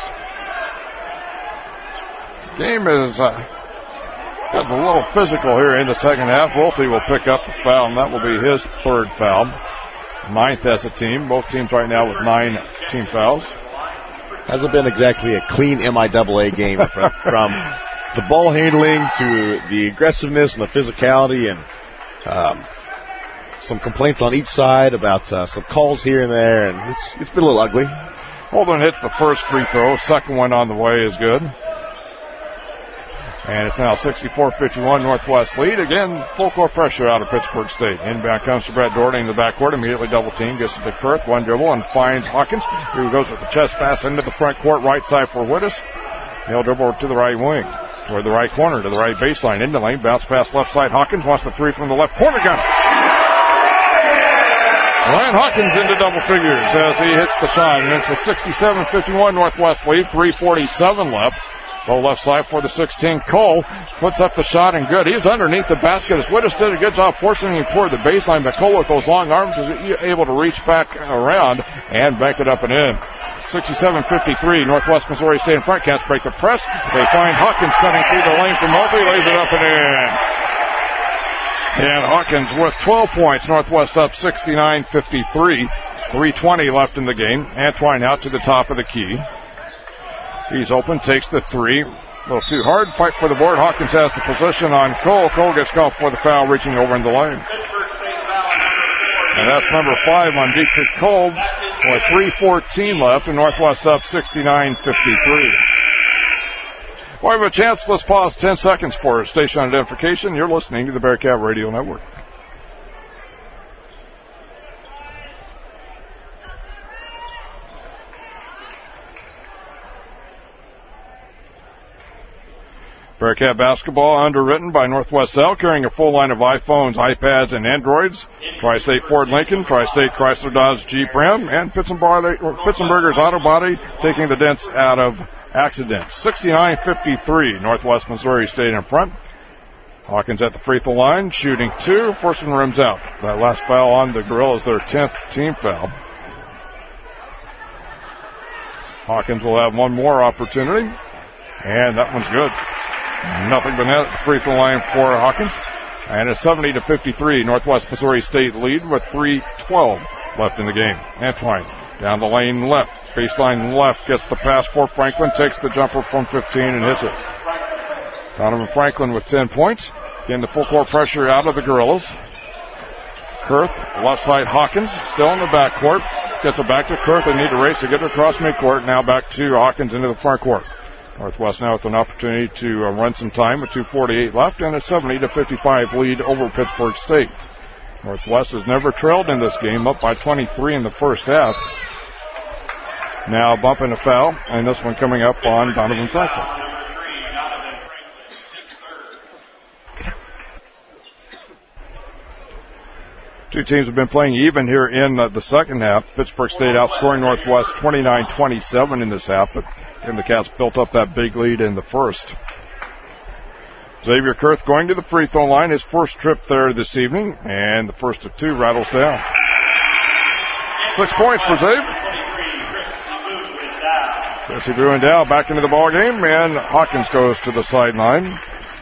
Game is got a little physical here in the second half. Wolfe will pick up the foul, and that will be his third foul. 9th as a team. Both teams right now with 9 team fouls. Hasn't been exactly a clean MIAA game from the ball handling to the aggressiveness and the physicality, and some complaints on each side about some calls here and there, and it's been a little ugly. Holden hits the first free throw. Second one on the way is good. And it's now 64-51 Northwest lead. Again, full court pressure out of Pittsburgh State. Inbound comes to Brett Doherty in the backcourt. Immediately double team. Gets it to Kurth. One dribble and finds Hawkins, who goes with the chest pass into the front court. Right side for Wittes. He'll dribble to the right wing. Toward the right corner to the right baseline. Into lane. Bounce pass left side. Hawkins wants the three from the left corner. Got it. Ryan Hawkins into double figures as he hits the shot. And it's a 67-51 Northwest lead. 3:47 left. Low left side for the 6'10". Cole puts up the shot and good. He's underneath the basket as Wittes did a good job forcing him toward the baseline, but Cole with those long arms is able to reach back around and bank it up and in. 67-53, Northwest Missouri State in front. Cats break the press. They find Hawkins cutting through the lane from Mobley, lays it up and in. And Hawkins with 12 points. Northwest up 69-53. 3:20 left in the game. Antwine out to the top of the key. He's open, takes the three. A little too hard. Fight for the board. Hawkins has the position on Cole. Cole gets called for the foul, reaching over in the lane. And that's number 5 on Dietrich Cole. With 3:14 left, and Northwest up 69-53. Well, we have a chance. Let's pause 10 seconds for station identification. You're listening to the Bearcat Radio Network. Bearcat basketball underwritten by Northwest Cell, carrying a full line of iPhones, iPads, and Androids. Tri-State Ford Lincoln, Tri-State Chrysler Dodge Jeep Ram, and Pittsburgh's Auto Body, taking the dents out of accidents. 69-53, Northwest Missouri State in front. Hawkins at the free throw line, shooting 2. First one rims out. That last foul on the Gorillas, their 10th team foul. Hawkins will have one more opportunity, and that one's good. Nothing but net at the free throw line for Hawkins. And a 70-53 Northwest Missouri State lead with 3:12 left in the game. Antwine down the lane left. Baseline left gets the pass for Franklin. Takes the jumper from 15 and hits it. Donovan Franklin with 10 points. Getting the full court pressure out of the Gorillas. Kurth, left side Hawkins, still in the backcourt. Gets it back to Kurth. They need to race to get it across midcourt. Now back to Hawkins into the front court. Northwest now with an opportunity to run some time with 2:48 left and a 70-55 lead over Pittsburgh State. Northwest has never trailed in this game, up by 23 in the first half. Now bumping a foul, and this one coming up on Donovan Franklin. Two teams have been playing even here in the second half. Pittsburgh State outscoring Northwest 29-27 in this half, but the Cats built up that big lead in the first. Xavier Kurth going to the free throw line, his first trip there this evening, and the first of 2 rattles down. 6 points for Xavier. Jesse Buendow back into the ball game, and Hawkins goes to the sideline.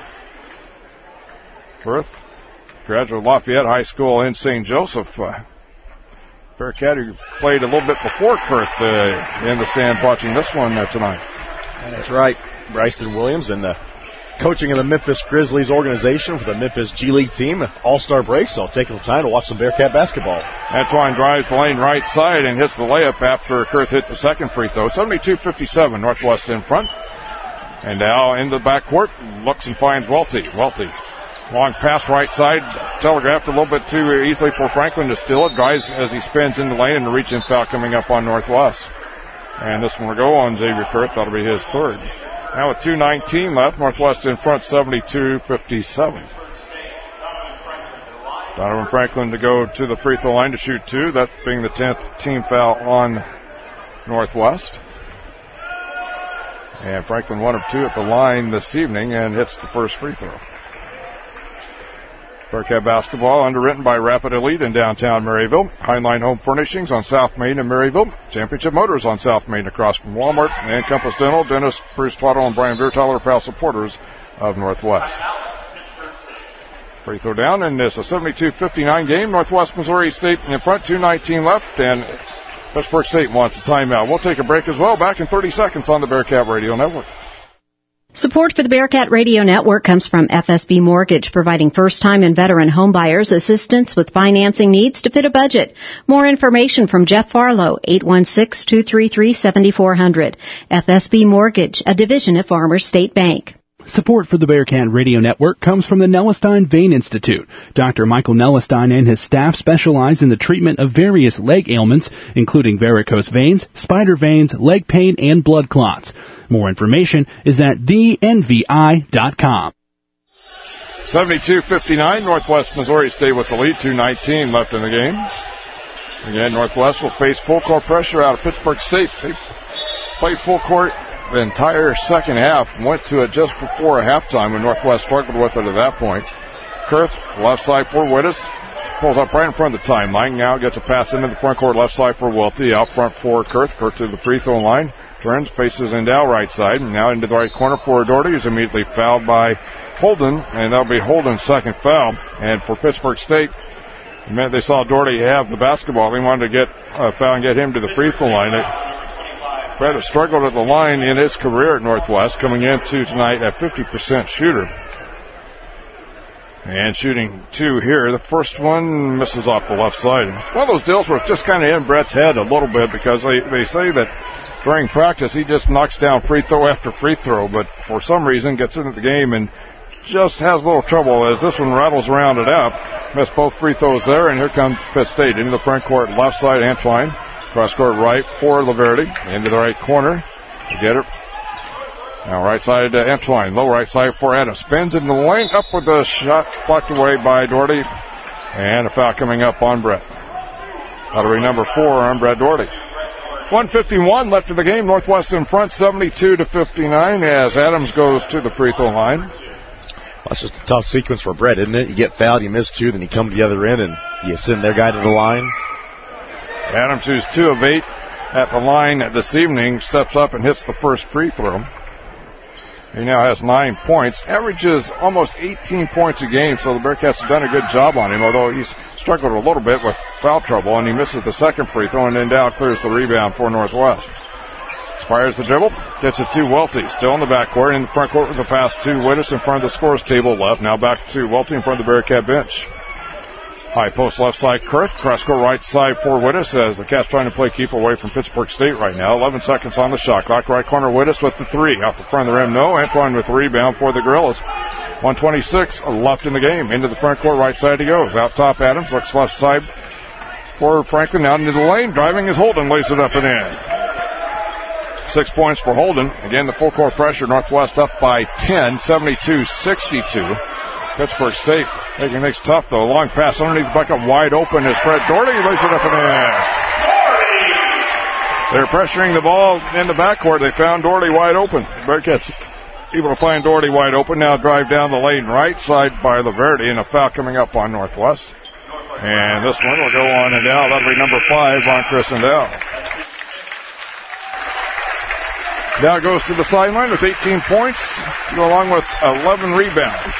Kurth, graduate of Lafayette High School in St. Joseph. Bearcat, who played a little bit before Kurth in the stands watching this one tonight. That's right. Bryson Williams and the coaching of the Memphis Grizzlies organization for the Memphis G League team. All-star break, so taking some time to watch some Bearcat basketball. Antwine drives the lane right side and hits the layup after Kurth hit the second free throw. 72-57, Northwest in front. And now in the backcourt, looks and finds Welty. Welty. Long pass right side, telegraphed a little bit too easily for Franklin to steal it. Drives as he spins in the lane, and a reach-in foul coming up on Northwest. And this one will go on Xavier Kurth. That'll be his third. Now with 2:19 left, Northwest in front, 72-57. Donovan Franklin to go to the free throw line to shoot 2, that being the 10th team foul on Northwest. And Franklin 1 of 2 at the line this evening and hits the first free throw. Bearcat basketball underwritten by Rapid Elite in downtown Maryville. Heinlein Home Furnishings on South Main in Maryville. Championship Motors on South Main across from Walmart. And Compass Dental, Dennis, Bruce Twaddle, and Brian Beertaler, proud supporters of Northwest. Free throw down, and it's a 72-59 game. Northwest Missouri State in front, 2:19 left, and Pittsburgh State wants a timeout. We'll take a break as well. Back in 30 seconds on the Bearcat Radio Network. Support for the Bearcat Radio Network comes from FSB Mortgage, providing first-time and veteran homebuyers assistance with financing needs to fit a budget. More information from Jeff Farlow, 816-233-7400. FSB Mortgage, a division of Farmers State Bank. Support for the Bearcat Radio Network comes from the Nellestein Vein Institute. Dr. Michael Nellestein and his staff specialize in the treatment of various leg ailments, including varicose veins, spider veins, leg pain, and blood clots. More information is at thenvi.com. 72-59, Northwest Missouri State with the lead, 2:19 left in the game. Again, Northwest will face full court pressure out of Pittsburgh State. They played full court the entire second half, went to it just before halftime when Northwest struggled with it at that point. Kurth, left side for Wittes, pulls up right in front of the timeline. Now gets a pass into the front court, left side for Welty, out front for Kurth. Kurth to the free throw line, turns, faces Endow right side, and now into the right corner for Doherty, who's immediately fouled by Holden, and that'll be Holden's second foul. And for Pittsburgh State, the minute they saw Doherty have the basketball, they wanted to get a foul and get him to the free throw line. Brett has struggled at the line in his career at Northwest, coming into tonight at 50% shooter. And shooting 2 here. The first one misses off the left side. It's one of those deals where it's just kind of in Brett's head a little bit, because they say that during practice he just knocks down free throw after free throw, but for some reason gets into the game and just has a little trouble as this one rattles around it up. Missed both free throws there, and here comes Pitt State into the front court left side. Antwine cross court right for Laverde into the right corner to get it. Now right side to Antwine, low right side for Adams. Spins into the lane, up with the shot, blocked away by Doherty. And a foul coming up on Brett. Lottery number 4 on Brett Doherty. 1:51 left in the game. Northwest in front, 72-59, as Adams goes to the free throw line. Well, that's just a tough sequence for Brett, isn't it? You get fouled, you miss 2, then you come to the other end, and you send their guy to the line. Adams, who's 2 of 8 at the line this evening, steps up and hits the first free throw. He now has 9 points, averages almost 18 points a game, so the Bearcats have done a good job on him, although he's struggled a little bit with foul trouble, and he misses the second free throw, and then Dow clears the rebound for Northwest. Fires the dribble, gets it to Welty, still in the backcourt, in the front court with the pass to Wittes in front of the scores table left. Now back to Welty in front of the Bearcat bench. High post left side, Kurth. Cross court right side for Wittes as the Cats trying to play keep away from Pittsburgh State right now. 11 seconds on the shot clock. Right corner, Wittes with the 3. Off the front of the rim, no. Antwine with the rebound for the Gorillas. 1:26 left in the game. Into the front court, right side he goes. Out top, Adams looks left side for Franklin. Out into the lane. Driving is Holden. Lays it up and in. 6 points for Holden. Again, the full court pressure. Northwest up by 10, 72-62. Pittsburgh State making things tough, though. Long pass underneath the bucket, wide open is Brett Doherty. Lays it up and in. They're pressuring the ball in the backcourt. They found Doherty wide open. Bearcats able to find Doherty wide open. Now drive down the lane right side by Laverde, and a foul coming up on Northwest. And this one will go on and down. That'll be number 5 on Chris and Dow. Dow goes to the sideline with 18 points, along with 11 rebounds.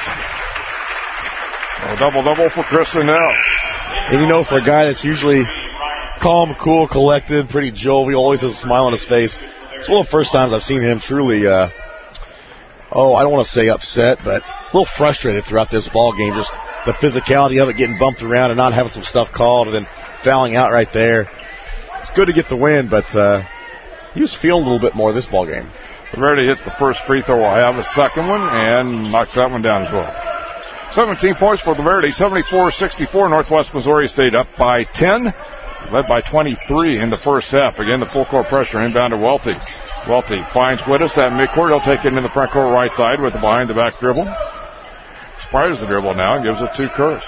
A double-double for Chris and Dow. And you know, for a guy that's usually calm, cool, collected, pretty jovial, always has a smile on his face, it's one of the first times I've seen him truly, I don't want to say upset, but a little frustrated throughout this ball game. Just the physicality of it, getting bumped around and not having some stuff called, and then fouling out right there. It's good to get the win, but he was feeling a little bit more this ball game. Laverde hits the first free throw. Will have a second one and knocks that one down as well. 17 points for Laverde, 74-64. Northwest Missouri State up by 10, led by 23 in the first half. Again, the full court pressure inbound to Welty. Welty finds Wittes at midcourt. He'll take it in the front court right side with the behind-the-back dribble. Spires the dribble now and gives it to Kurth.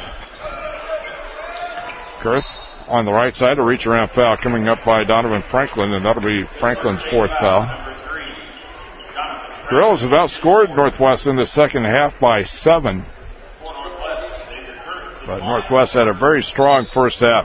Kurth on the right side, a reach-around foul coming up by Donovan Franklin, and that'll be Franklin's 4th foul. Gorillas have outscored Northwest in the second half by 7. But Northwest had a very strong first half.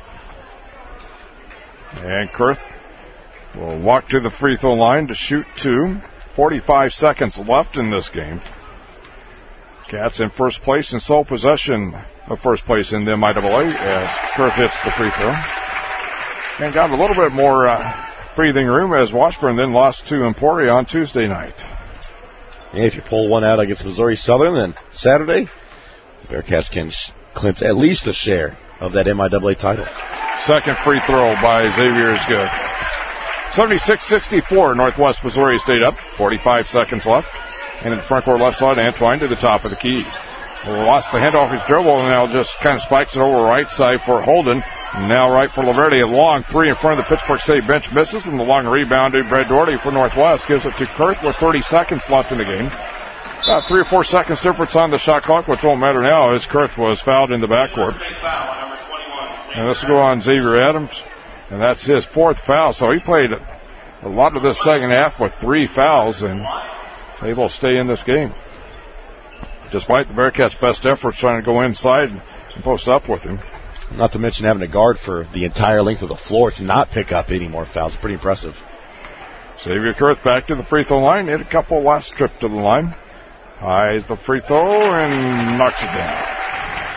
And Kurth will walk to the free throw line to shoot 2. 45 seconds left in this game. Cats in first place in sole possession of first place in the MIAA as Kurth hits the free throw. And got a little bit more breathing room as Washburn then lost to Emporia on Tuesday night. Yeah, if you pull one out against Missouri Southern, then Saturday, the Bearcats can clinch at least a share of that MIAA title. Second free throw by Xavier is good. 76-64, Northwest Missouri State up. 45 seconds left. And in the front court left side, Antwine to the top of the key. Lost the handoff his dribble and now just kind of spikes it over right side for Holden. Now right for Laverde. A long 3 in front of the Pittsburgh State bench misses, and the long rebound to Brett Doherty for Northwest. Gives it to Kurth with 30 seconds left in the game. About 3 or 4 seconds difference on the shot clock, which won't matter now as Kurth was fouled in the backcourt. And this will go on Xavier Adams, and that's his 4th foul. So he played a lot of this second half with 3 fouls and able to stay in this game. Despite the Bearcats' best efforts trying to go inside and post up with him. Not to mention having a guard for the entire length of the floor to not pick up any more fouls. Pretty impressive. Xavier Kurth back to the free throw line. Hit a couple last trip to the line. Eyes the free throw and knocks it down.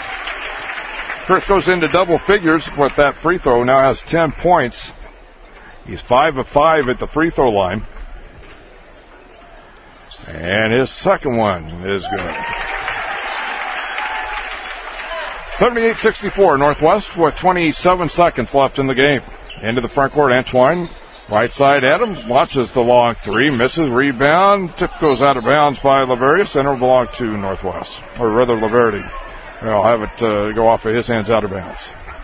Kurth goes into double figures with that free throw. Now has 10 points. He's 5 of 5 at the free throw line. And his second one is good. 78-64 Northwest with 27 seconds left in the game. Into the front court, Antoine. Right side, Adams launches the long three, misses, rebound. Tip goes out of bounds by Laverius, and it will belong to Northwest. Or rather, Laverty. I'll have it go off of his hands out of bounds.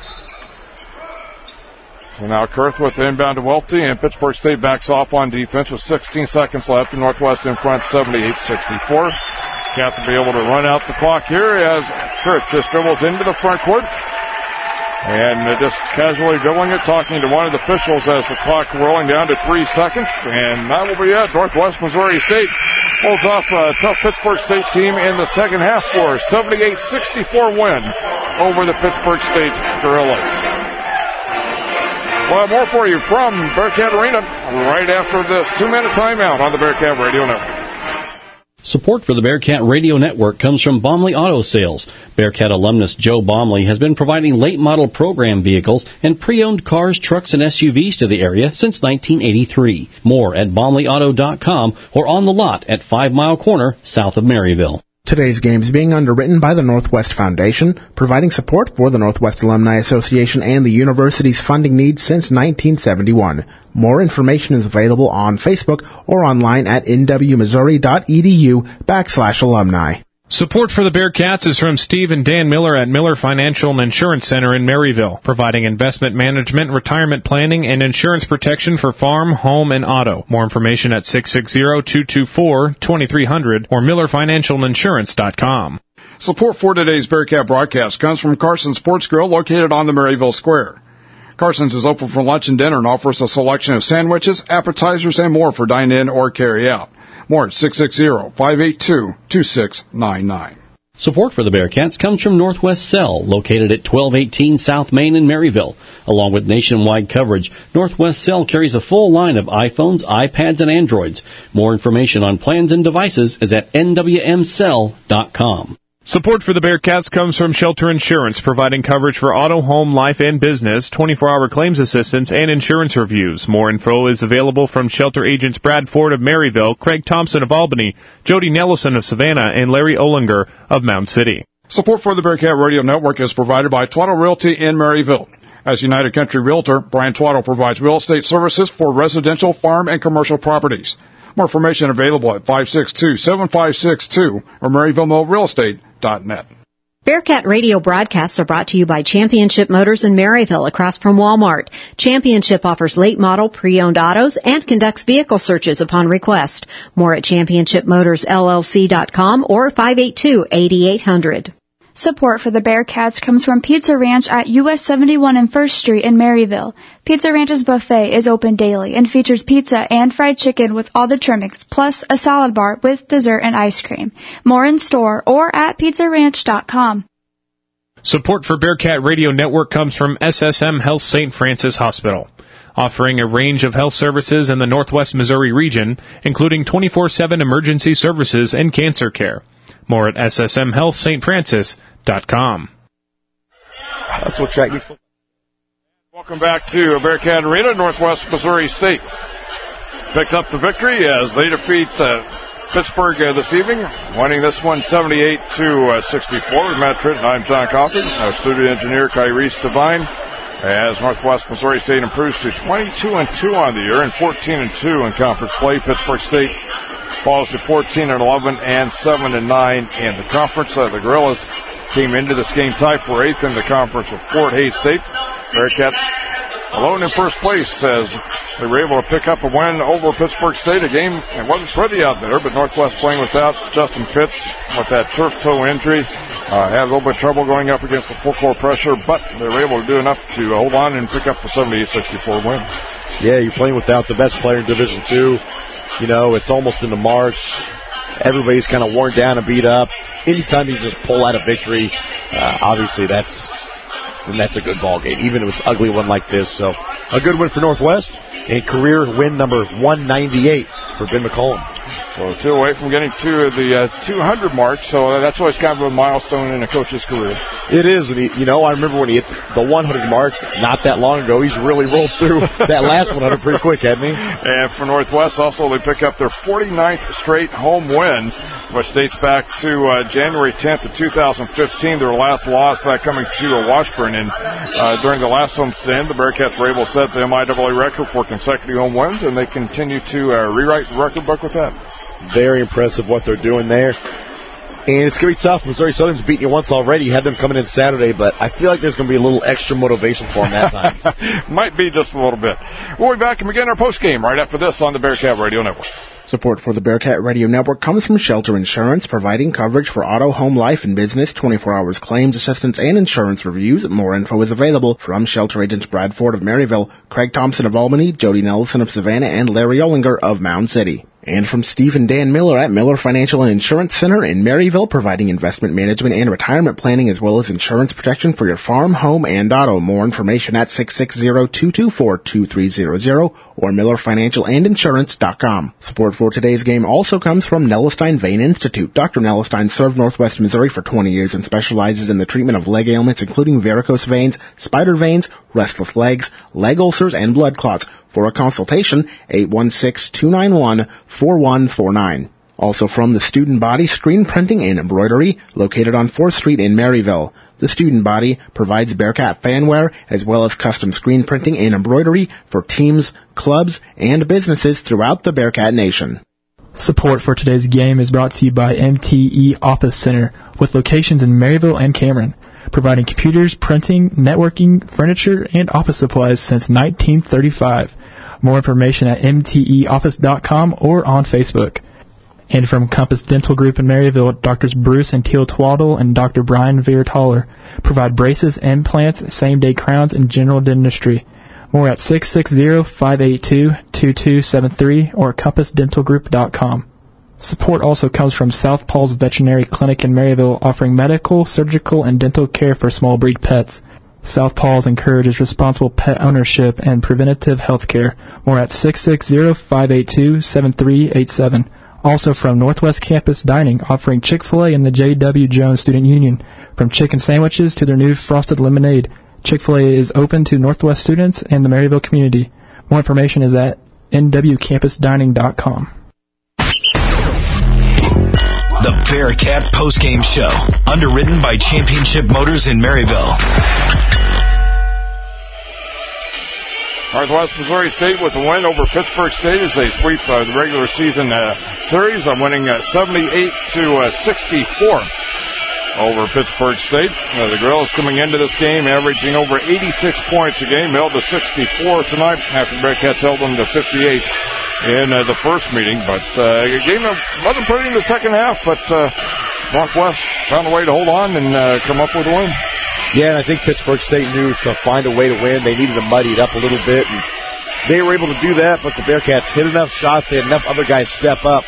So now Kurth with the inbound to Welty, and Pittsburgh State backs off on defense with 16 seconds left, and Northwest in front 78-64. Cats will be able to run out the clock here as Kurth just dribbles into the front court. And just casually dribbling it, talking to one of the officials as the clock rolling down to 3 seconds. And that will be it. Northwest Missouri State holds off a tough Pittsburgh State team in the second half for a 78-64 win over the Pittsburgh State Gorillas. We'll have more for you from Bearcat Arena right after this 2-minute timeout on the Bearcat Radio Network. Support for the Bearcat Radio Network comes from Baumley Auto Sales. Bearcat alumnus Joe Baumley has been providing late-model program vehicles and pre-owned cars, trucks, and SUVs to the area since 1983. More at BaumleyAuto.com or on the lot at 5 Mile Corner, south of Maryville. Today's game is being underwritten by the Northwest Foundation, providing support for the Northwest Alumni Association and the university's funding needs since 1971. More information is available on Facebook or online at nwmissouri.edu/alumni. Support for the Bearcats is from Steve and Dan Miller at Miller Financial and Insurance Center in Maryville, providing investment management, retirement planning, and insurance protection for farm, home, and auto. More information at 660-224-2300 or millerfinancialinsurance.com. Support for today's Bearcat broadcast comes from Carson's Sports Grill located on the Maryville Square. Carson's is open for lunch and dinner and offers a selection of sandwiches, appetizers, and more for dine-in or carry-out. More at 660-582-2699. Support for the Bearcats comes from Northwest Cell, located at 1218 South Main in Maryville. Along with nationwide coverage, Northwest Cell carries a full line of iPhones, iPads, and Androids. More information on plans and devices is at nwmcell.com. Support for the Bearcats comes from Shelter Insurance, providing coverage for auto, home, life, and business, 24-hour claims assistance, and insurance reviews. More info is available from Shelter agents Brad Ford of Maryville, Craig Thompson of Albany, Jody Nelson of Savannah, and Larry Olinger of Mound City. Support for the Bearcat Radio Network is provided by Twaddle Realty in Maryville. As United Country Realtor, Brian Twaddle provides real estate services for residential, farm, and commercial properties. More information available at 562-7562 or MaryvilleMorealestate.net. Bearcat radio broadcasts are brought to you by Championship Motors in Maryville, across from Walmart. Championship offers late model pre-owned autos and conducts vehicle searches upon request. More at ChampionshipMotorsLLC.com or 582-8800. Support for the Bearcats comes from Pizza Ranch at US 71 and 1st Street in Maryville. Pizza Ranch's buffet is open daily and features pizza and fried chicken with all the trimmings, plus a salad bar with dessert and ice cream. More in store or at pizzaranch.com. Support for Bearcat Radio Network comes from SSM Health St. Francis Hospital, offering a range of health services in the Northwest Missouri region, including 24/7 emergency services and cancer care. More at ssmhealthstfrancis.com. That's what track needs. Welcome back to Bearcat Arena. Northwest Missouri State picks up the victory as they defeat Pittsburgh this evening, winning this one 78-64. With Matt Tritton, I'm John Coffey. Our studio engineer, Kyrese Devine. As Northwest Missouri State improves to 22-2 on the year and 14-2 in conference play, Pittsburgh State falls to 14-11 and 7-9 in the conference. The Gorillas came into this game tied for 8th in the conference with Fort Hays State. Bearcats alone in first place as they were able to pick up a win over Pittsburgh State. A game that wasn't pretty out there, but Northwest playing without Justin Pitts with that turf toe injury. Had a little bit of trouble going up against the full court pressure, but they were able to do enough to hold on and pick up the 78-64 win. Yeah, you're playing without the best player in Division II. You know, it's almost into March. Everybody's kind of worn down and beat up. Anytime you just pull out a victory, obviously that's a good ball game, even if it's an ugly one like this. So a good win for Northwest and career win number 198 for Ben McCollum. So 2 away from getting to the 200 mark, so that's always kind of a milestone in a coach's career. It is. I remember when he hit the 100 mark not that long ago. He's really rolled through that last 100 pretty quick, hasn't he? And for Northwest, also, they pick up their 49th straight home win, which dates back to January 10th of 2015, their last loss, that coming to Washburn. And during the last homestand, the Bearcats were able to set the MIAA record for consecutive home wins, and they continue to rewrite the record book with that. Very impressive what they're doing there. And it's going to be tough. Missouri Southern's beaten you once already. You had them coming in Saturday, but I feel like there's going to be a little extra motivation for them that time. Might be just a little bit. We'll be back and begin our postgame right after this on the Bearcat Radio Network. Support for the Bearcat Radio Network comes from Shelter Insurance, providing coverage for auto, home, life, and business, 24 hours claims assistance, and insurance reviews. More info is available from Shelter Agents Brad Ford of Maryville, Craig Thompson of Albany, Jody Nelson of Savannah, and Larry Ollinger of Mound City. And from Steve and Dan Miller at Miller Financial and Insurance Center in Maryville, providing investment management and retirement planning as well as insurance protection for your farm, home, and auto. More information at 660-224-2300 or MillerFinancialAndInsurance.com. Support for today's game also comes from Nellestein Vein Institute. Dr. Nellestein served Northwest Missouri for 20 years and specializes in the treatment of leg ailments including varicose veins, spider veins, restless legs, leg ulcers, and blood clots. For a consultation, 816-291-4149. Also from the Student Body Screen Printing and Embroidery, located on 4th Street in Maryville. The Student Body provides Bearcat fanwear as well as custom screen printing and embroidery for teams, clubs, and businesses throughout the Bearcat Nation. Support for today's game is brought to you by MTE Office Center, with locations in Maryville and Cameron, providing computers, printing, networking, furniture, and office supplies since 1935. More information at mteoffice.com or on Facebook. And from Compass Dental Group in Maryville, Drs. Bruce and Teal Twaddle and Dr. Brian Viertaler provide braces, implants, same-day crowns, and general dentistry. More at 660-582-2273 or compassdentalgroup.com. Support also comes from South Paul's Veterinary Clinic in Maryville, offering medical, surgical, and dental care for small breed pets. South Paul's encourages responsible pet ownership and preventative health care. More at 660-582-7387. Also from Northwest Campus Dining, offering Chick-fil-A and the J.W. Jones Student Union. From chicken sandwiches to their new frosted lemonade, Chick-fil-A is open to Northwest students and the Maryville community. More information is at nwcampusdining.com. The Bearcat Postgame Show, underwritten by Championship Motors in Maryville. Northwest Missouri State with a win over Pittsburgh State as they sweep the regular season series. I'm winning 78-64 over Pittsburgh State. The Gorillas coming into this game averaging over 86 points a game, held to 64 tonight after the Bearcats held them to 58 in the first meeting. But the game wasn't pretty in the second half, but Northwest found a way to hold on and come up with a win. Yeah, and I think Pittsburgh State knew to find a way to win. They needed to muddy it up a little bit, and they were able to do that, but the Bearcats hit enough shots. They had enough other guys step up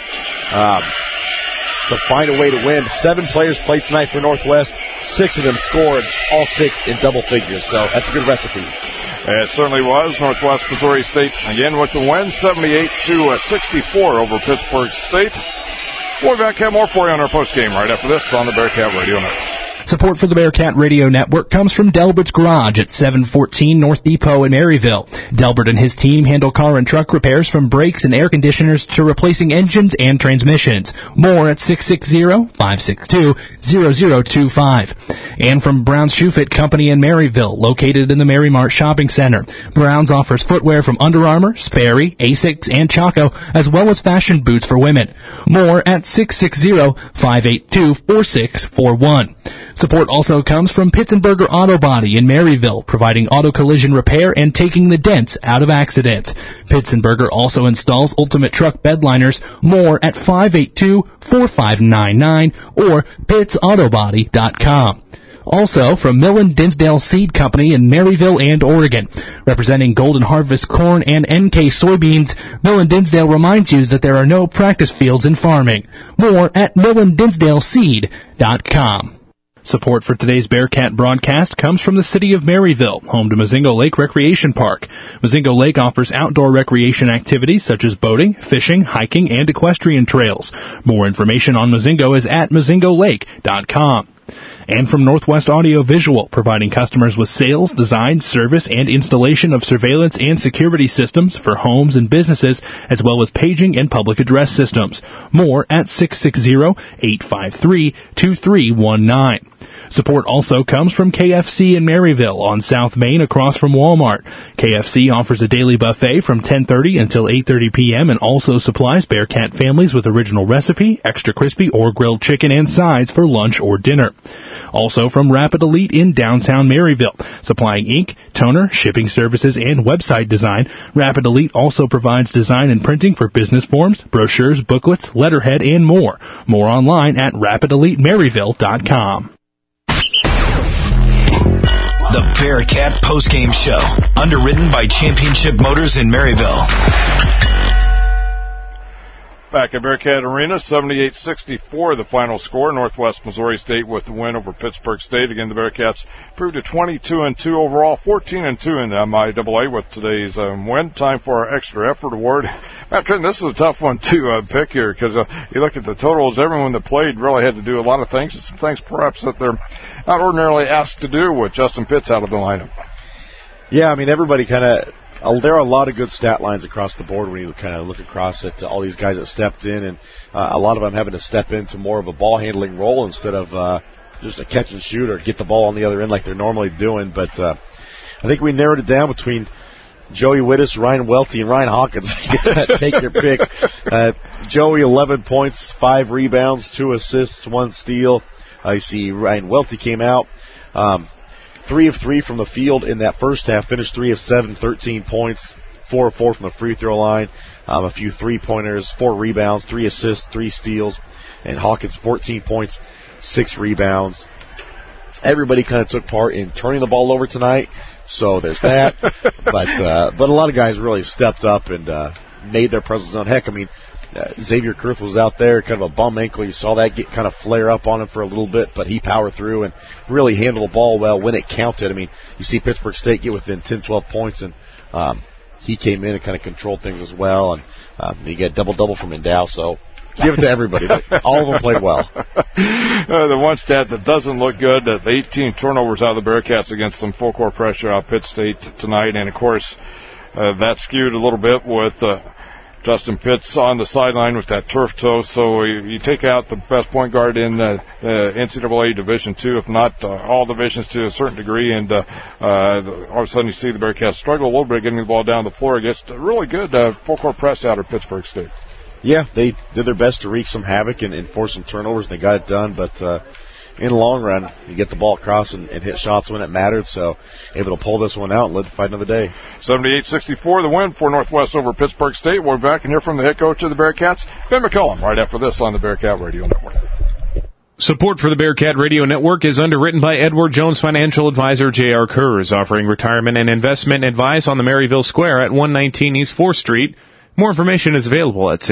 to find a way to win. 7 players played tonight for Northwest. 6 of them scored, all 6 in double figures, so that's a good recipe. It certainly was. Northwest Missouri State, again, with the win, 78-64 over Pittsburgh State. We'll be back, have more for you on our postgame right after this on the Bearcat Radio Network. Support for the Bearcat Radio Network comes from Delbert's Garage at 714 North Depot in Maryville. Delbert and his team handle car and truck repairs from brakes and air conditioners to replacing engines and transmissions. More at 660-562-0025. And from Brown's Shoe Fit Company in Maryville, located in the Mary Mart Shopping Center. Brown's offers footwear from Under Armour, Sperry, Asics, and Chaco, as well as fashion boots for women. More at 660-582-4641. Support also comes from Pitzenberger Auto Body in Maryville, providing auto collision repair and taking the dents out of accidents. Pitzenberger also installs ultimate truck bed liners. More at 582-4599 or pittsautobody.com. Also from Millen Dinsdale Seed Company in Maryville and Oregon. Representing Golden Harvest corn and NK soybeans, Millen Dinsdale reminds you that there are no practice fields in farming. More at millendinsdaleseed.com. Support for today's Bearcat broadcast comes from the City of Maryville, home to Mozingo Lake Recreation Park. Mozingo Lake offers outdoor recreation activities such as boating, fishing, hiking, and equestrian trails. More information on Mozingo is at mozingolake.com. And from Northwest Audio Visual, providing customers with sales, design, service, and installation of surveillance and security systems for homes and businesses, as well as paging and public address systems. More at 660-853-2319. Support also comes from KFC in Maryville on South Main across from Walmart. KFC offers a daily buffet from 10:30 until 8:30 p.m. and also supplies Bearcat families with original recipe, extra crispy, or grilled chicken and sides for lunch or dinner. Also from Rapid Elite in downtown Maryville, supplying ink, toner, shipping services, and website design. Rapid Elite also provides design and printing for business forms, brochures, booklets, letterhead, and more. More online at rapidelitemaryville.com. The Bearcat Postgame Show, underwritten by Championship Motors in Maryville. Back at Bearcat Arena, 78-64, the final score. Northwest Missouri State with the win over Pittsburg State. Again, the Bearcats proved to 22-2 overall, 14-2 in the MIAA with today's win. Time for our extra effort award. Matt Trenton, this is a tough one to pick here because you look at the totals. Everyone that played really had to do a lot of things, and some things perhaps that they're not ordinarily asked to do with Justin Pitts out of the lineup. Yeah, I mean, everybody kind of... there are a lot of good stat lines across the board when you kind of look across at all these guys that stepped in, and a lot of them having to step into more of a ball-handling role instead of just a catch and shoot or get the ball on the other end like they're normally doing. But I think we narrowed it down between Joey Wittes, Ryan Welty, and Ryan Hawkins. Take your pick. Joey, 11 points, 5 rebounds, 2 assists, 1 steal. You see Ryan Welty came out. 3 of 3 from the field in that first half, finished 3 of 7, 13 points, 4 of 4 from the free throw line, a few three-pointers, 4 rebounds, 3 assists, 3 steals, and Hawkins 14 points, 6 rebounds. Everybody kind of took part in turning the ball over tonight, so there's that. but a lot of guys really stepped up and made their presence known. Heck, I mean, Xavier Kurth was out there, kind of a bum ankle. You saw that get kind of flare up on him for a little bit, but he powered through and really handled the ball well when it counted. I mean, you see Pittsburg State get within 10, 12 points, and he came in and kind of controlled things as well. And you get double-double from Endow, so give it to everybody. All of them played well. The one stat that doesn't look good, the 18 turnovers out of the Bearcats against some full-court pressure out of Pitt State tonight. And, of course, that skewed a little bit with Justin Pitts on the sideline with that turf toe. So you take out the best point guard in the NCAA Division II, if not all divisions to a certain degree, and all of a sudden you see the Bearcats struggle a little bit getting the ball down the floor against a really good full-court press out of Pittsburg State. Yeah, they did their best to wreak some havoc and force some turnovers, and they got it done, but in the long run, you get the ball across and hit shots when it mattered, so able to pull this one out and live to fight another day. 78-64, the win for Northwest over Pittsburg State. We'll be back and hear from the head coach of the Bearcats, Ben McCullum, right after this on the Bearcat Radio Network. Support for the Bearcat Radio Network is underwritten by Edward Jones financial advisor J.R. Kurz, offering retirement and investment advice on the Maryville Square at 119 East 4th Street. More information is available at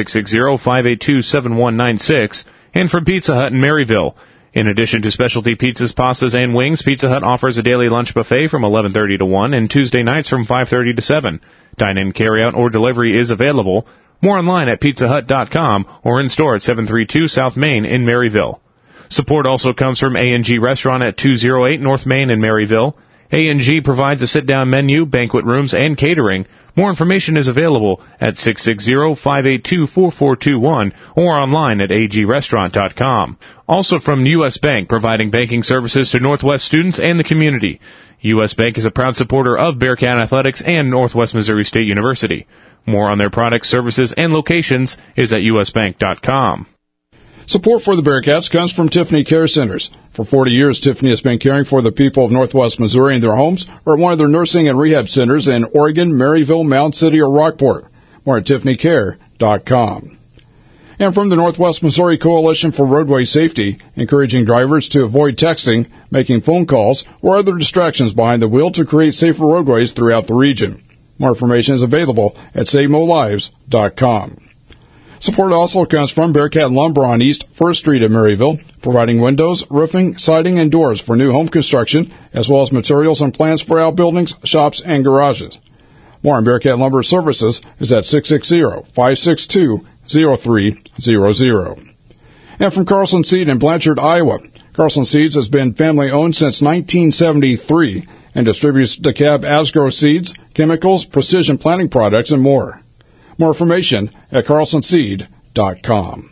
660-582-7196 and from Pizza Hut in Maryville. In addition to specialty pizzas, pastas, and wings, Pizza Hut offers a daily lunch buffet from 11:30 to 1 and Tuesday nights from 5:30 to 7. Dine-in, carry-out, or delivery is available. More online at pizzahut.com or in store at 732 South Main in Maryville. Support also comes from A&G Restaurant at 208 North Main in Maryville. A&G provides a sit-down menu, banquet rooms, and catering. More information is available at 660-582-4421 or online at agrestaurant.com. Also from U.S. Bank, providing banking services to Northwest students and the community. U.S. Bank is a proud supporter of Bearcat Athletics and Northwest Missouri State University. More on their products, services, and locations is at usbank.com. Support for the Bearcats comes from Tiffany Care Centers. For 40 years, Tiffany has been caring for the people of Northwest Missouri in their homes or at one of their nursing and rehab centers in Oregon, Maryville, Mound City, or Rockport. More at tiffanycare.com. And from the Northwest Missouri Coalition for Roadway Safety, encouraging drivers to avoid texting, making phone calls, or other distractions behind the wheel to create safer roadways throughout the region. More information is available at SaveMoLives.com. Support also comes from Bearcat Lumber on East 1st Street in Maryville, providing windows, roofing, siding, and doors for new home construction, as well as materials and plans for outbuildings, shops, and garages. More on Bearcat Lumber Services is at 660-562-0300. And from Carlson Seed in Blanchard, Iowa. Carlson Seeds has been family-owned since 1973 and distributes DeKalb Asgrow seeds, chemicals, precision planting products, and more. More information at carlsonseed.com.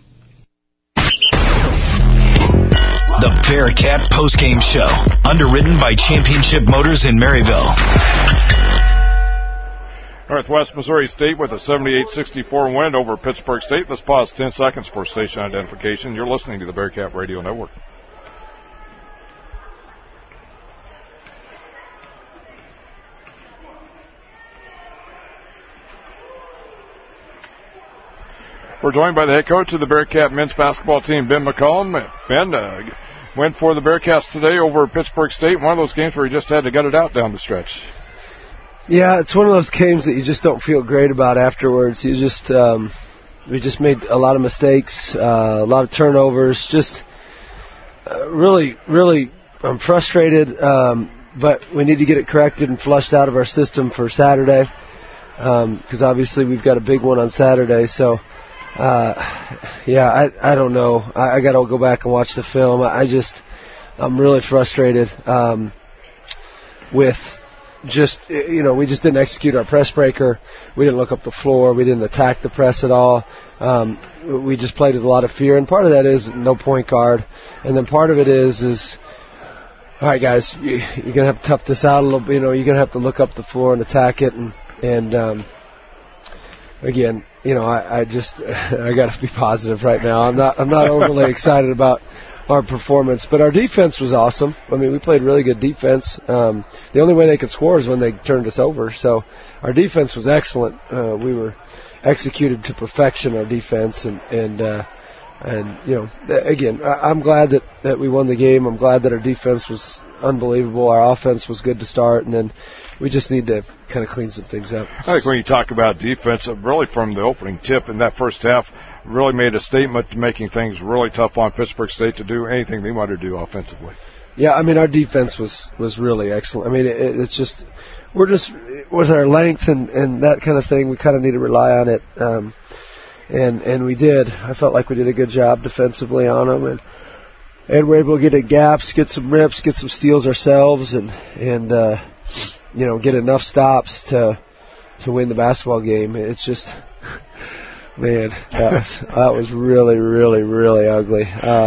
The Bearcat Postgame Show, underwritten by Championship Motors in Maryville. Northwest Missouri State with a 78-64 win over Pittsburg State. Let's pause 10 seconds for station identification. You're listening to the Bearcat Radio Network. We're joined by the head coach of the Bearcat men's basketball team, Ben McCollum. Ben, went for the Bearcats today over Pittsburg State. One of those games where you just had to gut it out down the stretch. Yeah, it's one of those games that you just don't feel great about afterwards. We just made a lot of mistakes, a lot of turnovers. Just really, I'm frustrated. But we need to get it corrected and flushed out of our system for Saturday, because obviously we've got a big one on Saturday. So. I don't know. I got to go back and watch the film. I'm really frustrated with just, we just didn't execute our press breaker. We didn't look up the floor. We didn't attack the press at all. We just played with a lot of fear, and part of that is no point guard, and then part of it is all right, guys, you're gonna have to tough this out a little bit. You're gonna have to look up the floor and attack it, and again. I got to be positive right now. I'm not overly excited about our performance, but our defense was awesome. I mean, we played really good defense. The only way they could score is when they turned us over. So our defense was excellent. We were executed to perfection, our defense, and again, I'm glad that we won the game. I'm glad that our defense was unbelievable. Our offense was good to start, and then we just need to kind of clean some things up. I think when you talk about defense, really from the opening tip in that first half, really made a statement to making things really tough on Pittsburg State to do anything they wanted to do offensively. Yeah, I mean, our defense was really excellent. I mean, it's just, we're just, with our length and that kind of thing, we kind of need to rely on it. And we did. I felt like we did a good job defensively on them, and we're able to get in gaps, get some rips, get some steals ourselves, and get enough stops to win the basketball game. It's just, man, that was really, really, really ugly.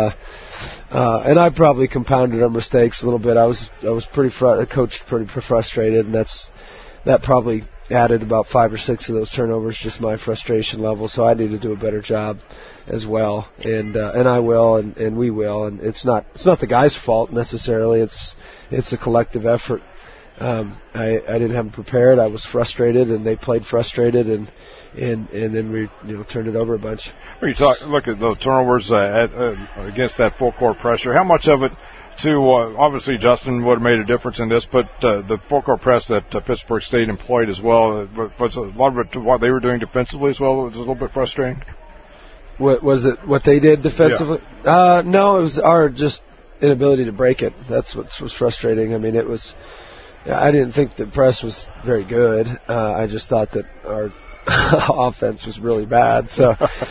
And I probably compounded our mistakes a little bit. I was coached pretty frustrated, and that probably added about 5 or 6 of those turnovers, just my frustration level. So I need to do a better job as well, and I will, and we will. And it's not the guys' fault necessarily. It's a collective effort. I didn't have them prepared. I was frustrated, and they played frustrated, and then we turned it over a bunch. When you look at those turnovers against that full court pressure, how much of it obviously Justin would have made a difference in this, but the full court press that Pittsburg State employed as well, was a lot of it to what they were doing defensively as well? It was a little bit frustrating. What was it? What they did defensively? Yeah. No, it was our just inability to break it. That's what was frustrating. I mean, it was. I didn't think the press was very good. I just thought that our offense was really bad. So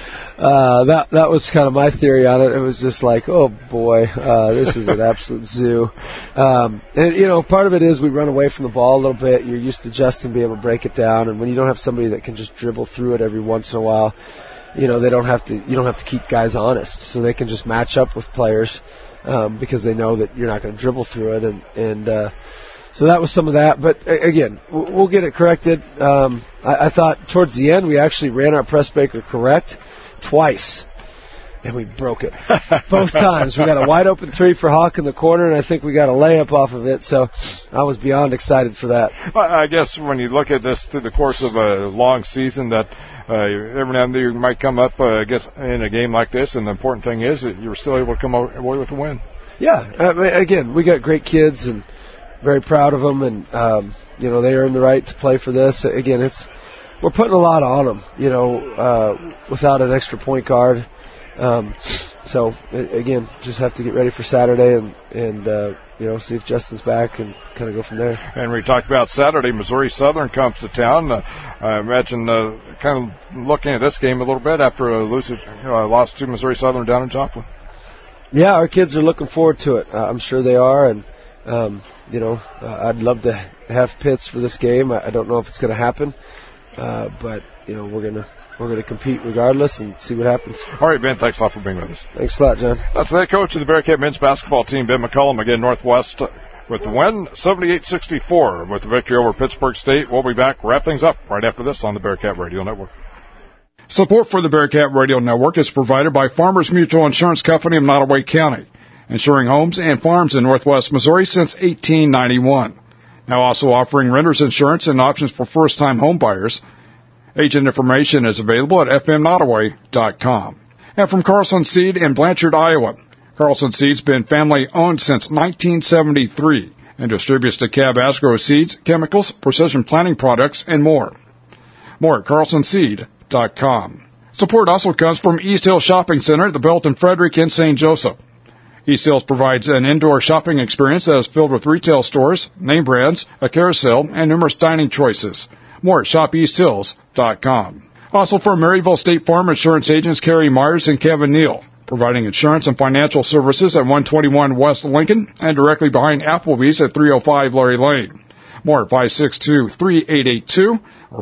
that was kind of my theory on it. It was just like, oh boy, this is an absolute zoo. And part of it is we run away from the ball a little bit. You're used to Justin being able to break it down, and when you don't have somebody that can just dribble through it every once in a while, they don't have to. You don't have to keep guys honest, so they can just match up with players because they know that you're not going to dribble through it, and so that was some of that. But again, we'll get it corrected. I thought towards the end we actually ran our press breaker correct twice, and we broke it both times. We got a wide open three for Hawk in the corner, and I think we got a layup off of it. So I was beyond excited for that. I guess when you look at this through the course of a long season, that every now and then you might come up, I guess, in a game like this, and the important thing is that you were still able to come away with a win. Yeah. Again, we got great kids, and very proud of them, and they earned the right to play for this. Again, we're putting a lot on them, without an extra point guard. So again, just have to get ready for Saturday and see if Justin's back and kind of go from there. And we talked about Saturday. Missouri Southern comes to town. I imagine kind of looking at this game a little bit after a loss to Missouri Southern down in Joplin. Yeah, our kids are looking forward to it. I'm sure they are, and I'd love to have Pitts for this game. I don't know if it's going to happen, but we're gonna compete regardless and see what happens. All right, Ben, thanks a lot for being with us. Thanks a lot, John. That's the head coach of the Bearcat men's basketball team, Ben McCullum. Again, Northwest with the win, 78-64 with the victory over Pittsburg State. We'll be back, wrap things up right after this on the Bearcat Radio Network. Support for the Bearcat Radio Network is provided by Farmers Mutual Insurance Company of Nottoway County, insuring homes and farms in Northwest Missouri since 1891. Now also offering renters insurance and options for first-time home buyers. Agent information is available at fmnottoway.com. And from Carlson Seed in Blanchard, Iowa. Carlson Seed's been family-owned since 1973 and distributes DeKalb Asgrow seeds, chemicals, precision planting products, and more. More at carlsonseed.com. Support also comes from East Hill Shopping Center, the Belton Frederick in St. Joseph. East Hills provides an indoor shopping experience that is filled with retail stores, name brands, a carousel, and numerous dining choices. More at shopeasthills.com. Also for Maryville State Farm Insurance agents Kerry Myers and Kevin Neal, providing insurance and financial services at 121 West Lincoln and directly behind Applebee's at 305 Laurie Lane. More at 562-3882 or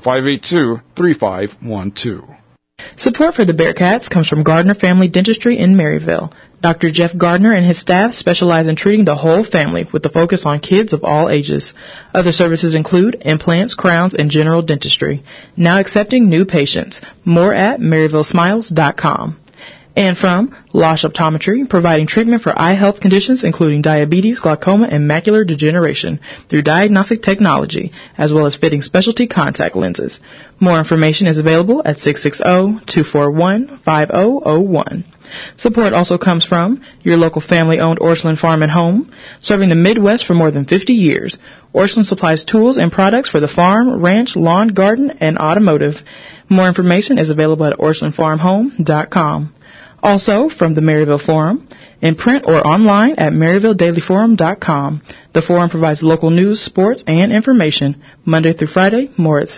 582-3512. Support for the Bearcats comes from Gardner Family Dentistry in Maryville. Dr. Jeff Gardner and his staff specialize in treating the whole family with a focus on kids of all ages. Other services include implants, crowns, and general dentistry. Now accepting new patients. More at MaryvilleSmiles.com. And from Losh Optometry, providing treatment for eye health conditions including diabetes, glaucoma, and macular degeneration through diagnostic technology, as well as fitting specialty contact lenses. More information is available at 660-241-5001. Support also comes from your local family-owned Orscheln Farm and Home, serving the Midwest for more than 50 years. Orscheln supplies tools and products for the farm, ranch, lawn, garden, and automotive. More information is available at OrschelnFarmHome.com. Also, from the Maryville Forum, in print or online at MaryvilleDailyForum.com. The Forum provides local news, sports, and information Monday through Friday. More at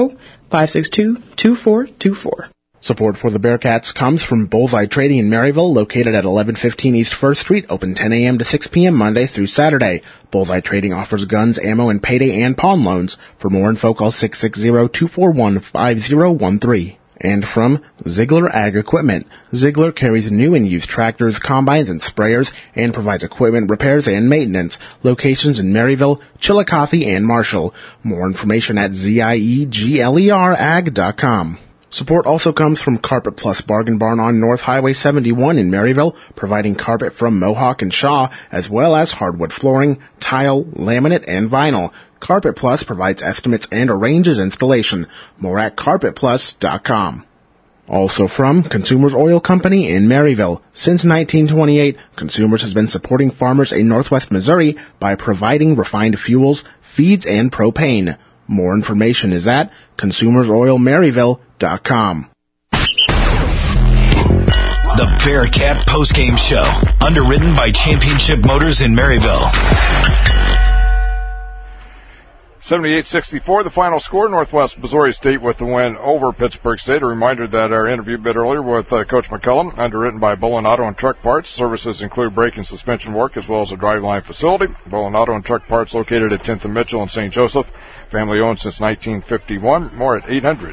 660-562-2424. Support for the Bearcats comes from Bullseye Trading in Maryville, located at 1115 East 1st Street, open 10 a.m. to 6 p.m. Monday through Saturday. Bullseye Trading offers guns, ammo, and payday and pawn loans. For more info, call 660-241-5013. And from Ziegler Ag Equipment. Ziegler carries new and used tractors, combines, and sprayers, and provides equipment repairs and maintenance. Locations in Maryville, Chillicothe, and Marshall. More information at zieglerag.com. Support also comes from Carpet Plus Bargain Barn on North Highway 71 in Maryville, providing carpet from Mohawk and Shaw, as well as hardwood flooring, tile, laminate, and vinyl. Carpet Plus provides estimates and arranges installation. More at carpetplus.com. Also from Consumers Oil Company in Maryville. Since 1928, Consumers has been supporting farmers in Northwest Missouri by providing refined fuels, feeds, and propane. More information is at consumersoilmaryville.com. The Bearcat Postgame Show, underwritten by Championship Motors in Maryville. 78-64, the final score. Northwest Missouri State with the win over Pittsburg State. A reminder that our interview a bit earlier with Coach McCullum, underwritten by Bolin Auto and Truck Parts. Services include brake and suspension work as well as a driveline facility. Bolin Auto and Truck Parts located at 10th and Mitchell in St. Joseph. Family owned since 1951. More at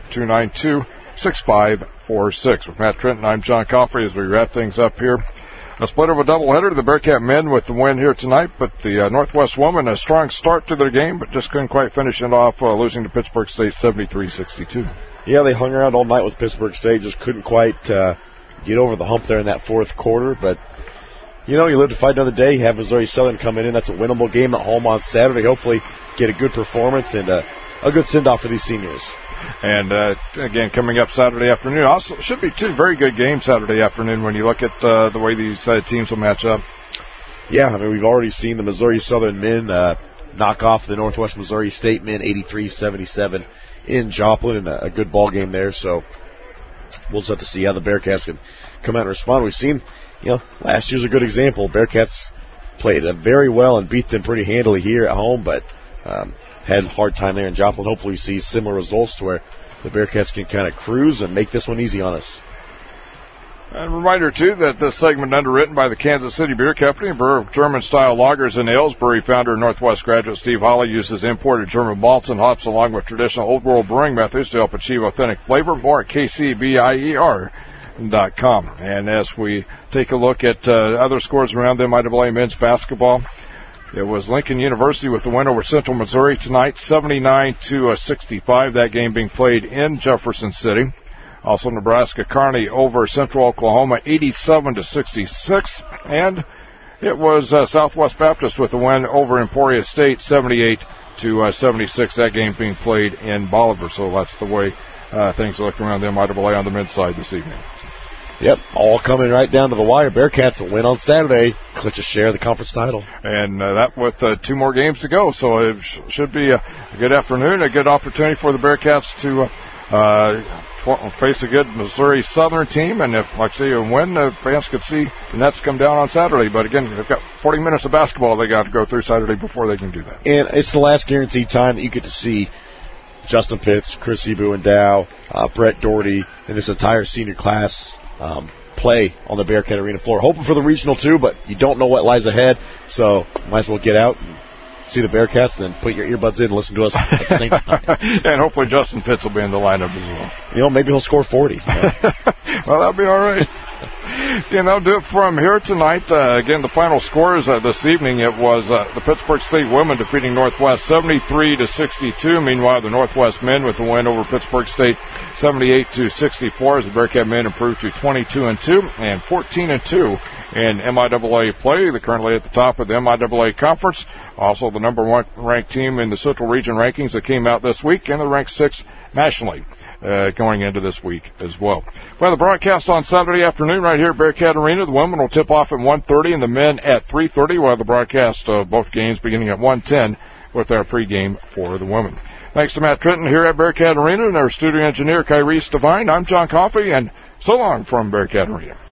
800-292-6546. With Matt Trenton, I'm John Coffrey as we wrap things up here. A split of a doubleheader. The Bearcat men with the win here tonight, but the Northwest women a strong start to their game, but just couldn't quite finish it off, losing to Pittsburg State 73-62. Yeah, they hung around all night with Pittsburg State, just couldn't quite get over the hump there in that fourth quarter. But, you live to fight another day. You have Missouri Southern coming in. That's a winnable game at home on Saturday. Hopefully get a good performance and a good send-off for these seniors. And, again, coming up Saturday afternoon. Also, should be two very good games Saturday afternoon when you look at the way these teams will match up. Yeah, we've already seen the Missouri Southern men knock off the Northwest Missouri State men 83-77 in Joplin, and a good ball game there. So we'll just have to see how the Bearcats can come out and respond. We've seen, last year's a good example. Bearcats played very well and beat them pretty handily here at home, but had a hard time there in Joplin. Hopefully we see similar results to where the Bearcats can kind of cruise and make this one easy on us. And a reminder, too, that this segment underwritten by the Kansas City Beer Company, brewer of German-style lagers and ales. Brewery founder and Northwest graduate Steve Holly uses imported German malts and hops along with traditional Old World brewing methods to help achieve authentic flavor. More at kcbier.com. And as we take a look at other scores around the MIAA men's basketball, it was Lincoln University with the win over Central Missouri tonight, 79-65. That game being played in Jefferson City. Also, Nebraska Kearney over Central Oklahoma, 87-66. And it was Southwest Baptist with the win over Emporia State, 78-76. That game being played in Bolivar. So that's the way things are looking around the MIAA on the men's side this evening. Yep, all coming right down to the wire. Bearcats will win on Saturday, clinch a share of the conference title. And that with 2 more games to go. So it should be a good afternoon, a good opportunity for the Bearcats to face a good Missouri Southern team, and if, like I say, you win, the fans could see the Nets come down on Saturday. But again, they've got 40 minutes of basketball they got to go through Saturday before they can do that. And it's the last guaranteed time that you get to see Justin Pitts, Chris Ebu and Dow, Brett Doherty, and this entire senior class play on the Bearcat Arena floor. Hoping for the regional too, but you don't know what lies ahead, so might as well get out and see the Bearcats, and then put your earbuds in and listen to us at the same time. And hopefully Justin Pitts will be in the lineup as well. Maybe he'll score 40. Well, that'll be all right. And that'll do it from here tonight. Again, the final scores this evening, it was the Pittsburgh State women defeating Northwest 73-62. Meanwhile, the Northwest men with the win over Pittsburgh State 78-64 as the Bearcat men improved to 22-2 and 14-2 in MIAA play. They're currently at the top of the MIAA conference. Also the number 1 ranked team in the Central Region rankings that came out this week, and they're ranked 6th nationally going into this week as well. Well, the broadcast on Saturday afternoon right here at Bearcat Arena. The women will tip off at 1:30 and the men at 3:30, while the broadcast of both games beginning at 1:10 with our pregame for the women. Thanks to Matt Trenton here at Bearcat Arena and our studio engineer, Kyrie Devine. I'm John Coffey, and so long from Bearcat Arena.